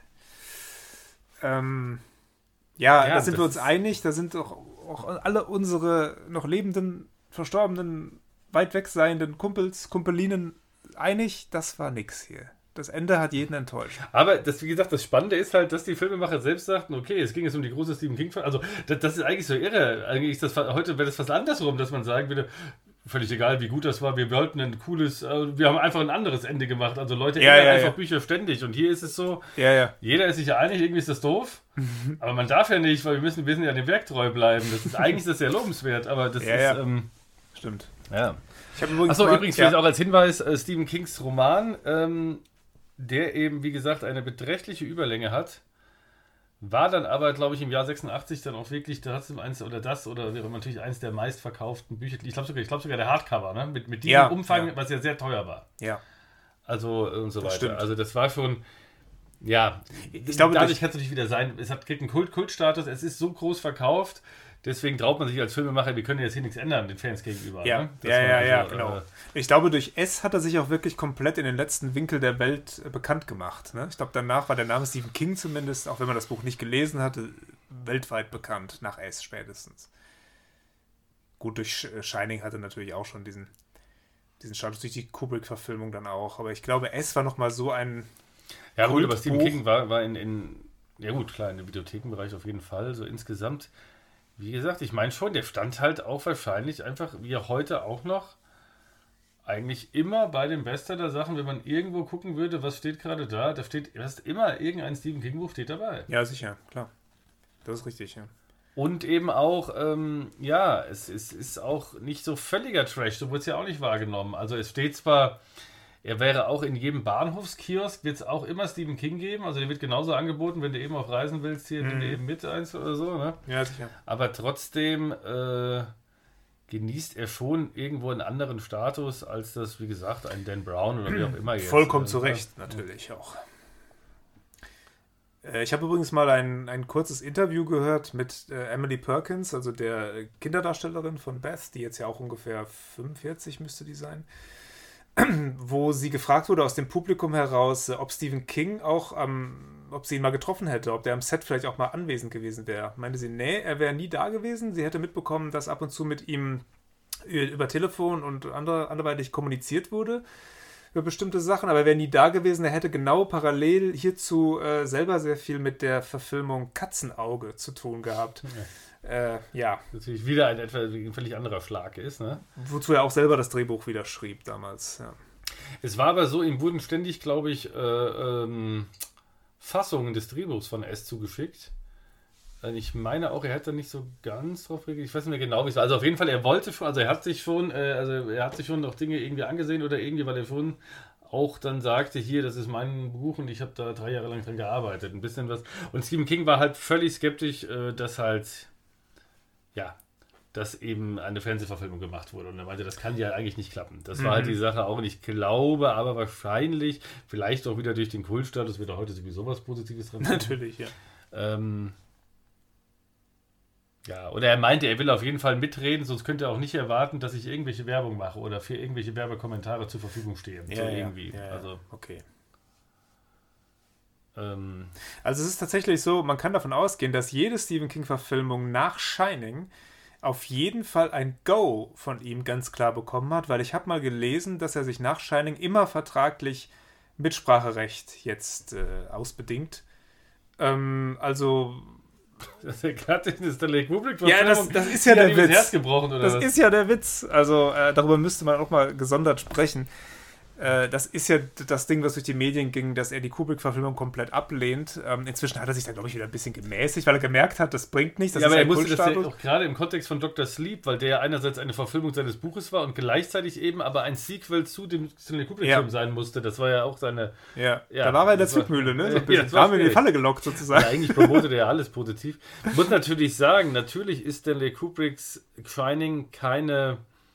Ja, da sind wir uns einig. Da sind doch auch alle unsere noch lebenden, verstorbenen, weit weg seienden Kumpelinen einig. Das war nix hier. Das Ende hat jeden enttäuscht. Aber das, wie gesagt, das Spannende ist halt, dass die Filmemacher selbst sagten, okay, es ging jetzt um die große Stephen King-Film. Also, das ist eigentlich so irre. Eigentlich ist das heute wäre das fast andersrum, dass man sagen würde, völlig egal, wie gut das war, wir wollten ein cooles, wir haben einfach ein anderes Ende gemacht. Also Leute ändern einfach Bücher ständig. Und hier ist es so, jeder ist sich ja einig, irgendwie ist das doof. Aber man darf ja nicht, weil wir müssen ja dem Werk treu bleiben. Eigentlich ist das sehr lobenswert, aber das ist... Stimmt. Ja. Ich habe übrigens übrigens vielleicht auch als Hinweis, Stephen Kings Roman, der eben, wie gesagt, eine beträchtliche Überlänge hat, war dann aber, glaube ich, im Jahr 86 dann auch wirklich wäre natürlich eins der meistverkauften Bücher. Ich glaube sogar der Hardcover, ne? Mit diesem Umfang, was ja sehr teuer war. Ja. Also und so Das weiter. stimmt. Also das war schon, ja, Ich glaube, dadurch kann es natürlich wieder sein, kriegt einen Kultstatus, es ist so groß verkauft, deswegen traut man sich als Filmemacher, wir können jetzt hier nichts ändern den Fans gegenüber. Ja, ne? Genau. Ich glaube, durch S hat er sich auch wirklich komplett in den letzten Winkel der Welt bekannt gemacht. Ne? Ich glaube, danach war der Name Stephen King zumindest, auch wenn man das Buch nicht gelesen hatte, weltweit bekannt, nach S spätestens. Gut, durch Shining hatte natürlich auch schon diesen Status, durch die Kubrick-Verfilmung dann auch. Aber ich glaube, S war nochmal so ein Ja gut, aber Stephen Kultbuch. King war ja gut, klar, im Videothekenbereich auf jeden Fall, so insgesamt. Wie gesagt, ich meine schon, der stand halt auch wahrscheinlich einfach, wie er heute auch noch, eigentlich immer bei den Bestseller-Sachen, wenn man irgendwo gucken würde, was steht gerade da, da steht erst immer irgendein Stephen King-Buch steht dabei. Ja, sicher, klar. Das ist richtig, ja. Und eben auch, es ist auch nicht so völliger Trash, so wurde es ja auch nicht wahrgenommen. Also es steht zwar, er wäre auch in jedem Bahnhofskiosk, wird es auch immer Stephen King geben, also der wird genauso angeboten, wenn du eben auf Reisen willst, hier nimm dir eben mit eins oder so, ne? Ja, sicher. Aber trotzdem genießt er schon irgendwo einen anderen Status, als das, wie gesagt, ein Dan Brown oder wie auch immer jetzt. Vollkommen zu Recht, natürlich auch. Ich habe übrigens mal ein kurzes Interview gehört mit Emily Perkins, also der Kinderdarstellerin von Beth, die jetzt ja auch ungefähr 45 müsste die sein. wo sie gefragt wurde aus dem Publikum heraus, ob Stephen King auch ob sie ihn mal getroffen hätte, ob der am Set vielleicht auch mal anwesend gewesen wäre. Meinte sie, nee, er wäre nie da gewesen. Sie hätte mitbekommen, dass ab und zu mit ihm über Telefon und anderweitig kommuniziert wurde über bestimmte Sachen, aber er wäre nie da gewesen. Er hätte genau parallel hierzu selber sehr viel mit der Verfilmung Katzenauge zu tun gehabt. Ja. Natürlich wieder ein völlig anderer Schlag ist, ne? Wozu er auch selber das Drehbuch wieder schrieb damals, ja. Es war aber so, ihm wurden ständig, glaube ich, Fassungen des Drehbuchs von S zugeschickt. Ich meine auch, er hätte nicht so ganz drauf reagiert. Ich weiß nicht mehr genau, wie es war. Also auf jeden Fall, er wollte schon, er hat sich schon noch Dinge irgendwie angesehen oder irgendwie, weil er schon auch dann sagte, hier, das ist mein Buch und ich habe da 3 Jahre lang dran gearbeitet. Ein bisschen was. Und Stephen King war halt völlig skeptisch, dass eben eine Fernsehverfilmung gemacht wurde. Und er meinte, das kann ja eigentlich nicht klappen. Das war halt die Sache auch. Und ich glaube, aber wahrscheinlich, vielleicht auch wieder durch den Kultstatus, wird da heute sowieso was Positives drin. Natürlich, ja. Oder er meinte, er will auf jeden Fall mitreden, sonst könnte er auch nicht erwarten, dass ich irgendwelche Werbung mache oder für irgendwelche Werbekommentare zur Verfügung stehe. Ja, so irgendwie. Ja, also, okay. Also es ist tatsächlich so, man kann davon ausgehen, dass jede Stephen King-Verfilmung nach Shining auf jeden Fall ein Go von ihm ganz klar bekommen hat, weil ich habe mal gelesen, dass er sich nach Shining immer vertraglich Mitspracherecht jetzt ausbedingt. Also... Das ist gerade in der Stanley Kubrick ja, das ist ja der Witz. Herz gebrochen, oder das was? Ist ja der Witz. Also darüber müsste man auch mal gesondert sprechen. Das ist ja das Ding, was durch die Medien ging, dass er die Kubrick-Verfilmung komplett ablehnt. Inzwischen hat er sich da, glaube ich, wieder ein bisschen gemäßigt, weil er gemerkt hat, das bringt nichts. Ja, aber er musste das ja auch gerade im Kontext von Dr. Sleep, weil der einerseits eine Verfilmung seines Buches war und gleichzeitig eben aber ein Sequel zu dem Stanley Kubrick-Film sein musste. Das war ja auch seine... Ja, da war er in der Zwickmühle, ne? So ein bisschen. Da haben wir in die Falle gelockt, sozusagen. Ja, eigentlich promotet er ja alles positiv. Ich muss natürlich sagen, natürlich ist Stanley Kubricks Shining keine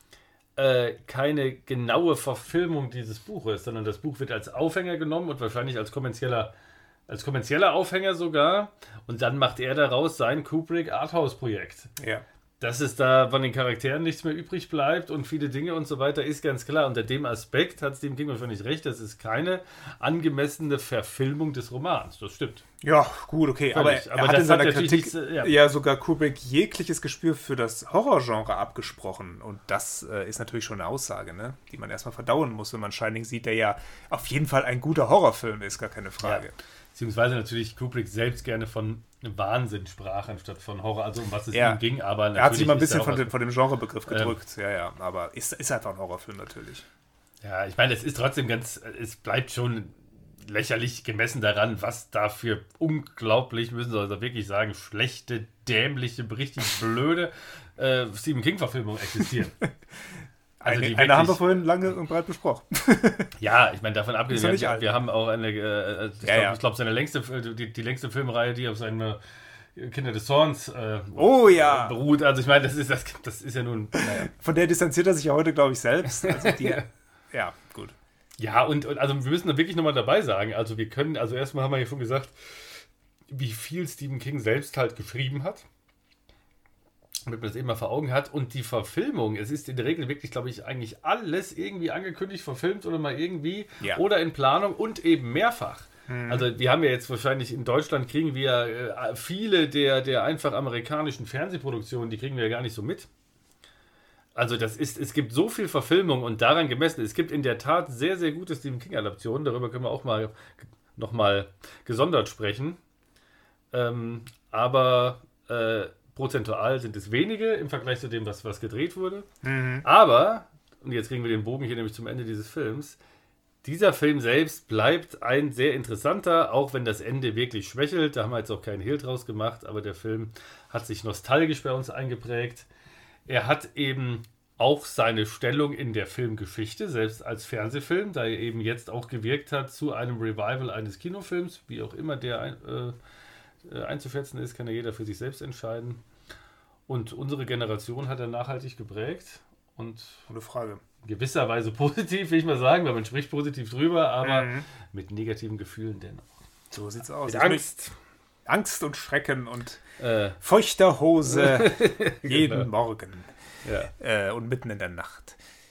genaue Verfilmung dieses Buches, sondern das Buch wird als Aufhänger genommen und wahrscheinlich als kommerzieller Aufhänger sogar. Und dann macht er daraus sein Kubrick Arthouse-Projekt. Ja. Dass es da von den Charakteren nichts mehr übrig bleibt und viele Dinge und so weiter, ist ganz klar. Unter dem Aspekt hat Stephen King wahrscheinlich recht, das ist keine angemessene Verfilmung des Romans. Das stimmt. Ja, gut, okay. Aber er hat in seiner Kritik sogar Kubrick jegliches Gespür für das Horrorgenre abgesprochen. Und das ist natürlich schon eine Aussage, ne? Die man erstmal verdauen muss, wenn man Shining sieht, der ja auf jeden Fall ein guter Horrorfilm ist, gar keine Frage. Ja. Beziehungsweise natürlich Kubrick selbst gerne von Wahnsinn sprach, anstatt von Horror, also um was es ihm ging. Aber er hat sich mal ein bisschen von dem Genrebegriff gedrückt. Aber ist einfach ein Horrorfilm natürlich. Ja, ich meine, es ist trotzdem es bleibt schon lächerlich gemessen daran, was da für unglaublich, müssen wir also wirklich sagen, schlechte, dämliche, richtig blöde Stephen King-Verfilmungen existieren. Also eine haben wir vorhin lange und breit besprochen. Ja, ich meine, davon abgesehen, wir haben auch ich glaube, seine die längste Filmreihe, die auf seine Kinder des Zorns beruht. Also ich meine, das ist ja nun... Naja. Von der distanziert er sich ja heute, glaube ich, selbst. Also ja, gut. Ja, und also wir müssen da wirklich nochmal dabei sagen, also erstmal haben wir ja schon gesagt, wie viel Stephen King selbst halt geschrieben hat. Damit man das eben mal vor Augen hat. Und die Verfilmung, es ist in der Regel wirklich, glaube ich, eigentlich alles irgendwie angekündigt, verfilmt oder mal irgendwie oder in Planung und eben mehrfach. Also wir haben ja jetzt wahrscheinlich in Deutschland kriegen wir viele der einfach amerikanischen Fernsehproduktionen, die kriegen wir ja gar nicht so mit. Also es gibt so viel Verfilmung und daran gemessen, es gibt in der Tat sehr, sehr gute Stephen King-Adaptionen, darüber können wir auch mal nochmal gesondert sprechen. Aber prozentual sind es wenige im Vergleich zu dem, was gedreht wurde. Aber, und jetzt kriegen wir den Bogen hier nämlich zum Ende dieses Films, dieser Film selbst bleibt ein sehr interessanter, auch wenn das Ende wirklich schwächelt. Da haben wir jetzt auch keinen Hehl draus gemacht, aber der Film hat sich nostalgisch bei uns eingeprägt. Er hat eben auch seine Stellung in der Filmgeschichte, selbst als Fernsehfilm, da er eben jetzt auch gewirkt hat zu einem Revival eines Kinofilms, wie auch immer der einzuschätzen ist, kann ja jeder für sich selbst entscheiden. Und unsere Generation hat er nachhaltig geprägt und ohne Frage. Gewisserweise positiv, will ich mal sagen, weil man spricht positiv drüber, aber mit negativen Gefühlen dennoch. So sieht's aus. Mit Angst. Angst und Schrecken und feuchter Hose jeden Morgen und mitten in der Nacht.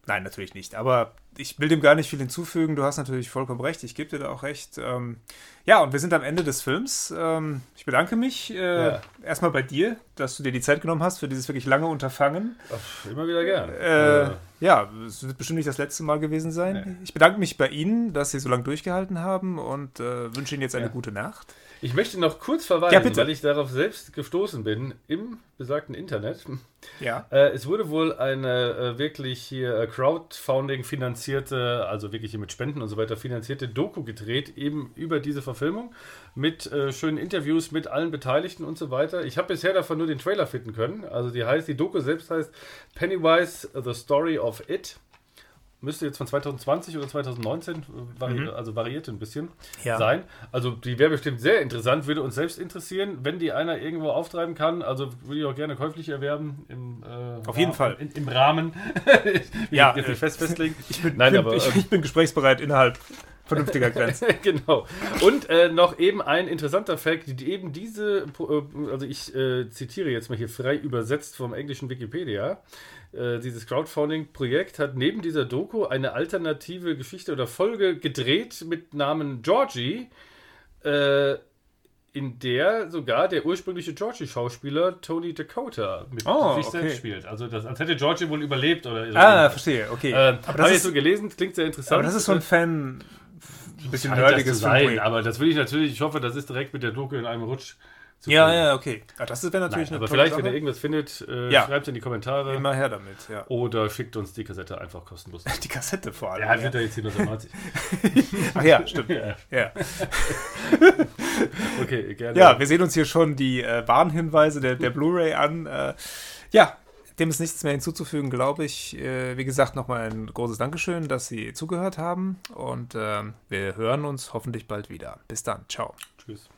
Nein, natürlich nicht. Aber ich will dem gar nicht viel hinzufügen. Du hast natürlich vollkommen recht. Ich gebe dir da auch recht. Ja, und wir sind am Ende des Films. Ich bedanke mich erstmal bei dir, dass du dir die Zeit genommen hast für dieses wirklich lange Unterfangen. Ach, immer wieder gern. Ja, es wird bestimmt nicht das letzte Mal gewesen sein. Nee. Ich bedanke mich bei Ihnen, dass Sie so lange durchgehalten haben und wünsche Ihnen jetzt eine gute Nacht. Ich möchte noch kurz verweisen, weil ich darauf selbst gestoßen bin, im besagten Internet. Ja. Es wurde wohl eine wirklich hier Crowdfunding finanzierte, also wirklich hier mit Spenden und so weiter finanzierte Doku gedreht, eben über diese Verfilmung, mit schönen Interviews mit allen Beteiligten und so weiter. Ich habe bisher davon nur den Trailer finden können. Also die Doku selbst heißt Pennywise, The Story of It. Müsste jetzt von 2020 oder 2019, also variiert ein bisschen sein. Also die wäre bestimmt sehr interessant, würde uns selbst interessieren, wenn die einer irgendwo auftreiben kann. Also würde ich auch gerne käuflich erwerben. Auf jeden Fall. Im Rahmen. Ja, jetzt nicht festlegen. Ich bin gesprächsbereit innerhalb vernünftiger Grenzen. Genau. Und noch eben ein interessanter Fact, eben diese, also ich zitiere jetzt mal hier frei übersetzt vom englischen Wikipedia, dieses Crowdfunding-Projekt hat neben dieser Doku eine alternative Geschichte oder Folge gedreht mit Namen Georgie, in der sogar der ursprüngliche Georgie-Schauspieler Tony Dakota mit sich selbst spielt. Also als hätte Georgie wohl überlebt oder so. Verstehe, okay. Aber das ist so gelesen, klingt sehr interessant. Aber das ist so ein Fan... Ein bisschen nerdiges sein, aber das will ich natürlich, ich hoffe, das ist direkt mit der Doku in einem Rutsch zu Ja, ja, okay. Ja, das wäre natürlich eine aber vielleicht, Sache. Wenn ihr irgendwas findet, schreibt es in die Kommentare. Immer her damit, ja. Oder schickt uns die Kassette einfach kostenlos. Die Kassette vor allem. Ja, wird ja jetzt hier 1990. Ach ja, stimmt. Ja. Okay, gerne. Ja, wir sehen uns hier schon die Warnhinweise der Blu-ray an. Ja, dem ist nichts mehr hinzuzufügen, glaube ich. Wie gesagt, nochmal ein großes Dankeschön, dass Sie zugehört haben. Und wir hören uns hoffentlich bald wieder. Bis dann. Ciao. Tschüss.